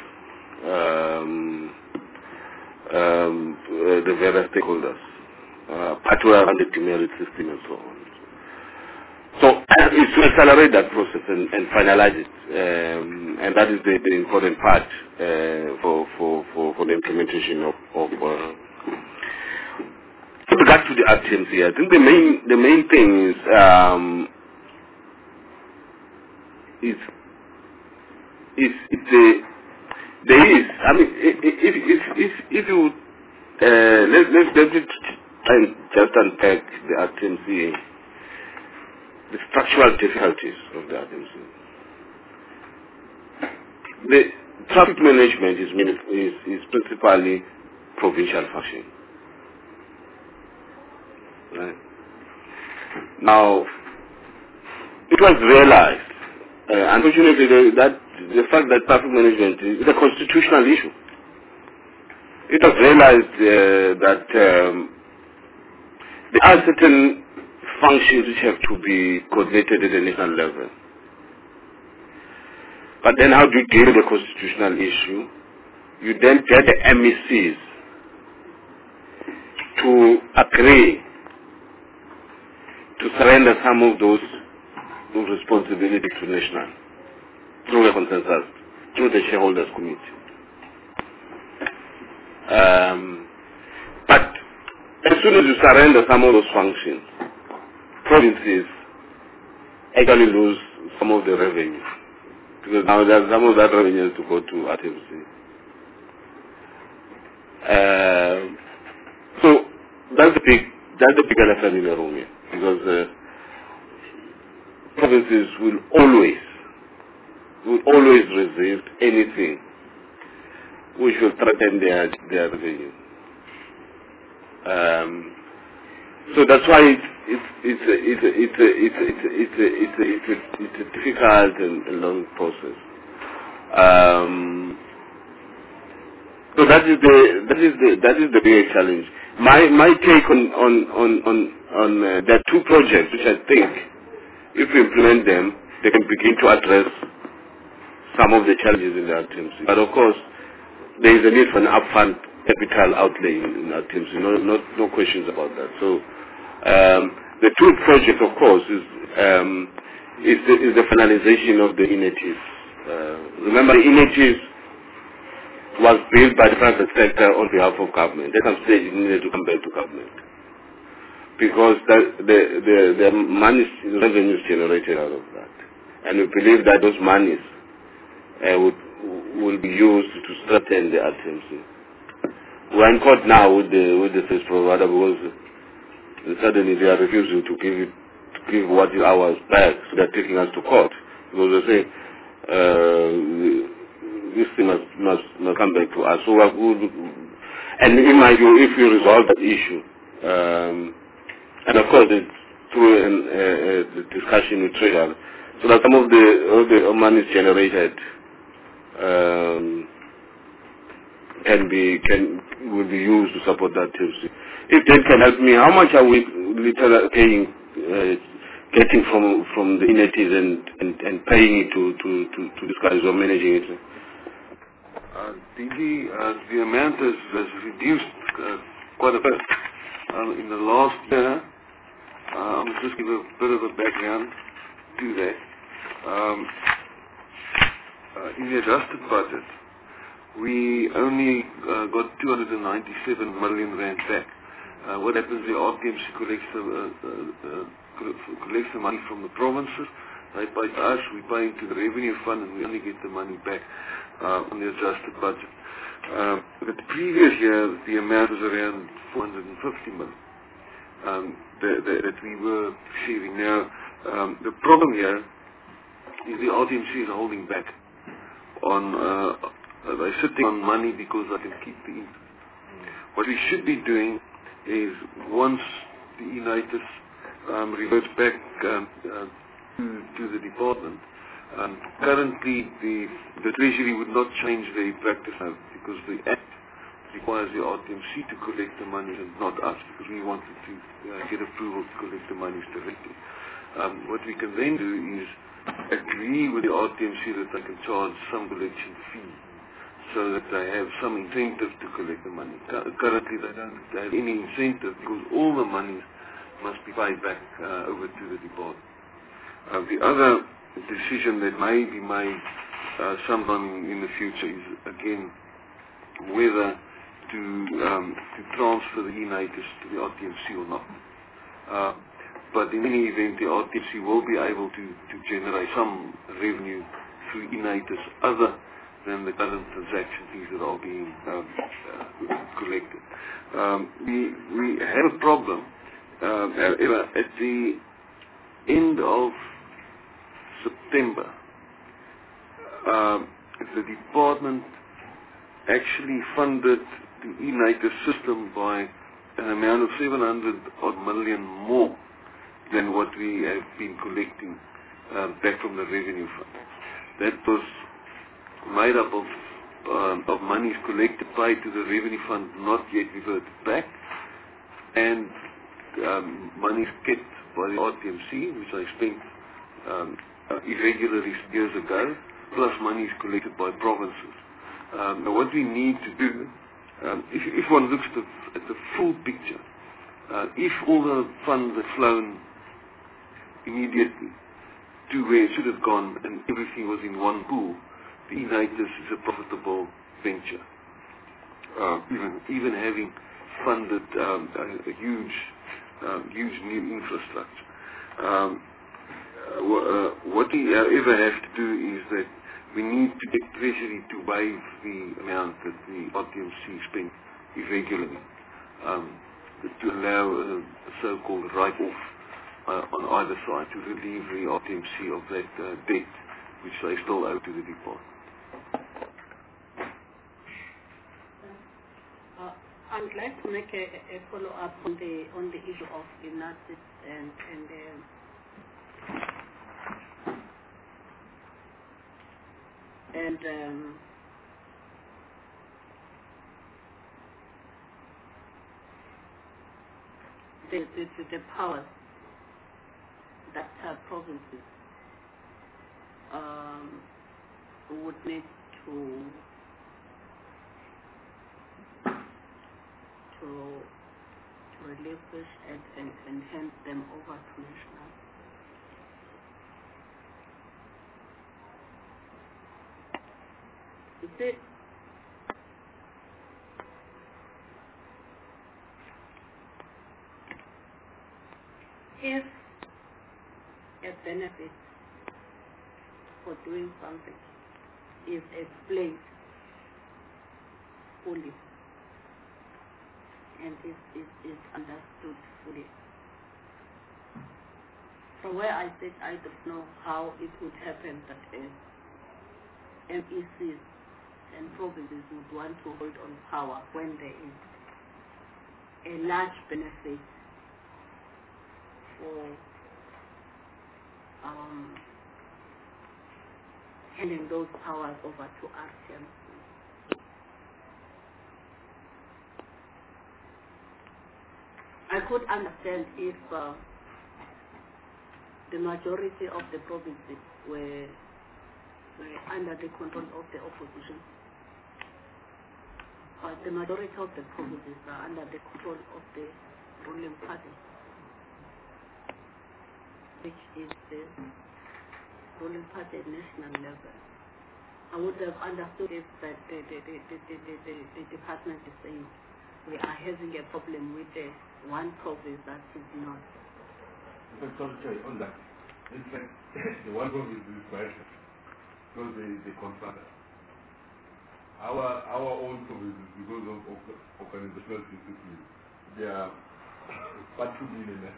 the various stakeholders, particularly around the demerit system and so on. So it's to accelerate that process and finalize it, and that is the important part for the implementation of with regard to the RTMC. I think the main thing there is. I mean, if you let me try and just unpack the RTMC, the structural difficulties of the RTMC. The traffic management is principally provincial function. Right. Now, it was realized, unfortunately, that the fact that traffic management is a constitutional issue. It was realized that there are certain functions which have to be coordinated at the national level. But then how do you deal with the constitutional issue? You then get the MECs to agree to surrender some of those responsibilities to national through a consensus, through the shareholders committee. But as soon as you surrender some of those functions, provinces actually lose some of the revenue, because now there's some of that revenue to go to RTMC. So that's the big elephant in the room here, because provinces will always resist anything which will threaten their revenue. So that's why it's a difficult and long process. So that is the big challenge. My take on there are two projects which I think, if we implement them, they can begin to address some of the challenges in the RTMC. But of course, there is a need for an upfront capital outlay in RTMC. No questions about that. So the two projects, of course, is the finalization of the initiatives. Remember, the initiatives was built by the private sector on behalf of government. At some stage, it needed to come back to government because the money, revenues generated out of that, and we believe that those monies will be used to strengthen the RTMC. We're in court now with the service provider because suddenly they are refusing to give what is ours back, so they're taking us to court because they say this thing must come back to us. So and in my view, if we resolve that issue, and of course it's through the discussion with Treasury, so that some of the money generated will be used to support that TFC. If that can help me, how much are we literally paying, getting from the entities and paying it to these guys who are managing it? The amount has reduced quite a bit. In the last year, I'll just give a bit of a background to that. In the adjusted budget, we only got 297 million rand back. What happens, the RTMC collects the money from the provinces, they pay to us, we pay into the revenue fund, and we only get the money back on the adjusted budget. The previous year, the amount was around 450 million that we were receiving. Now, the problem here is the RTMC is holding back on, they're sitting on money because they can keep the interest. What we should be doing is, once the Unitas reverts back to the department, currently the Treasury would not change their practice now because the Act requires the RTMC to collect the money and not us, because we wanted to get approval to collect the monies directly. What we can then do is agree with the RTMC that they can charge some collection fee so that they have some incentive to collect the money. Currently they don't have any incentive because all the money must be paid back over to the department. The other decision that may be made sometime in the future is, again, whether to transfer the Unitas to the RTMC or not. But in any event, the RTMC will be able to generate some revenue through Unitas other than the current transaction fees that are being collected. We have a problem. However, at the end of September, the department actually funded the Unitas system by an amount of 700 odd million more than what we have been collecting back from the revenue fund. That was made up of monies collected, paid to the revenue fund, not yet reverted back, and monies kept by the RTMC, which I spent irregularly years ago, plus monies collected by provinces. Now what we need to do, if one looks at the full picture, if all the funds had flown immediately to where it should have gone and everything was in one pool, the Unitas is a profitable venture. Even having funded a huge new infrastructure. What we however have to do is that we need to get Treasury to waive the amount that the RTMC spent irregularly, to allow a so-called write-off on either side to relieve the RTMC of that debt which they still owe to the department. I I would like to make a follow-up on the issue of the Nazis and the powers that provinces would need to relinquish and hand them over to national. You see, if a benefit for doing something is explained fully and is understood fully. From where I sit, I don't know how it would happen that MECs and provinces would want to hold on power when there is a large benefit for handing those powers over to RTM. I could understand if the majority of the provinces were under the control of the opposition. But the majority of the provinces are under the control of the ruling party, which is the ruling party at national level. I would have understood if that the department is saying we are having a problem with the one province that is not. Sorry, on that. In fact, the one province is right because they contract. Our own provinces, because of organizational discipline, they are far too millionaires.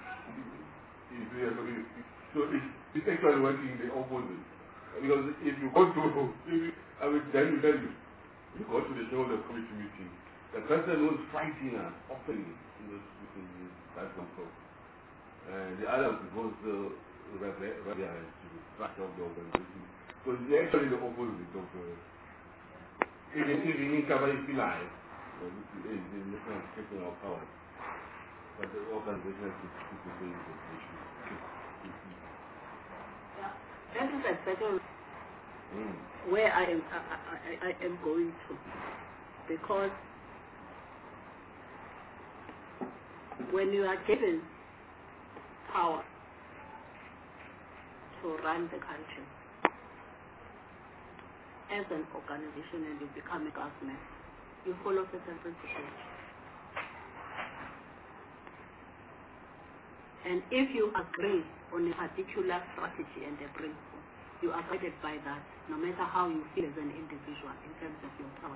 So it's actually working the opposite. Because if you go to, I will tell you, you go to the shareholder committee meeting, the person who's fighting us openly in this that control. The other was the structure of the organization. So it's actually the opposite of even in Kabbalah life, this is the national taking our power. But the organization has to keep the same issue. Yeah, that is exactly where I am going to, because when you are given power to run the country as an organization and you become a government, you follow certain principles. And if you agree on a particular strategy and a principle, you are guided by that, no matter how you feel as an individual in terms of your power.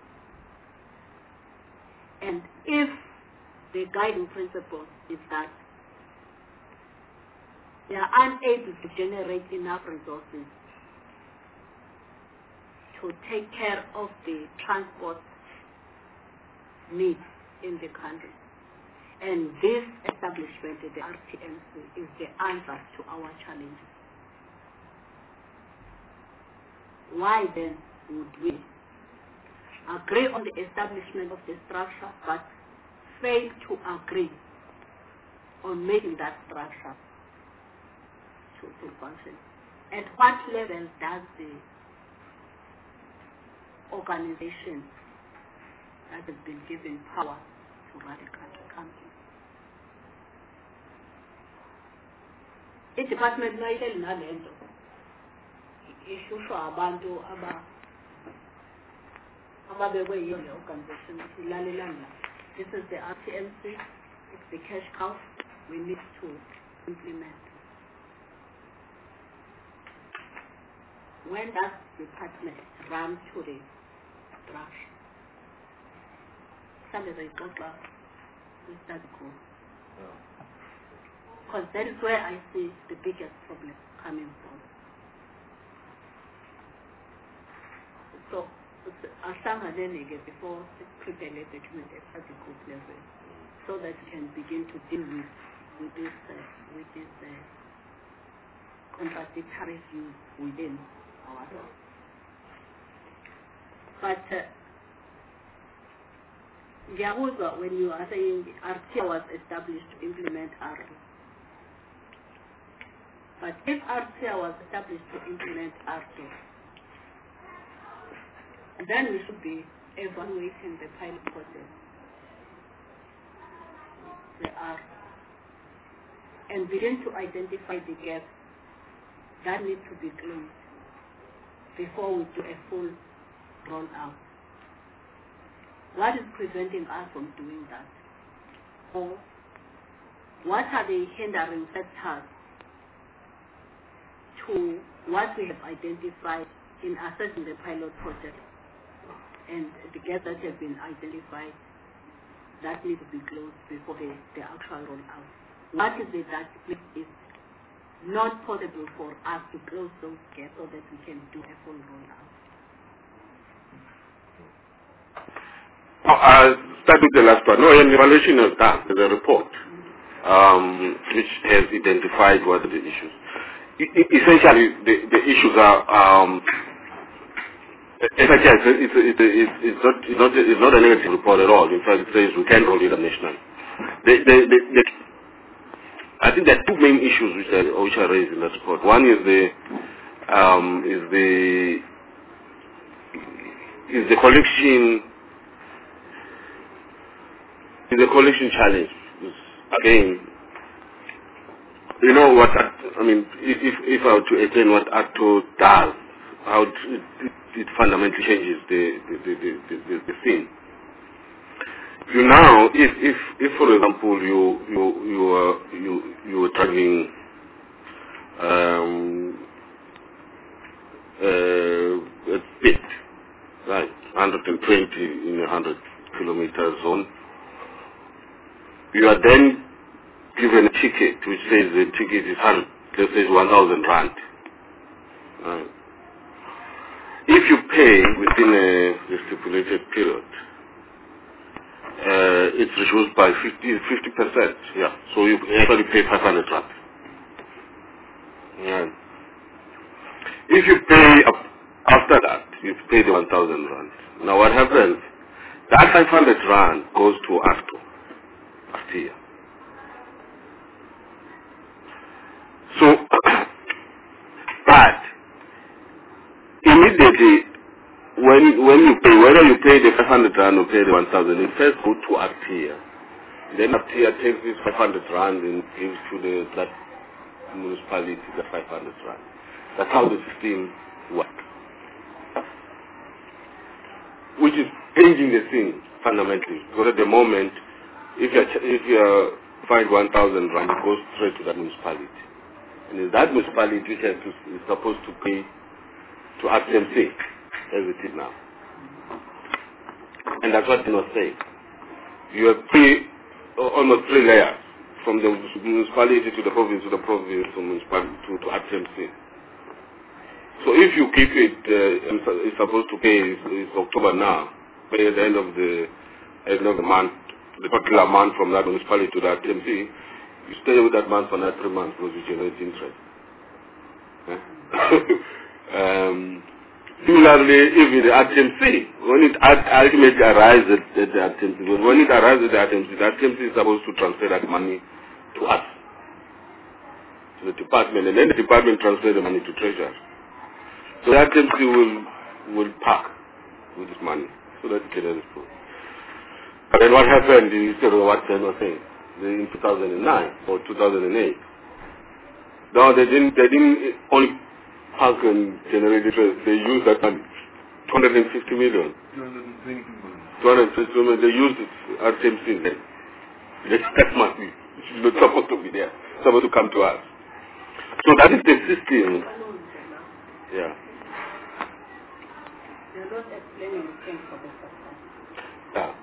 And if the guiding principle is that they are unable to generate enough resources to take care of the transport needs in the country. And this establishment, the RTMC, is the answer to our challenges. Why then would we agree on the establishment of the structure but fail to agree on making that structure to function? At what level does the organization that has been given power to run the country come to? I-department mayiteli nalento ishushwa abantu ababekwe yiyo le organization ilalelana. This is the RTMC, it's the cash cow we need to implement. When does the department run to the structure? Something like that, we start going. Because that is where I see the biggest problem coming from. So ahlanganene-ke before prepare le document at party group level, so that we can begin to deal with this contradictory views within ourselves. But when you are saying RTA was established to implement RTA, but if RTA was established to implement RTA, then we should be evaluating the pilot process, the R, and begin to identify the gaps that need to be closed before we do a full rollout. What is preventing us from doing that? Or what are the hindering factors to what we have identified in assessing the pilot project and the gaps that have been identified that need to be closed before the actual rollout? What is it that is not possible for us to close those gaps so that we can do a full rollout? I'll start with the last part. No, an evaluation is done. There's a report which has identified what are the issues. Essentially, the issues are it's not a negative report at all. In fact, it says we can roll it up nationally. I think there are two main issues which are raised in that report. One is the collection. Is the collection challenge. Again, you know what, I mean, if I were to explain what ACTO does, how it fundamentally changes the thing. You now, if for example you were driving a speed, right, 120 in a 100 kilometer zone, you are then given a ticket which says the ticket is 1,000 rand. Right. If you pay within the stipulated period, it's reduced by 50%. Yeah. So you actually pay 500 rand. Yeah. If you pay after that, you pay the 1,000 rand. Now what happens? That 500 rand goes to ACTO. So, but immediately when you pay, whether you pay the 500 rand or pay the 1,000, it first go to ACTIA. Then ACTIA takes this 500 rand and gives to that municipality the 500 rand. That's how the system works. Which is changing the thing fundamentally. Because at the moment, if you find 1,000 rand, it goes straight to that municipality. And it's that municipality which is supposed to pay to RTMC, as it is now. And that's what they must say. You have almost three layers, from the municipality to the province, to municipality to RTMC. So if you keep it, it's supposed to pay, it's October now, pay at the end of the month, the particular month from that municipality to that RTMC, you stay with that month for another 3 months because you generate interest. Similarly, if the RTMC, when it ultimately arrives at the RTMC, when it arrives at the RTMC is supposed to transfer that money to us, to the department, and then the department transfers the money to treasury. So the RTMC will park with this money so that it can respond. But then what happened instead of what Ken was saying, in 2009 or 2008. No, they didn't only park and generate interest. They used that money, 250 million. 250 million. They used it at RTMC then. That money, which is not supposed to be there, supposed to come to us. So that is the system. Yeah. They're not explaining the thing for the first time. Yeah.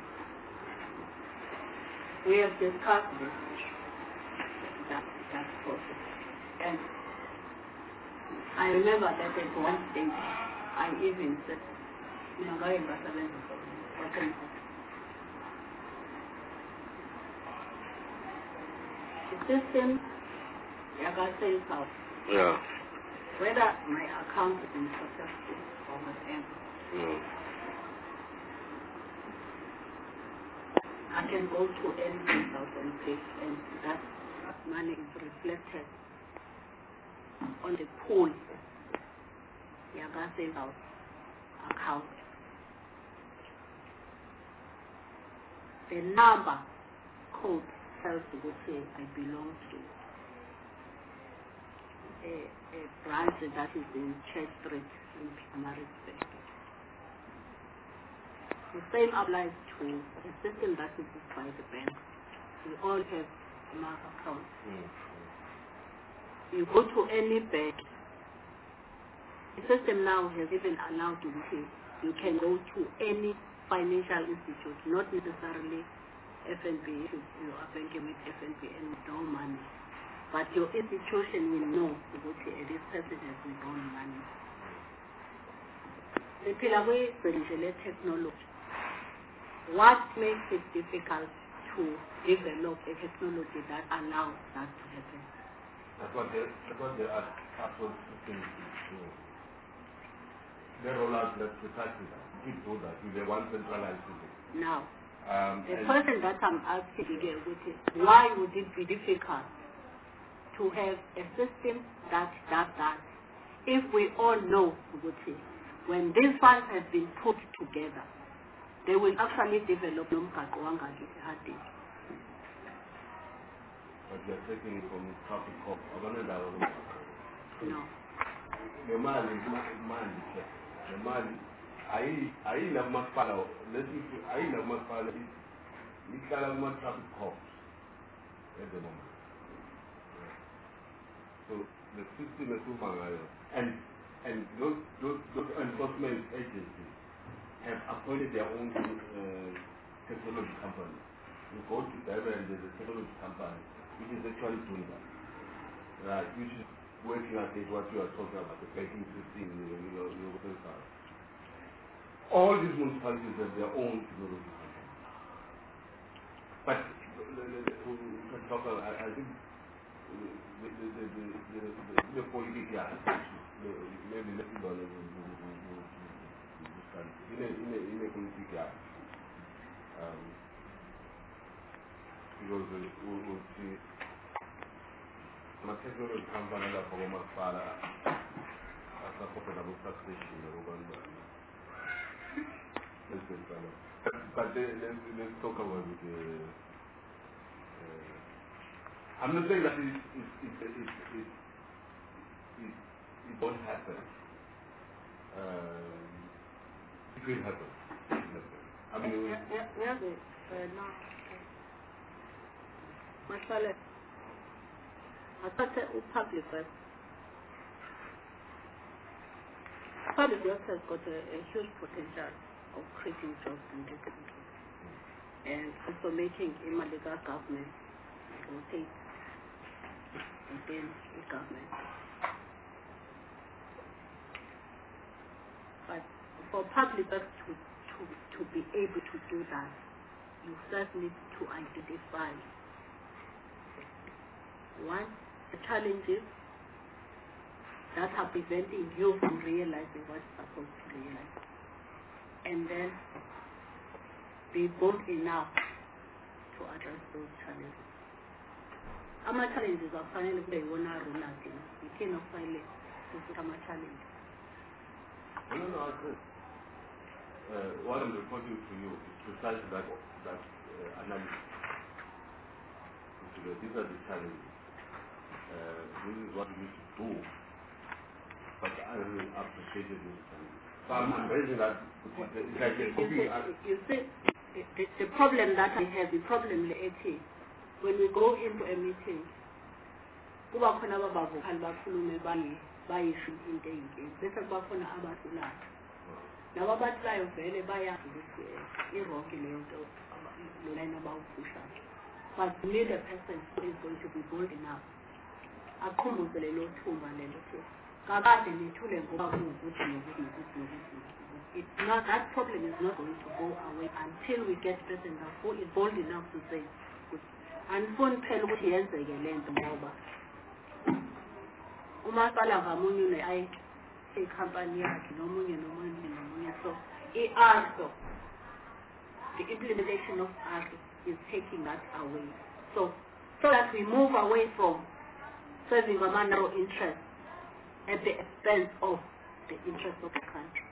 We have discussed this issue, that process. And I remember that at one stage I even said The system, sales out. Yeah. Whether my account is in successful or whatever. Yeah. I can go to any sales out and pay, and that money is reflected on the pool, sales out account. The number code tells which I belong to a branch that is in Church Street in Pietermaritzburg. The same applies to a system that is used by the bank. We all have a mark account. You go to any bank, the system now has even allowed you can go to any financial institute, not necessarily FNB if you are banking with FNB and withdraw money. But your institution will know that this person has withdrawn money. The Pilaway technology. What makes it difficult to develop a technology that allows that to happen? That's what they are supposed to do. They roll out the precisely that. Keep do that with the one centralized system. Now, the question that I'm asking again, which is why would it be difficult to have a system that does that if we all know when these funds have been put together, they will actually develop But you're taking it from traffic cop. No. The man is money. The man, I love my fellow. I love my fellow. You can't have traffic cops at the moment. So the system is too and those enforcement agencies have appointed their own technology company. You go to there and there's a technology company which is actually doing that. Right, which is working at it, what you are talking about, the banking system, your card. All these municipalities have their own technology company. But we can talk about, I think the politics, maybe let's go in a politics, because we'll see my technology company that for my father as a popular substation in Uganda. But let's talk about it. I'm not saying that it won't happen. It will happen. I mean, I thought public works. Public works has got a huge potential of creating jobs in this country and also making Imaliga government rotate within the government. But for public works to be able to do that, you first need to identify one, the challenges that are preventing you from realizing what you're supposed to realize. And then be bold enough to address those challenges. Our challenges are finally they want to rule out. We cannot finally put our challenges. No, I agree. What I'm reporting to you is precisely that analysis. These are the challenges. This is what we need to do. But I really appreciated this challenge. So I'm raising that. You see, the problem that I have, the problem when we go into a meeting, kuba khona abavukali bakhulume bayisho into eyinkinga bese kuba khona abathulayo laba abathulayo vele bayazi ukuthi ironke leyo nto lona abawuphushayo. But we need a person who is going to be bold enough akhumbuze lelo thumba lelo kakade nithule ngoba kuwukuthi nokuthi it's not, that problem is not going to go away until we get person who is bold enough to say, andifuni phela ukuthi yenzeke le nto ngoba umasipala ngamunye aye ikhampani yakhe nomunye. So i-ARSO, the implementation of ARSO is taking that away. So that we move away from serving a narrow interest at the expense of the interest of the country.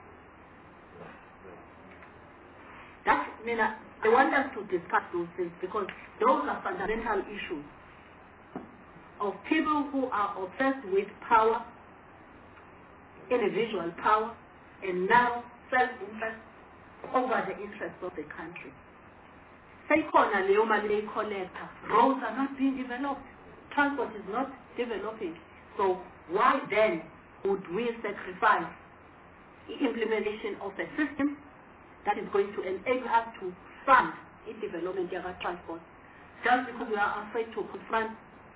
That, I want us to discuss those things because those are fundamental issues of people who are obsessed with power, individual power, and now self-interest over the interests of the country. Sekhona leyo mali leyicollector, roads are not being developed, transport is not developing. So why then would we sacrifice the implementation of a system that is going to enable us to fund the development of our transport just because we are afraid to confront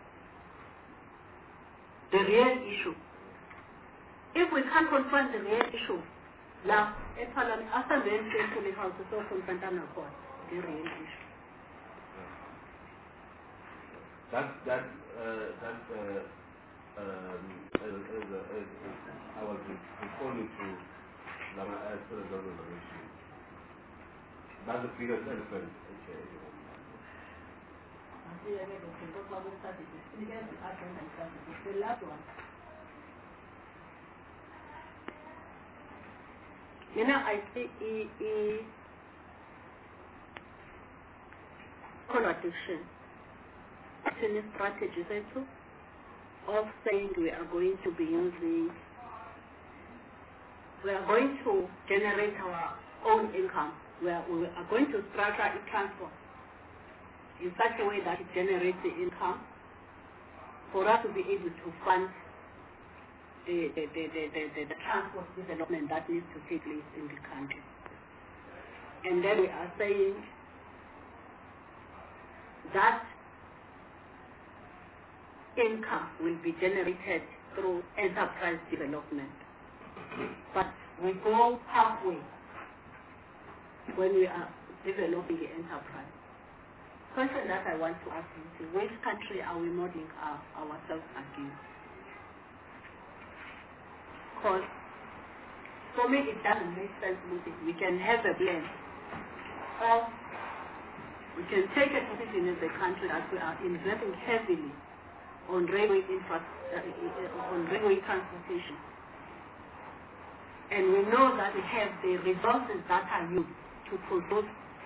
the real issue? If we can't confront the real issue, now, after the entry house, we will confront the real issue. I was responding to Lama as far as issue. That's the biggest elephant. The last one. I see a contradiction in strategies of saying we are going to generate our own income, where we are going to structure a transport in such a way that it generates the income for us to be able to fund the transport development that needs to take place in the country. And then we are saying that income will be generated through enterprise development. But we go halfway when we are developing the enterprise. Question that I want to ask you is, which country are we modeling ourselves against? Because for me it doesn't make sense. We can have a blend, or we can take a decision as a country that we are investing heavily on railway transportation, and we know that we have the resources that are used to produce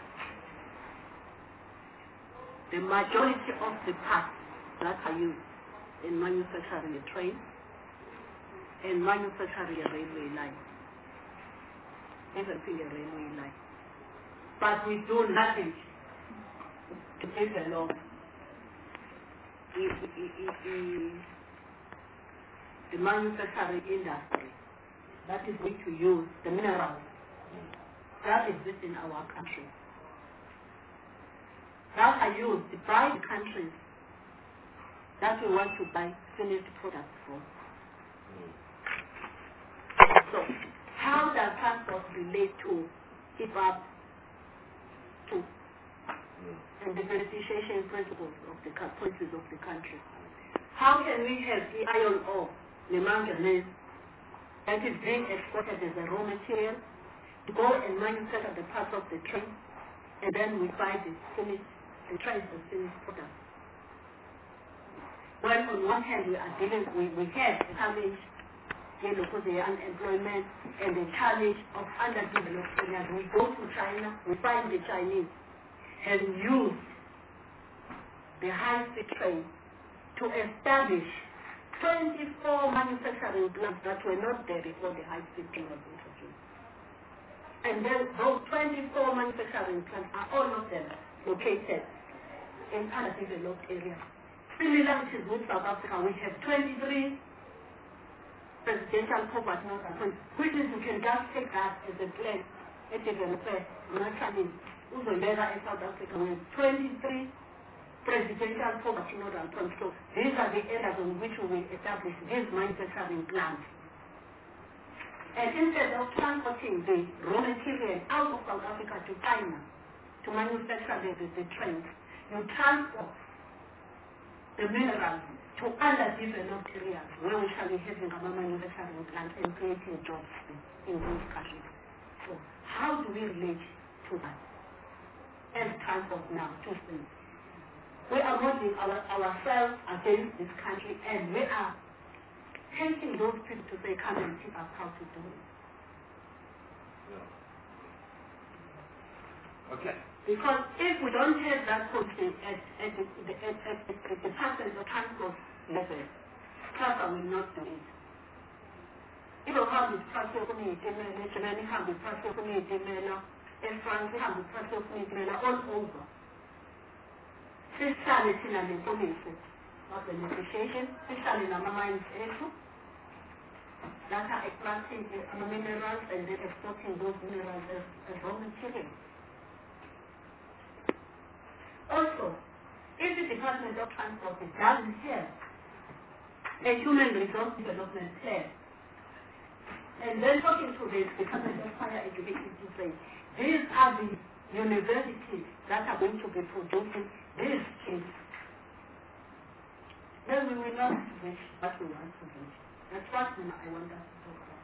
the majority of the parts that are used in manufacturing a train and manufacturing a railway line, developing a railway line. But we do nothing to develop the manufacturing industry that is going to use the minerals that exist in our country, that are used by the countries that we want to buy finished products from. So, how does transport relate to keep up to and the beneficiation principles of the policies of the country? How can we have the iron ore, the manganese, that is being exported as a raw material, to go and manufacture the parts of the train, and then we buy the finished and try the finished product? Well, on one hand, we are dealing, we have a challenge, for the unemployment and the challenge of underdeveloped areas. We go to China, we find the Chinese have used the high-speed train to establish 24 manufacturing plants that were not there before the high-speed train was introduced. And then those 24 manufacturing plants are all of them located in underdeveloped areas. Similarities with South Africa, we have 23 presidential poverty numbers, which is we can just take that as a plan, a developer, naturally, Uzolera in South Africa, we have 23 presidential poverty nodal points. So these are the areas in which we will establish these manufacturing plants. And instead of transporting the raw material out of South Africa to China to manufacture the trains, you transport the minerals to underdeveloped areas where we shall be having our manufacturing plants and creating jobs in those countries. So how do we relate to that? And transport now, two things. We are modeling ourselves against this country, and we are taking those people to say, come and teach us how to do it. Yeah. Okay. Because if we don't have that policy at the Department of Transport level, CASA will not do it. It will have the pressure for me, Germany have the pressure for me, in France have the pressure for me, all over. Sihlale thina lenkomiso of the negotiation, sihlale nama-mines ethu, that are extracting minerals and then exporting those minerals as raw material. Also, if the Department of Transport doesn't have a human resource development plan, and then talking to the Department of Higher Education to say, these are the universities that are going to be producing these kids, then we will not reach what we want to reach. That's what I want us to talk about.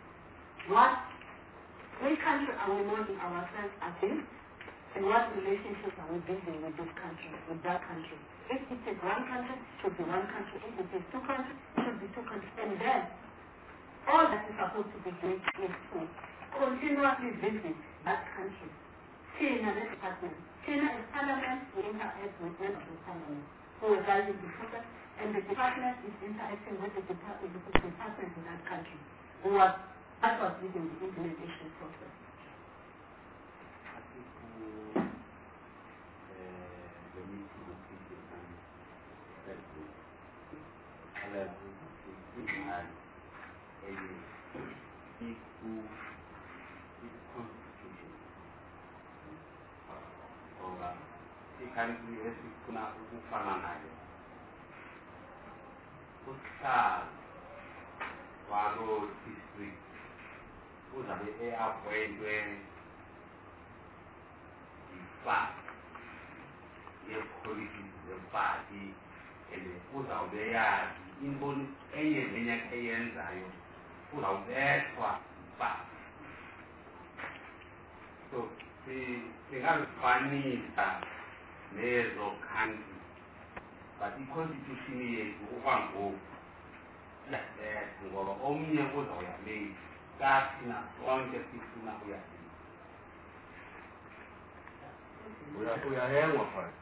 Which country are we molding ourselves against, and what relationships are we building with this country, with that country? If it is one country, it should be one country. If it is two countries, it should be two countries. And then, all that is supposed to be doing is to continuously visit that country. China, the department. China is parliament, we interact with members of parliament who are guiding the process, and the department is interacting with the department in that country who was leading the implementation process. Country esifuna ukufana nayo usihlalo walo district uzabe eappointwe yipati yepolitics yepati and uzawube yazi into enye nenye eyenzayo uzawubethwa yipati. So singazifanisa lezo country, but i-constitution yethu okwangoku iyasibetha ngoba omnye uzawuya late kathina sonke sifuna uya late. Uyahengwa phansi.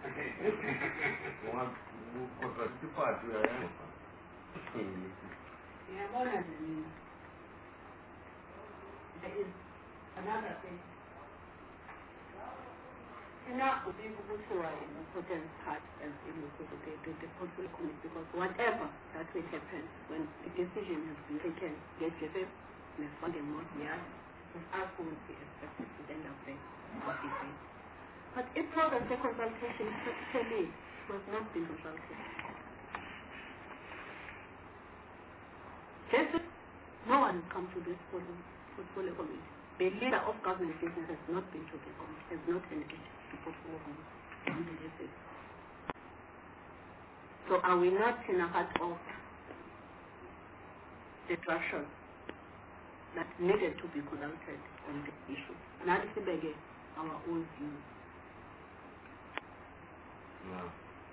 Ungakontracti party uyahengwa phansi. Ngiyabona nje mina. There is another thing. Not to be able to an important part as in the control committee, because whatever that will happen when the decision has been taken, get given, and funding what we are, is also will be expected to end up there. But if part of the consultation practically was not been consulted. Just no one has come to this portfolio committee. The leader of government business has not been to the committee, has not engaged the portfolio committee on the basis. So are we not in a part of the structure that needed to be consulted on the issue? Now this is again our own view. No.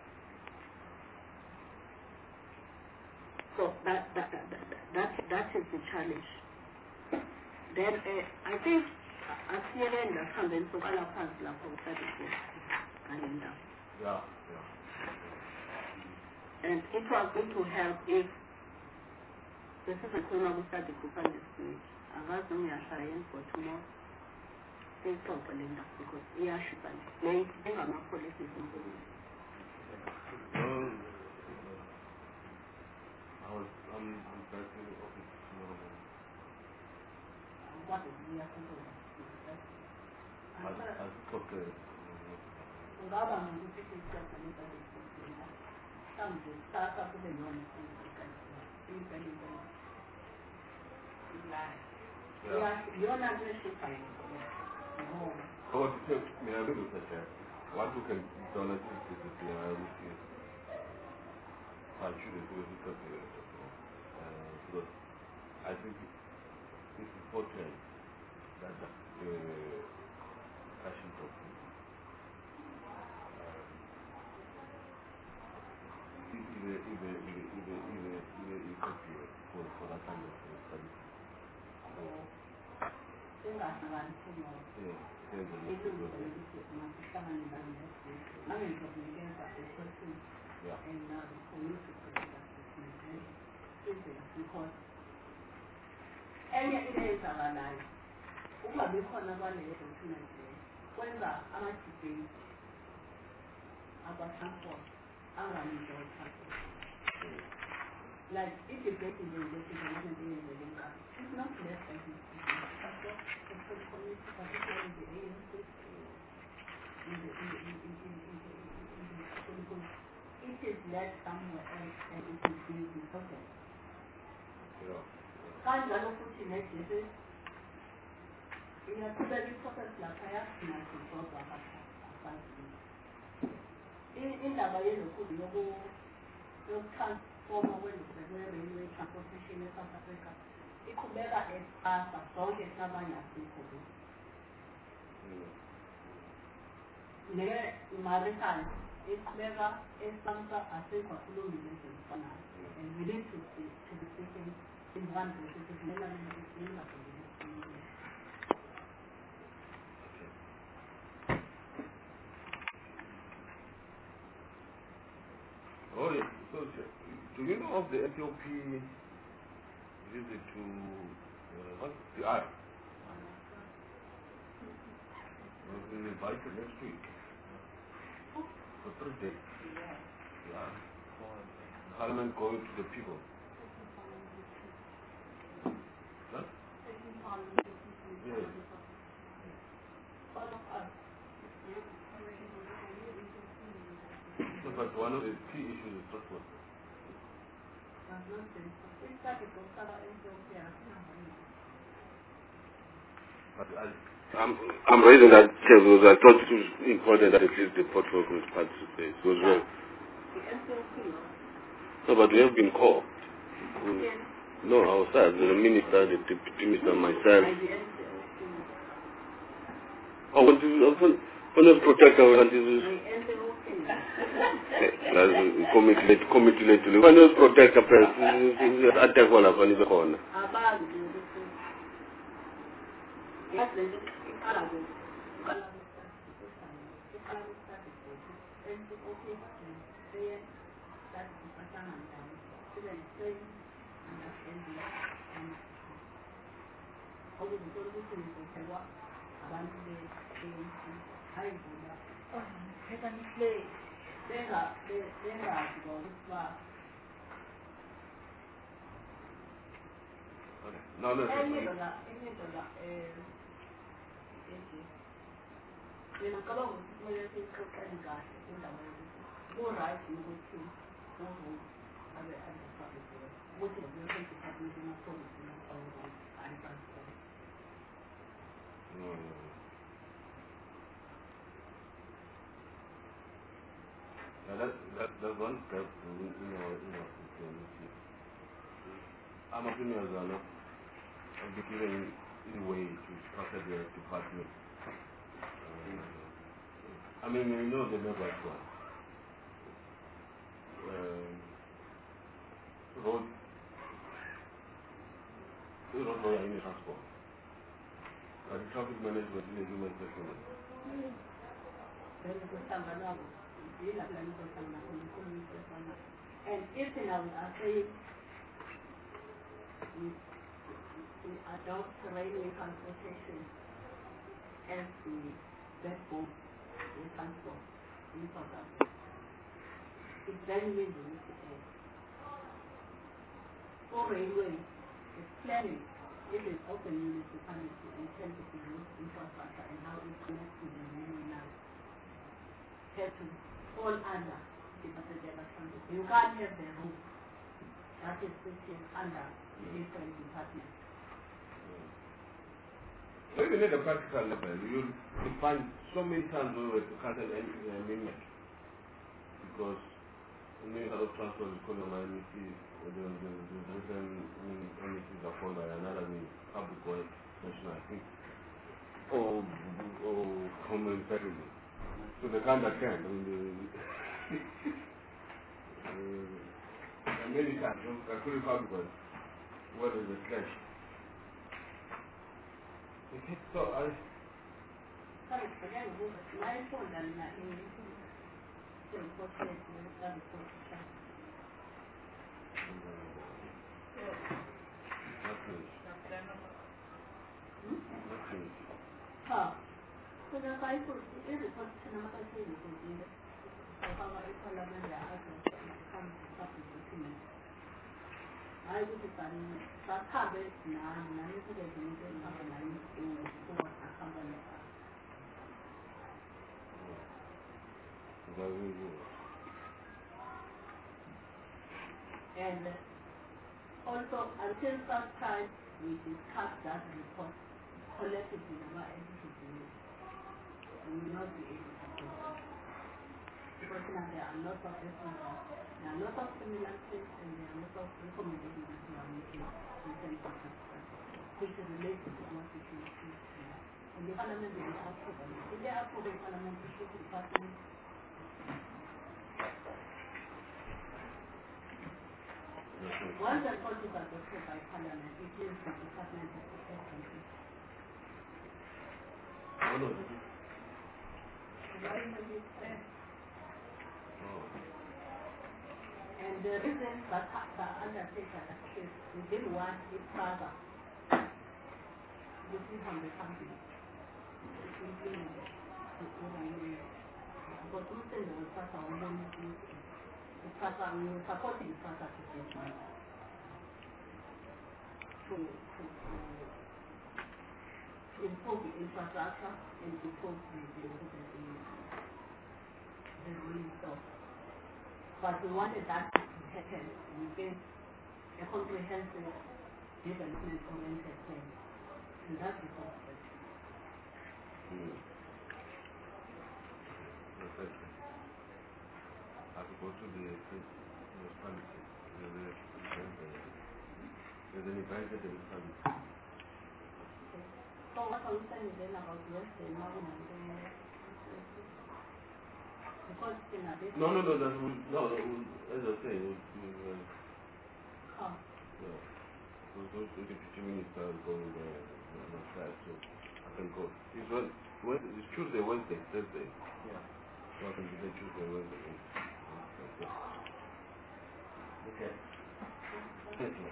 So that is the challenge. Then I think at the end of something so all of us like calendar. Yeah. And it was going to help if this is a corner we start the program this week. I was going to try for tomorrow. They talk calendar because we are shipping. They are not policies. I'm back in the office tomorrow morning. What is the year? As okay. Ngaba ngikuthi siyakhalisa lesifuna. Sambe sasa kube noma siyakhalisa. Ila You're not going to find it. Oh, may I look at that? What you can donate to the PRC? I should do it because I think it's important that the passion of for that kind of study. Because enye into eyenzakalayo ukungabi khona kwaleyo document kwenza ama-debate aba-transport anganikwa transport. Like if you get in the development in it's not less than this transport for the community, particularly the ANC it is led somewhere else and it is being distorted. Kanjalo futhi nejithi iyaqhubeka i-process laphaya sinasizodwa abafazi. Indaba yelokuthi yokutransforma kwe-railway transportation e-South Africa iqhubeka esasa zonke sinabanye asikho. Ne-maritime iqhubeka eSAMSA asikho akulungile ezifanayo. And we need to be speaking in one place. Oh, yes. So, do you know of the Ethiopian visit to what's the eye? We've been invited next week for 3 days. Yeah. Parliament going to the people. Huh? Yes. So, but one of the key issues is trustworthiness. I'm raising that chair because I thought it was important that at least the portfolio was participate. No, but we have been called. No, outside, the minister, the deputy minister, myself. Oh, when the protector went committee lately. When the protector attack one of the corner. No. That's one step in our system. I'm opinion as well. I'll be given a way to structure the department. I mean, you know the number one. Road in transport. The traffic management is a human settlement. And if I would say we adopt railway transportation as the backbone in transport in South Africa, it then means we need to pay. For railway, it's planning. It is open municipality in terms of the road infrastructure and how it connects to the railway line. Have to fall under the transit. You can't have the road that is sitting under the different departments. So even at the practical level, you find so many times we were to cut an amendment because many other transport is called my MEC, the written MECs are called by another public or national, I think, or common federally. So they can't attend. I mean, and many times, I couldn't public one. What is the clash? Okay, so I. So the five foot is a question of a thing to do. How I parliament the other comes up with the document. I would have done that habit now, and I would have been doing something I need to do for a company. And also, until such time, we discuss that report collectively about everything. We will not be able to do that. Because now there are lots of different, there are lots of similarities and there are lots of recommendations that we are making in terms of this, which is related to what we should do. In the parliament, they will ask for them. If they ask for the parliament to show the department, once the report is adopted by parliament, it is the department of the country. And the reason that the undertaker is we didn't want it further. You see from the company. But we said there was such a woman we were supporting such a situation. To improve the infrastructure and improve the rolling stock. But we wanted that to happen within a comprehensive development-oriented plan. And that's the first step. I have to go to the municipality. There's an event at the municipality. So what are you saying then about Western Marine and because it's in a bit... No, as I say, Come. Yeah. We'll go to the 15 minutes I'll go on the side, so I can go. It's Tuesday, Wednesday, Thursday. Yeah. So I can do the Tuesday, Wednesday. Okay. Thank you.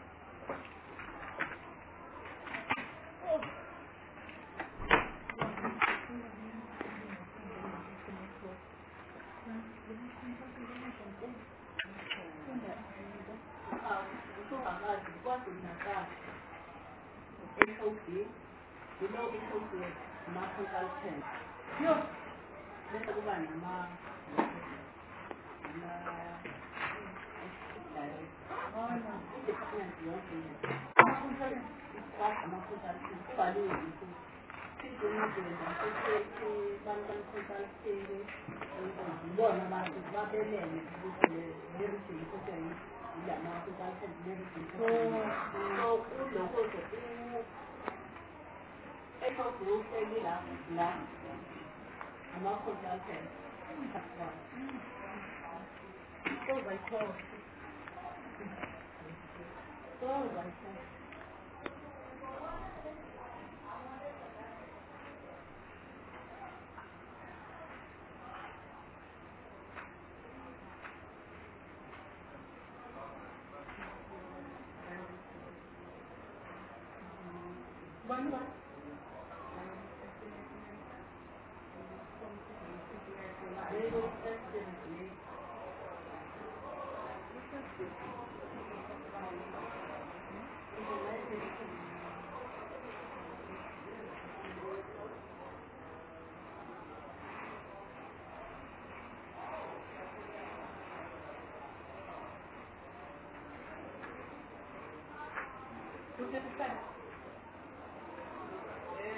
Below HOC, Marshall Pen. Yes. Let's go back now.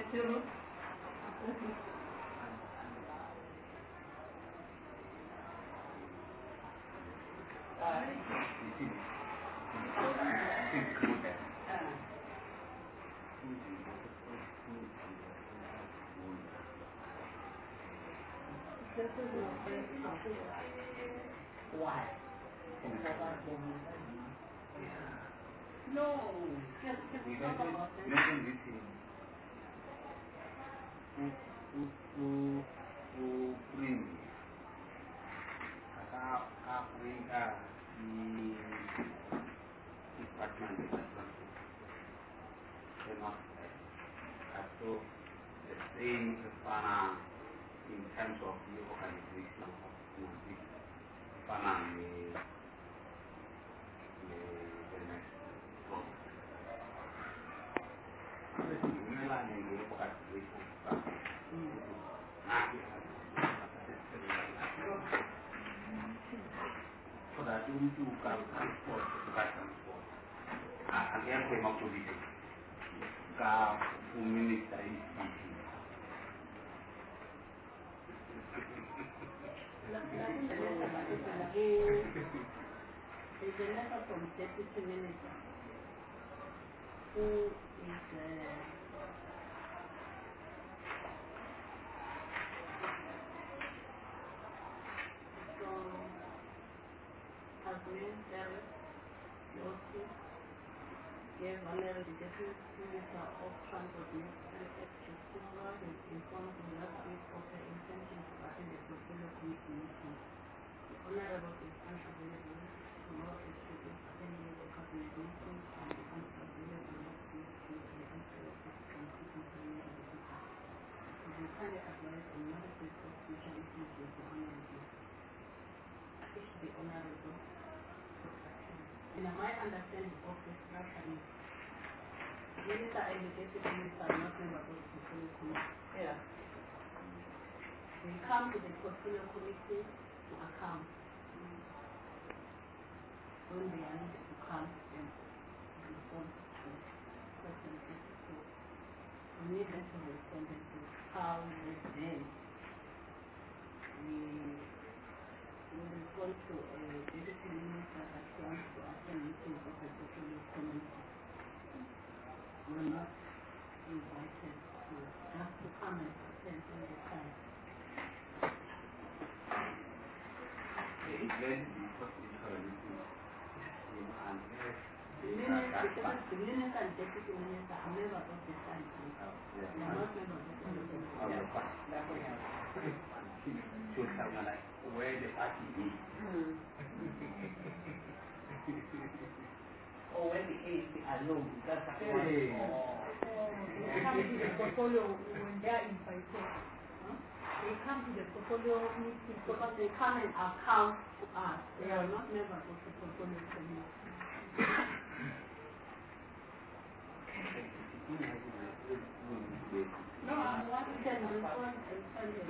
Why? No, just talk about it. So the same in terms of the organization of the next so that you can transport and then came up to be minister is There's a letter from Deputy Minister who is from Tasman, Derek, Yossi, gave a letter to the Deputy Minister of Transport, Minister Chukuma, who informed him last week of the intention to attend the portfolio committee meeting. The Honorable is unavailable. Tomorrow is scheduled to attend the cabinet meeting and the unavailable next week due to the unfavorable constitution of the people. We will kindly advise on another place of future meetings with the Honorable. Wish the Honorable. In my understanding of this Russia is Minister and the Deputy Minister are not members of the portfolio committee. Yeah. They come to the portfolio committee to account. When they are needed to come and respond to questions. So we need them to respond to how then we respond to a deputy minister that wants to attend meetings of the portfolio committee. We're not invited to just to come and attend all the time. It's very important the minister and deputy minister are members of the country. They are not members of the like where the party is. Or when the ANC alone, that's They come to the portfolio when they are invited. They come to the portfolio meeting because they come and account to us. They are not members of the portfolio committee. No, I want to respond and send it.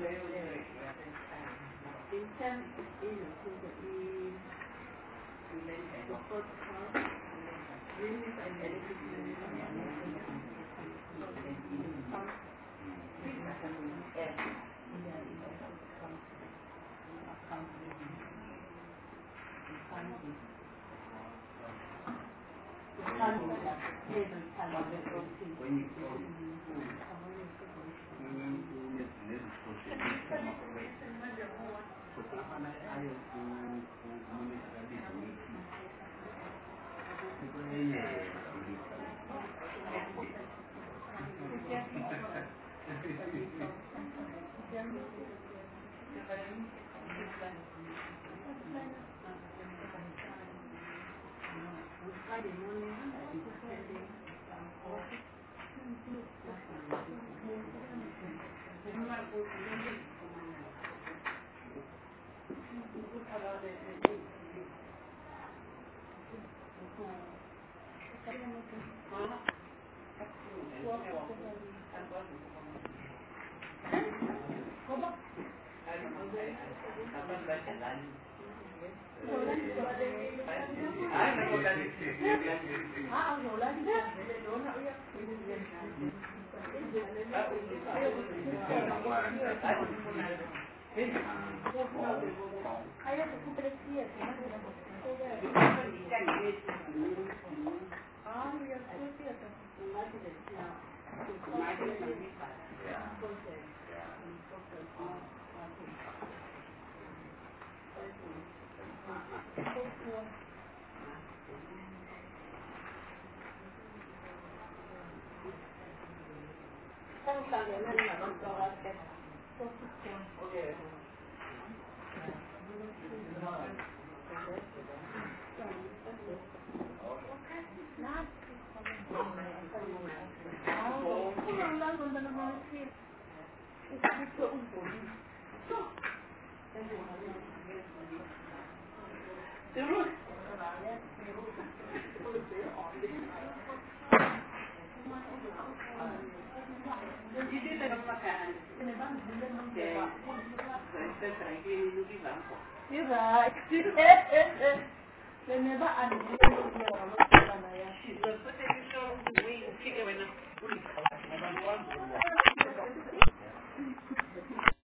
In terms of the protocol, minister and the deputy minister are Friday morning, You're right. They never understand.